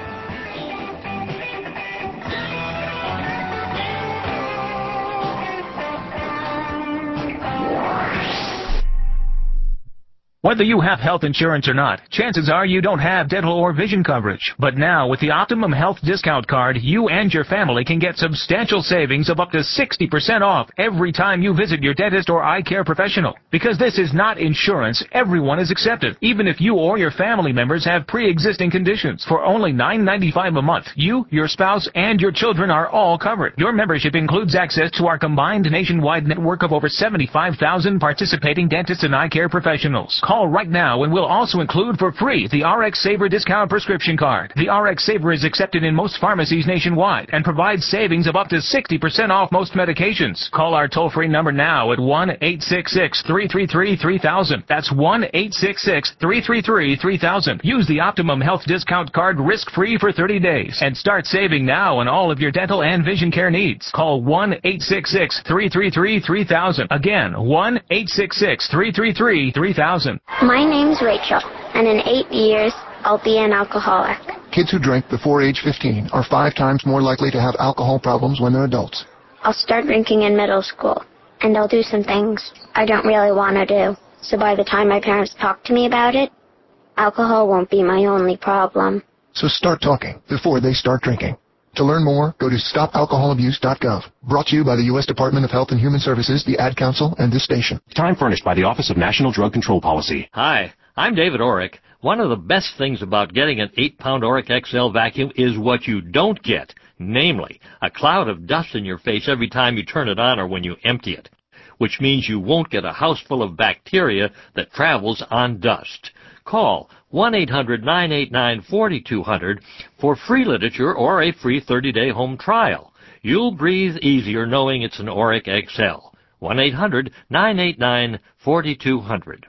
Whether you have health insurance or not, chances are you don't have dental or vision coverage. But now, with the Optimum Health Discount Card, you and your family can get substantial savings of up to 60% off every time you visit your dentist or eye care professional. Because this is not insurance, everyone is accepted, even if you or your family members have pre-existing conditions. For only $9.95 a month, you, your spouse, and your children are all covered. Your membership includes access to our combined nationwide network of over 75,000 participating dentists and eye care professionals. Call right now and we'll also include for free the RX Saver Discount Prescription Card. The RX Saver is accepted in most pharmacies nationwide and provides savings of up to 60% off most medications. Call our toll-free number now at 1-866-333-3000. That's 1-866-333-3000. Use the Optimum Health Discount Card risk-free for 30 days and start saving now on all of your dental and vision care needs. Call 1-866-333-3000. Again, 1-866-333-3000. My name's Rachel, and in 8 years, I'll be an alcoholic. Kids who drink before age 15 are 5 times more likely to have alcohol problems when they're adults. I'll start drinking in middle school, and I'll do some things I don't really want to do. So by the time my parents talk to me about it, alcohol won't be my only problem. So start talking before they start drinking. To learn more, go to stopalcoholabuse.gov. Brought to you by the U.S. Department of Health and Human Services, the Ad Council, and this station. Time furnished by the Office of National Drug Control Policy. Hi, I'm David Orrick. One of the best things about getting an 8-pound Orrick XL vacuum is what you don't get, namely, a cloud of dust in your face every time you turn it on or when you empty it, which means you won't get a house full of bacteria that travels on dust. Call 1-800-989-4200 for free literature or a free 30-day home trial. You'll breathe easier knowing it's an Orrick XL. 1-800-989-4200.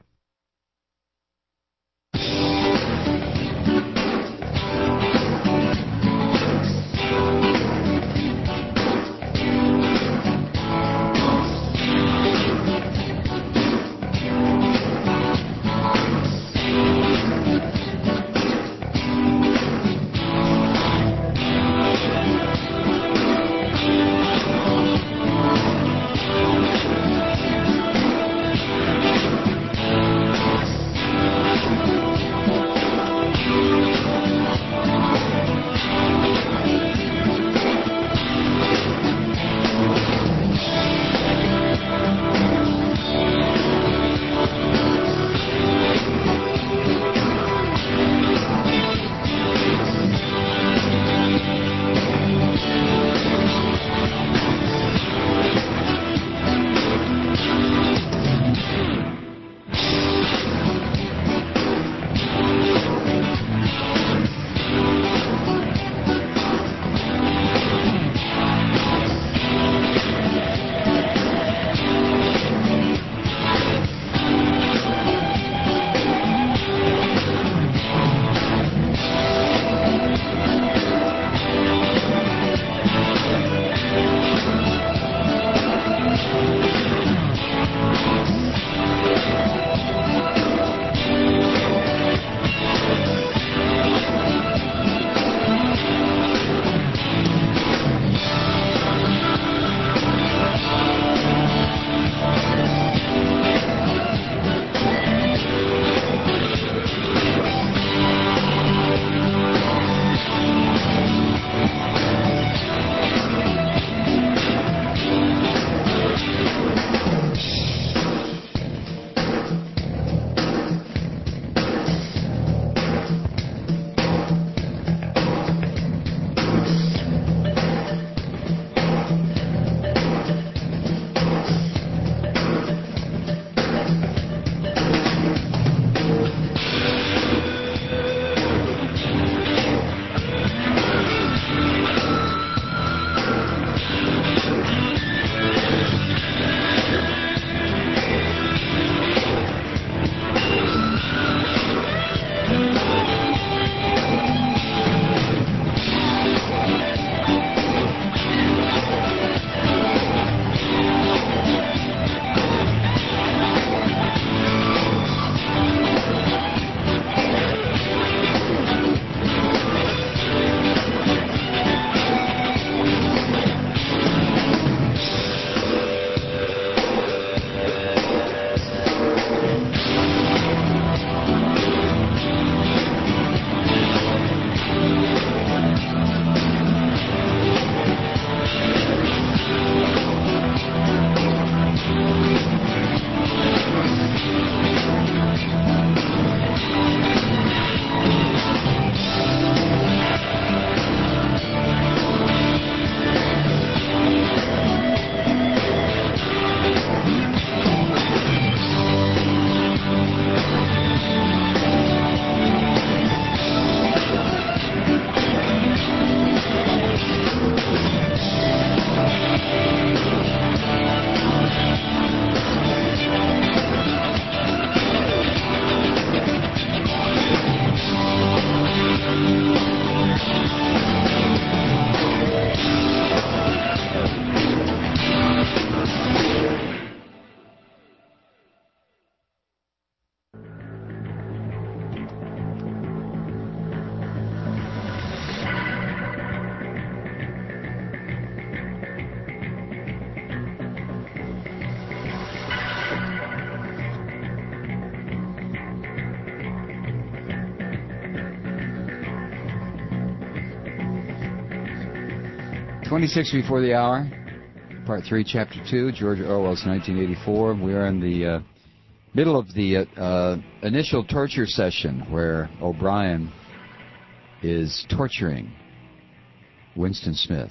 26 before the hour, Part 3, Chapter 2, George Orwell's 1984. We are in the middle of the initial torture session where O'Brien is torturing Winston Smith.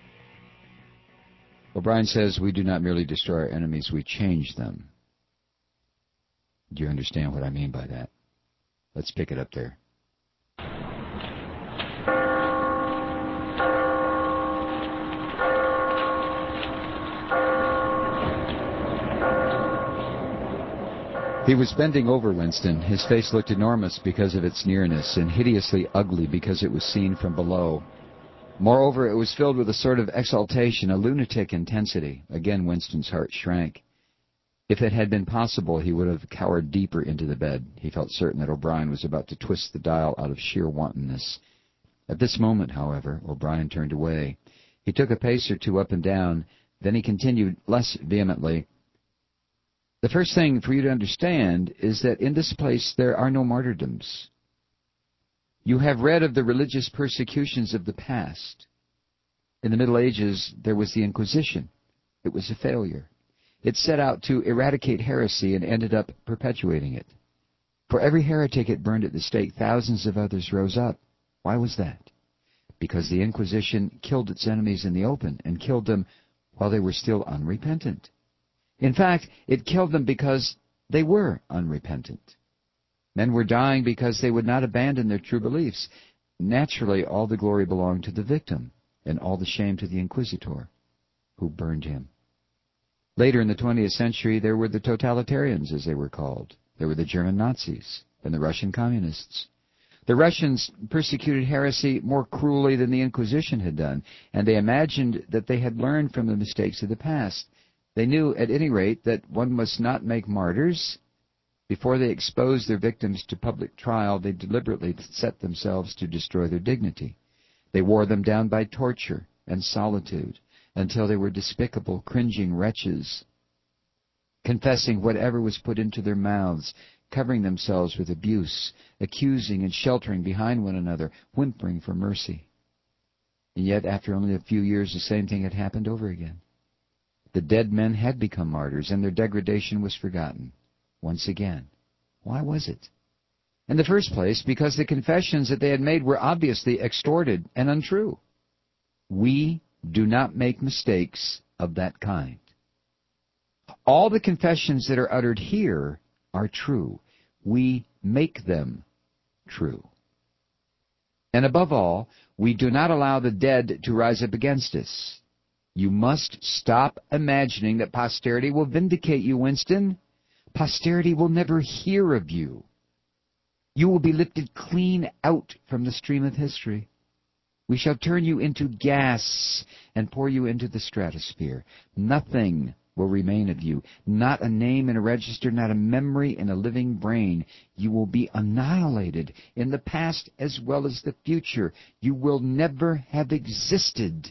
O'Brien says, "We do not merely destroy our enemies, we change them." Do you understand what I mean by that? Let's pick it up there. He was bending over Winston. His face looked enormous because of its nearness, and hideously ugly because it was seen from below. Moreover, it was filled with a sort of exaltation, a lunatic intensity. Again, Winston's heart shrank. If it had been possible, he would have cowered deeper into the bed. He felt certain that O'Brien was about to twist the dial out of sheer wantonness. At this moment, however, O'Brien turned away. He took a pace or two up and down. Then he continued less vehemently, "The first thing for you to understand is that in this place there are no martyrdoms. You have read of the religious persecutions of the past. In the Middle Ages, there was the Inquisition. It was a failure. It set out to eradicate heresy and ended up perpetuating it. For every heretic it burned at the stake, thousands of others rose up. Why was that? Because the Inquisition killed its enemies in the open and killed them while they were still unrepentant. In fact, it killed them because they were unrepentant. Men were dying because they would not abandon their true beliefs. Naturally, all the glory belonged to the victim, and all the shame to the inquisitor, who burned him. Later in the 20th century, there were the totalitarians, as they were called. There were the German Nazis and the Russian communists. The Russians persecuted heresy more cruelly than the Inquisition had done, and they imagined that they had learned from the mistakes of the past. They knew, at any rate, that one must not make martyrs. Before they exposed their victims to public trial, they deliberately set themselves to destroy their dignity. They wore them down by torture and solitude until they were despicable, cringing wretches, confessing whatever was put into their mouths, covering themselves with abuse, accusing and sheltering behind one another, whimpering for mercy. And yet, after only a few years, the same thing had happened over again. The dead men had become martyrs, and their degradation was forgotten. Once again. Why was it? In the first place, because the confessions that they had made were obviously extorted and untrue. We do not make mistakes of that kind. All the confessions that are uttered here are true. We make them true. And above all, we do not allow the dead to rise up against us. You must stop imagining that posterity will vindicate you, Winston. Posterity will never hear of you. You will be lifted clean out from the stream of history. We shall turn you into gas and pour you into the stratosphere. Nothing will remain of you. Not a name in a register, not a memory in a living brain. You will be annihilated in the past as well as the future. You will never have existed.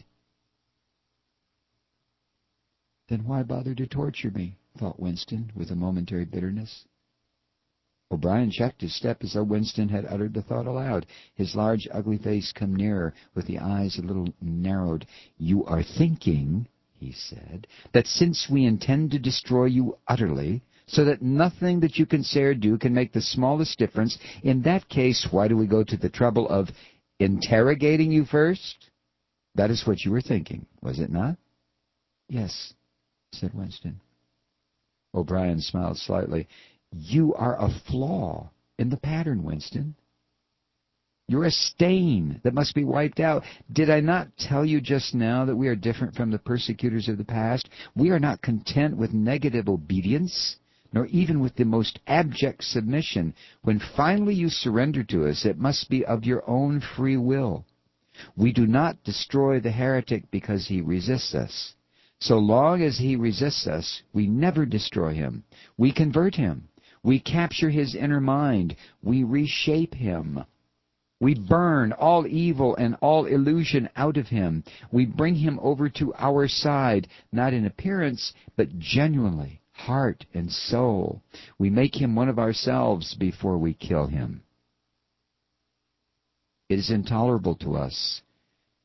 Then why bother to torture me? Thought Winston with a momentary bitterness. O'Brien checked his step as though Winston had uttered the thought aloud. His large, ugly face came nearer, with the eyes a little narrowed. "You are thinking," he said, "that since we intend to destroy you utterly, so that nothing that you can say or do can make the smallest difference, in that case, why do we go to the trouble of interrogating you first? That is what you were thinking, was it not?" "Yes," said Winston. O'Brien smiled slightly. "You are a flaw in the pattern, Winston. You're a stain that must be wiped out. Did I not tell you just now that we are different from the persecutors of the past? We are not content with negative obedience, nor even with the most abject submission. When finally you surrender to us, it must be of your own free will. We do not destroy the heretic because he resists us. So long as he resists us, we never destroy him. We convert him. We capture his inner mind. We reshape him. We burn all evil and all illusion out of him. We bring him over to our side, not in appearance, but genuinely, heart and soul. We make him one of ourselves before we kill him. It is intolerable to us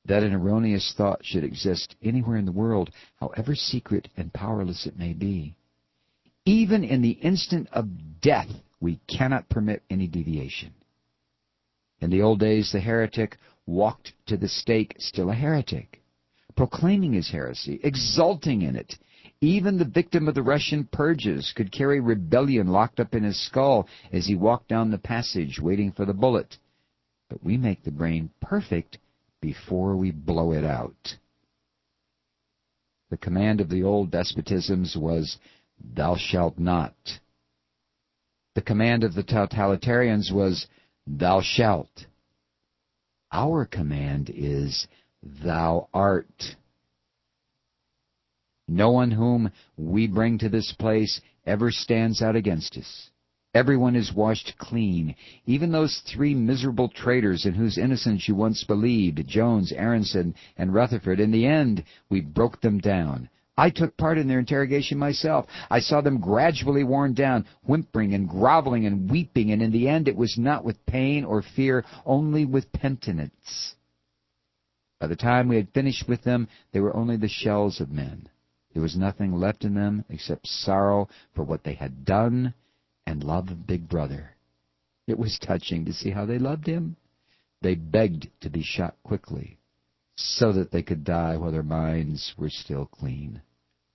that an erroneous thought should exist anywhere in the world, however secret and powerless it may be. Even in the instant of death, we cannot permit any deviation. In the old days, the heretic walked to the stake still a heretic, proclaiming his heresy, exulting in it. Even the victim of the Russian purges could carry rebellion locked up in his skull as he walked down the passage waiting for the bullet. But we make the brain perfect before we blow it out. The command of the old despotisms was, "Thou shalt not." The command of the totalitarians was, "Thou shalt." Our command is, "Thou art." No one whom we bring to this place ever stands out against us. Everyone is washed clean, even those 3 miserable traitors in whose innocence you once believed, Jones, Aronson, and Rutherford. In the end, we broke them down. I took part in their interrogation myself. I saw them gradually worn down, whimpering and groveling and weeping, and in the end it was not with pain or fear, only with penitence. By the time we had finished with them, they were only the shells of men. There was nothing left in them except sorrow for what they had done and love of Big Brother. It was touching to see how they loved him. They begged to be shot quickly, so that they could die while their minds were still clean.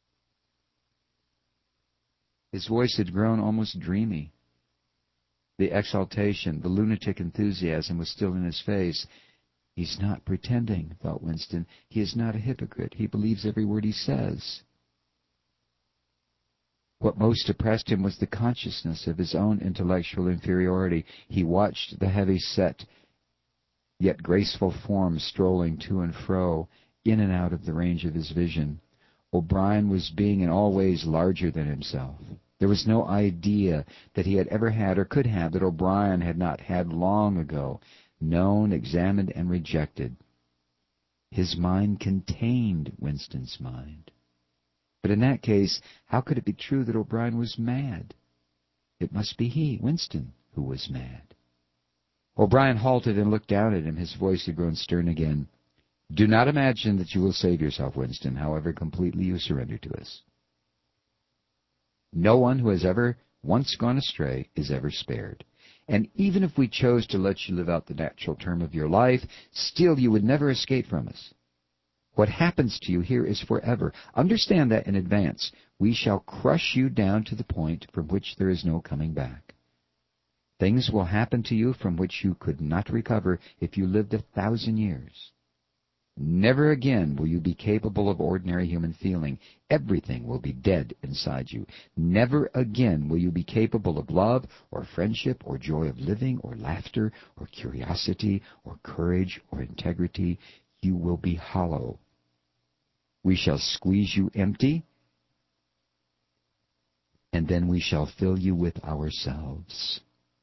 His voice had grown almost dreamy. The exaltation, the lunatic enthusiasm was still in his face. He's not pretending, thought Winston. He is not a hypocrite. He believes every word he says. What most oppressed him was the consciousness of his own intellectual inferiority. He watched the heavy-set, yet graceful form strolling to and fro, in and out of the range of his vision. O'Brien was being in all ways larger than himself. There was no idea that he had ever had or could have that O'Brien had not had long ago, known, examined, and rejected. His mind contained Winston's mind. But in that case, how could it be true that O'Brien was mad? It must be he, Winston, who was mad. O'Brien halted and looked down at him. His voice had grown stern again. "Do not imagine that you will save yourself, Winston, however completely you surrender to us. No one who has ever once gone astray is ever spared. And even if we chose to let you live out the natural term of your life, still you would never escape from us. What happens to you here is forever. Understand that in advance. We shall crush you down to the point from which there is no coming back. Things will happen to you from which you could not recover if you lived 1,000 years. Never again will you be capable of ordinary human feeling. Everything will be dead inside you. Never again will you be capable of love or friendship or joy of living or laughter or curiosity or courage or integrity. You will be hollow. We shall squeeze you empty, and then we shall fill you with ourselves."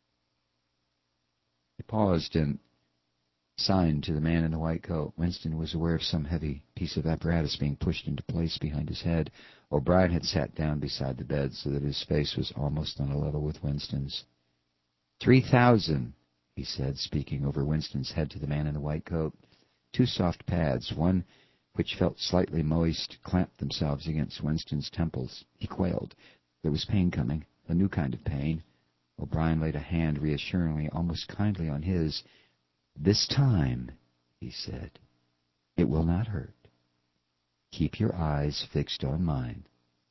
He paused and signed to the man in the white coat. Winston was aware of some heavy piece of apparatus being pushed into place behind his head. O'Brien had sat down beside the bed so that his face was almost on a level with Winston's. 3,000, he said, speaking over Winston's head to the man in the white coat. 2 soft pads, one which felt slightly moist, clamped themselves against Winston's temples. He quailed. There was pain coming, a new kind of pain. O'Brien laid a hand reassuringly, almost kindly, on his. "This time," he said, "it will not hurt. Keep your eyes fixed on mine."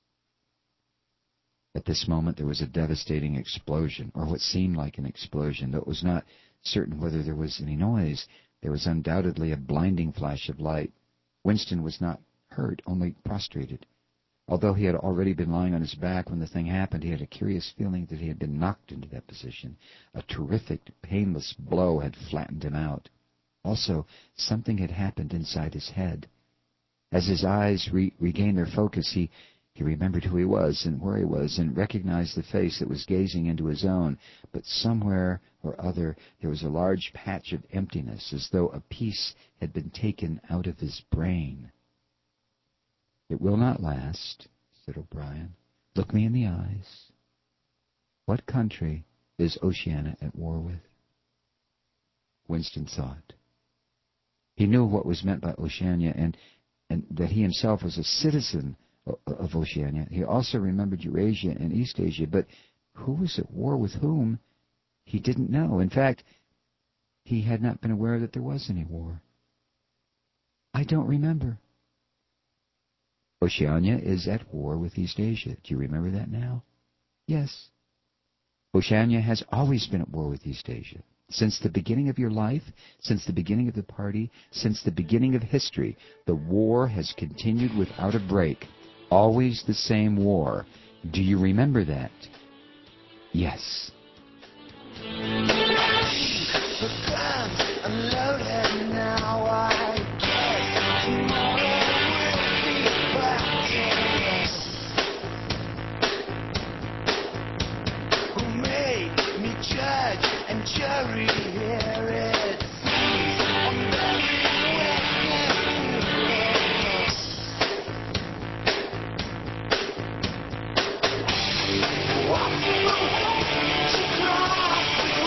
At this moment there was a devastating explosion, or what seemed like an explosion, though it was not certain whether there was any noise. There was undoubtedly a blinding flash of light. Winston was not hurt, only prostrated. Although he had already been lying on his back when the thing happened, he had a curious feeling that he had been knocked into that position. A terrific, painless blow had flattened him out. Also, something had happened inside his head. As his eyes regained their focus, he remembered who he was and where he was, and recognized the face that was gazing into his own. But somewhere or other there was a large patch of emptiness, as though a piece had been taken out of his brain. "It will not last," said O'Brien. "Look me in the eyes. What country is Oceania at war with?" Winston thought. He knew what was meant by Oceania and that he himself was a citizen of Oceania. He also remembered Eurasia and East Asia, but who was at war with whom, he didn't know. In fact, he had not been aware that there was any war. I don't remember. Oceania is at war with East Asia. Do you remember that now? Yes. Oceania has always been at war with East Asia. Since the beginning of your life, since the beginning of the party, since the beginning of history, the war has continued without a break. Always the same war. Do you remember that? Yes. The guns unloaded now, I guess tomorrow will be back in. Who made me judge and jury here? It seems I'm very witness. What's the way to cross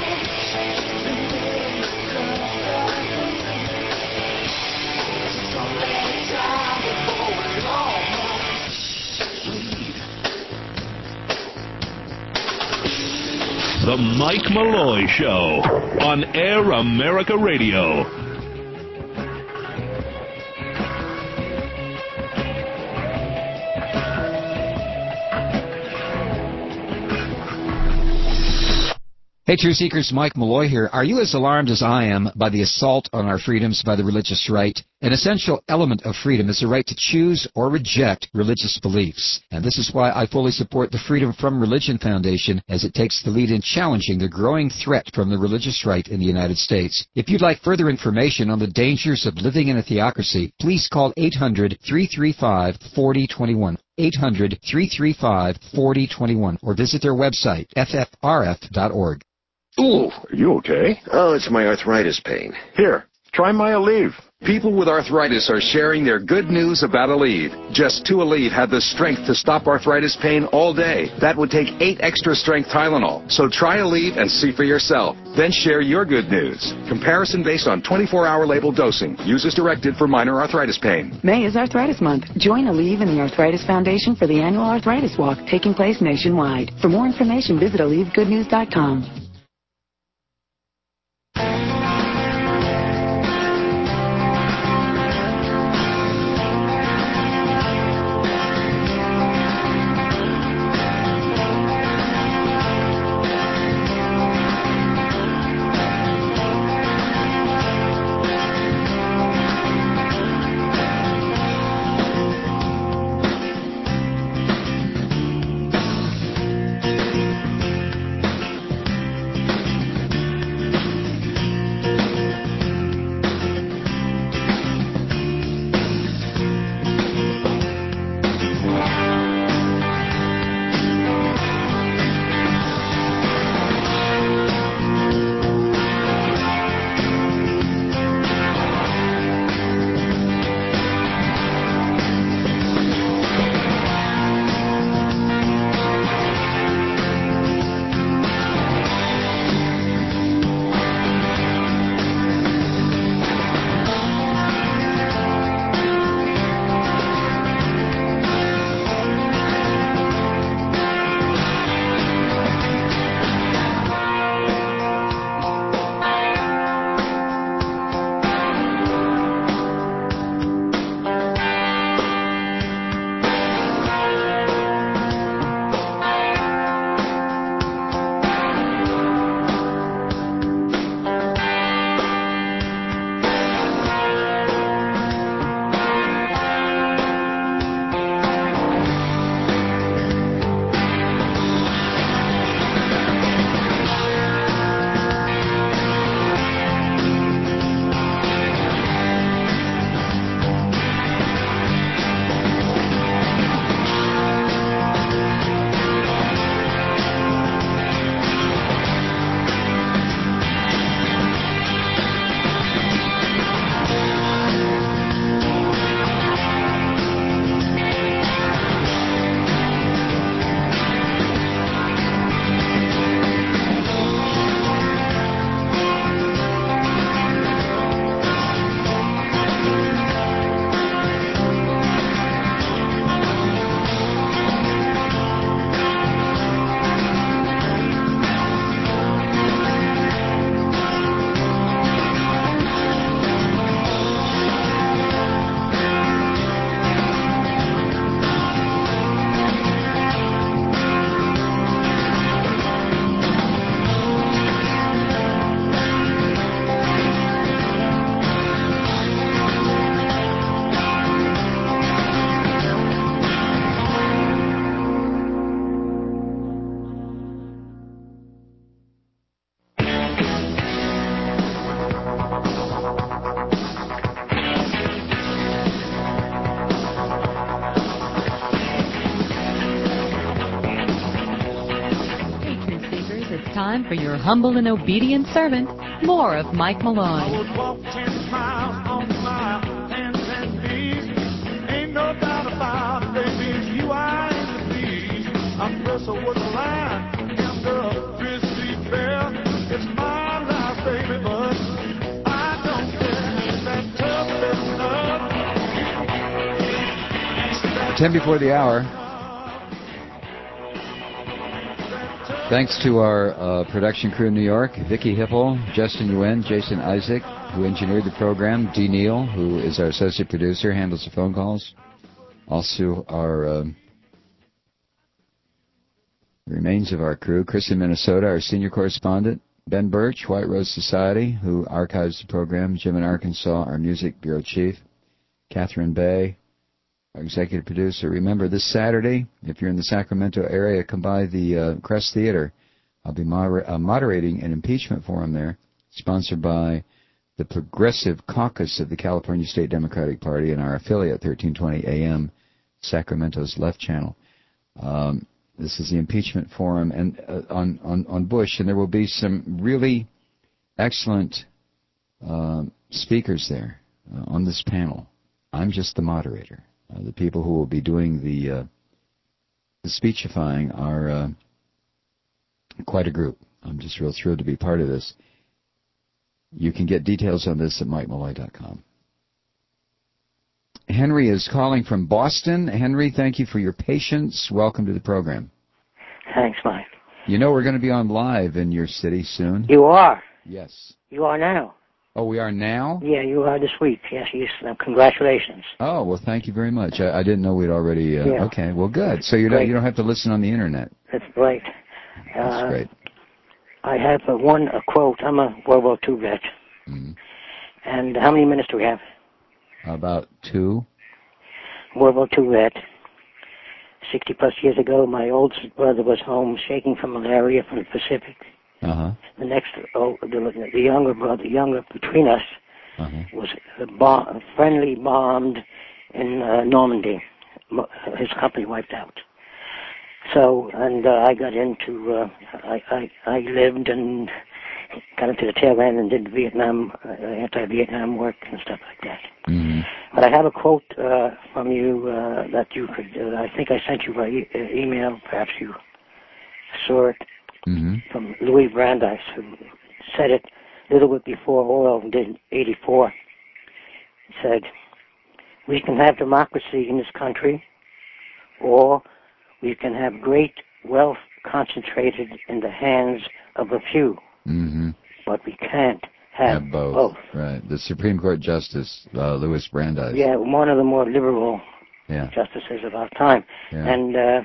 The Mike Malloy Show on Air America Radio. Hey, Truth Seekers, Mike Malloy here. Are you as alarmed as I am by the assault on our freedoms by the religious right? An essential element of freedom is the right to choose or reject religious beliefs. And this is why I fully support the Freedom from Religion Foundation as it takes the lead in challenging the growing threat from the religious right in the United States. If you'd like further information on the dangers of living in a theocracy, please call 800-335-4021. 800-335-4021 or visit their website, ffrf.org. Ooh, are you okay? Oh, it's my arthritis pain. Here, try my Aleve. People with arthritis are sharing their good news about Aleve. Just 2 Aleve have the strength to stop arthritis pain all day. That would take 8 extra strength Tylenol. So try Aleve and see for yourself. Then share your good news. Comparison based on 24-hour label dosing. Use as directed for minor arthritis pain. May is Arthritis Month. Join Aleve and the Arthritis Foundation for the annual Arthritis Walk taking place nationwide. For more information, visit AleveGoodNews.com. time for your humble and obedient servant, more of Mike Malloy. Walk 10 miles on my hands and knees. Ain't no doubt about it, baby, it's you I aim to please. I'm wrestle with the line and the grizzly bear. It's my life, baby, but I don't care. It's that tough enough. 10 before the hour. Thanks to our production crew in New York, Vicki Hipple, Justin Yuen, Jason Isaac, who engineered the program, Dee Neal, who is our associate producer, handles the phone calls. Also our remains of our crew, Chris in Minnesota, our senior correspondent, Ben Birch, White Rose Society, who archives the program, Jim in Arkansas, our music bureau chief, Catherine Bay, our executive producer. Remember, this Saturday, if you're in the Sacramento area, come by the Crest Theater. I'll be moderating an impeachment forum there, sponsored by the Progressive Caucus of the California State Democratic Party and our affiliate, 1320 AM, Sacramento's Left Channel. This is the impeachment forum and on Bush, and there will be some really excellent speakers there on this panel. I'm just the moderator. The people who will be doing the speechifying are quite a group. I'm just real thrilled to be part of this. You can get details on this at MikeMalloy.com. Henry is calling from Boston. Henry, thank you for your patience. Welcome to the program. Thanks, Mike. You know we're going to be on live in your city soon. You are? Yes. You are now? Oh, we are now? Yeah, you are this week. Yes, congratulations. Oh, well, thank you very much. I didn't know we'd already... Yeah. Okay, well, good. So you don't have to listen on the Internet. That's great. That's great. I have a quote. I'm a World War II vet. Mm-hmm. And how many minutes do we have? About 2. World War II vet. 60-plus years ago, my oldest brother was home shaking from malaria from the Pacific. Uh-huh. The next, the younger brother, younger between us, was friendly bombed in Normandy. His company wiped out. So, and I got into, I lived and got into the tail end and did Vietnam, anti-Vietnam work and stuff like that. Mm-hmm. But I have a quote from you that you could, I think I sent you by email, perhaps you saw it. Mm-hmm. From Louis Brandeis, who said it a little bit before Orwell did 84. He said, we can have democracy in this country, or we can have great wealth concentrated in the hands of a few. Mm-hmm. But we can't have both. Right. The Supreme Court Justice, Louis Brandeis. Yeah, one of the more liberal justices of our time. Yeah. And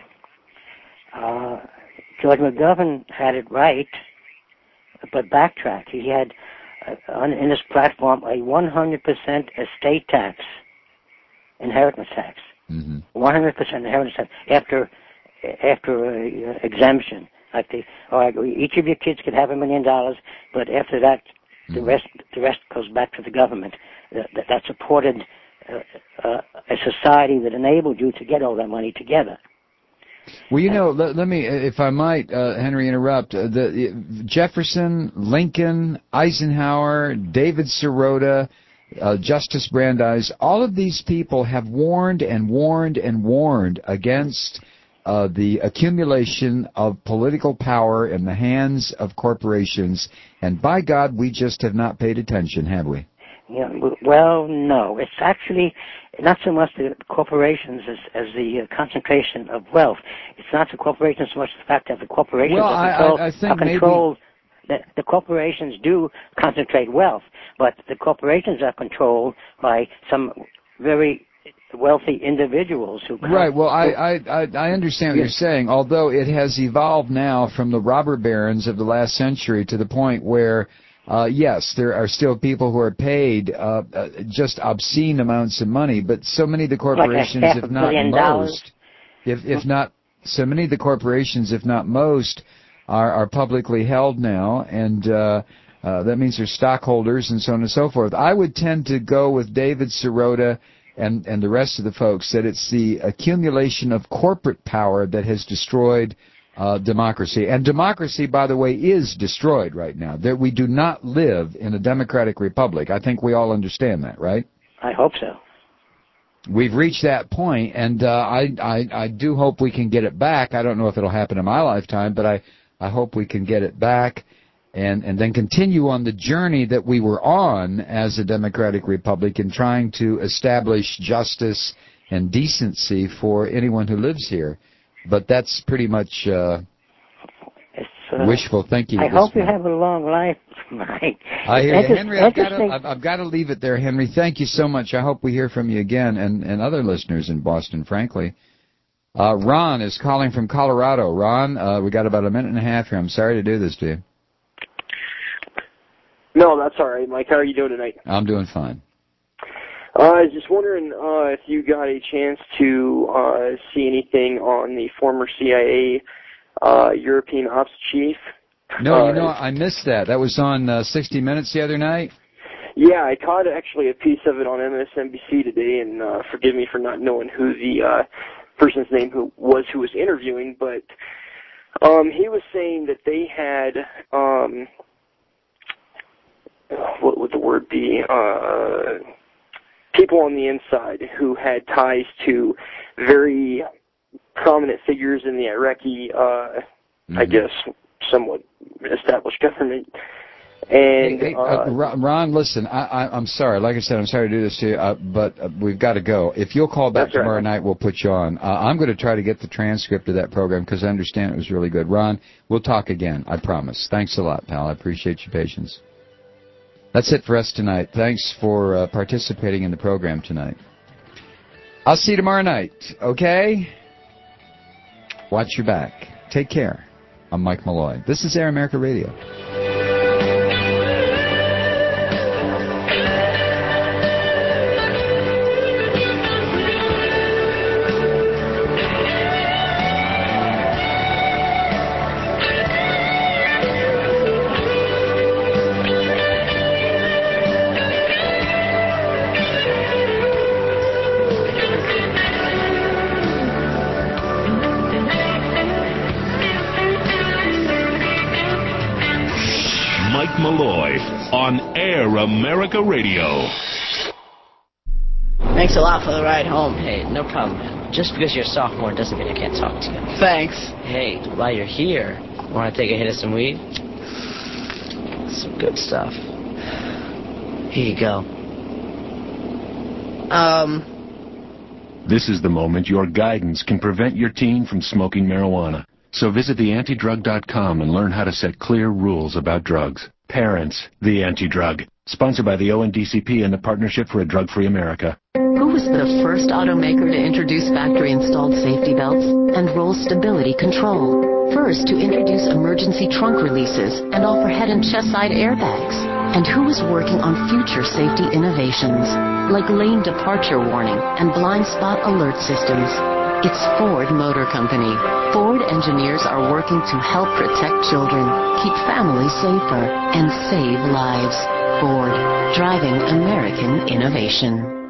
George McGovern had it right, but backtrack. He had, in his platform, a 100% estate tax, inheritance tax. Mm-hmm. 100% inheritance tax after exemption. Like all right, each of your kids could have $1 million, but after that, the rest goes back to the government. That supported a society that enabled you to get all that money together. Well, you know, let me, if I might, Henry, interrupt. Jefferson, Lincoln, Eisenhower, David Sirota, Justice Brandeis, all of these people have warned and warned and warned against the accumulation of political power in the hands of corporations, and by God, we just have not paid attention, have we? Yeah, well, no. It's actually not so much the corporations as the concentration of wealth. It's not the corporations so much the fact that the corporations are controlled. The corporations do concentrate wealth, but the corporations are controlled by some very wealthy individuals who... Right, well, I understand what you're saying, although it has evolved now from the robber barons of the last century to the point where... yes, there are still people who are paid just obscene amounts of money, but so many of the corporations, like if not most, if not so many of the corporations, if not most, are publicly held now, and that means they're stockholders and so on and so forth. I would tend to go with David Sirota and the rest of the folks that it's the accumulation of corporate power that has destroyed democracy. And democracy, by the way, is destroyed right now. That we do not live in a democratic republic. I think we all understand that, right? I hope so. We've reached that point, and I do hope we can get it back. I don't know if it'll happen in my lifetime, but I hope we can get it back and then continue on the journey that we were on as a democratic republic in trying to establish justice and decency for anyone who lives here. But that's pretty much wishful thinking. I hope you have a long life, Mike. I hear you. Henry, I've got to leave it there, Henry. Thank you so much. I hope we hear from you again and other listeners in Boston, frankly. Ron is calling from Colorado. Ron, we got about a minute and a half here. I'm sorry to do this to you. No, that's all right, Mike. How are you doing tonight? I'm doing fine. I was just wondering if you got a chance to see anything on the former CIA European Ops Chief. No, I missed that. That was on 60 Minutes the other night? Yeah, I caught actually a piece of it on MSNBC today, and forgive me for not knowing who the person's name who was interviewing, but he was saying that they had, what would the word be, people on the inside who had ties to very prominent figures in the Iraqi, I guess, somewhat established government. And Ron, listen, I'm sorry. Like I said, I'm sorry to do this to you, but we've got to go. If you'll call back tomorrow night, we'll put you on. I'm going to try to get the transcript of that program because I understand it was really good. Ron, we'll talk again, I promise. Thanks a lot, pal. I appreciate your patience. That's it for us tonight. Thanks for participating in the program tonight. I'll see you tomorrow night, okay? Watch your back. Take care. I'm Mike Malloy. This is Air America Radio. Malloy on Air America Radio. Thanks a lot for the ride home. Hey, no problem. Just because you're a sophomore doesn't mean I can't talk to you. Thanks. Hey, while you're here, want to take a hit of some weed? Some good stuff. Here you go. This is the moment your guidance can prevent your teen from smoking marijuana. So visit theantidrug.com and learn how to set clear rules about drugs. Parents, the Anti-Drug. Sponsored by the ONDCP and the Partnership for a Drug-Free America. Who was the first automaker to introduce factory-installed safety belts and roll stability control? First to introduce emergency trunk releases and offer head and chest side airbags? And who was working on future safety innovations like lane departure warning and blind spot alert systems? It's Ford Motor Company. Ford engineers are working to help protect children, keep families safer, and save lives. Ford, driving American innovation.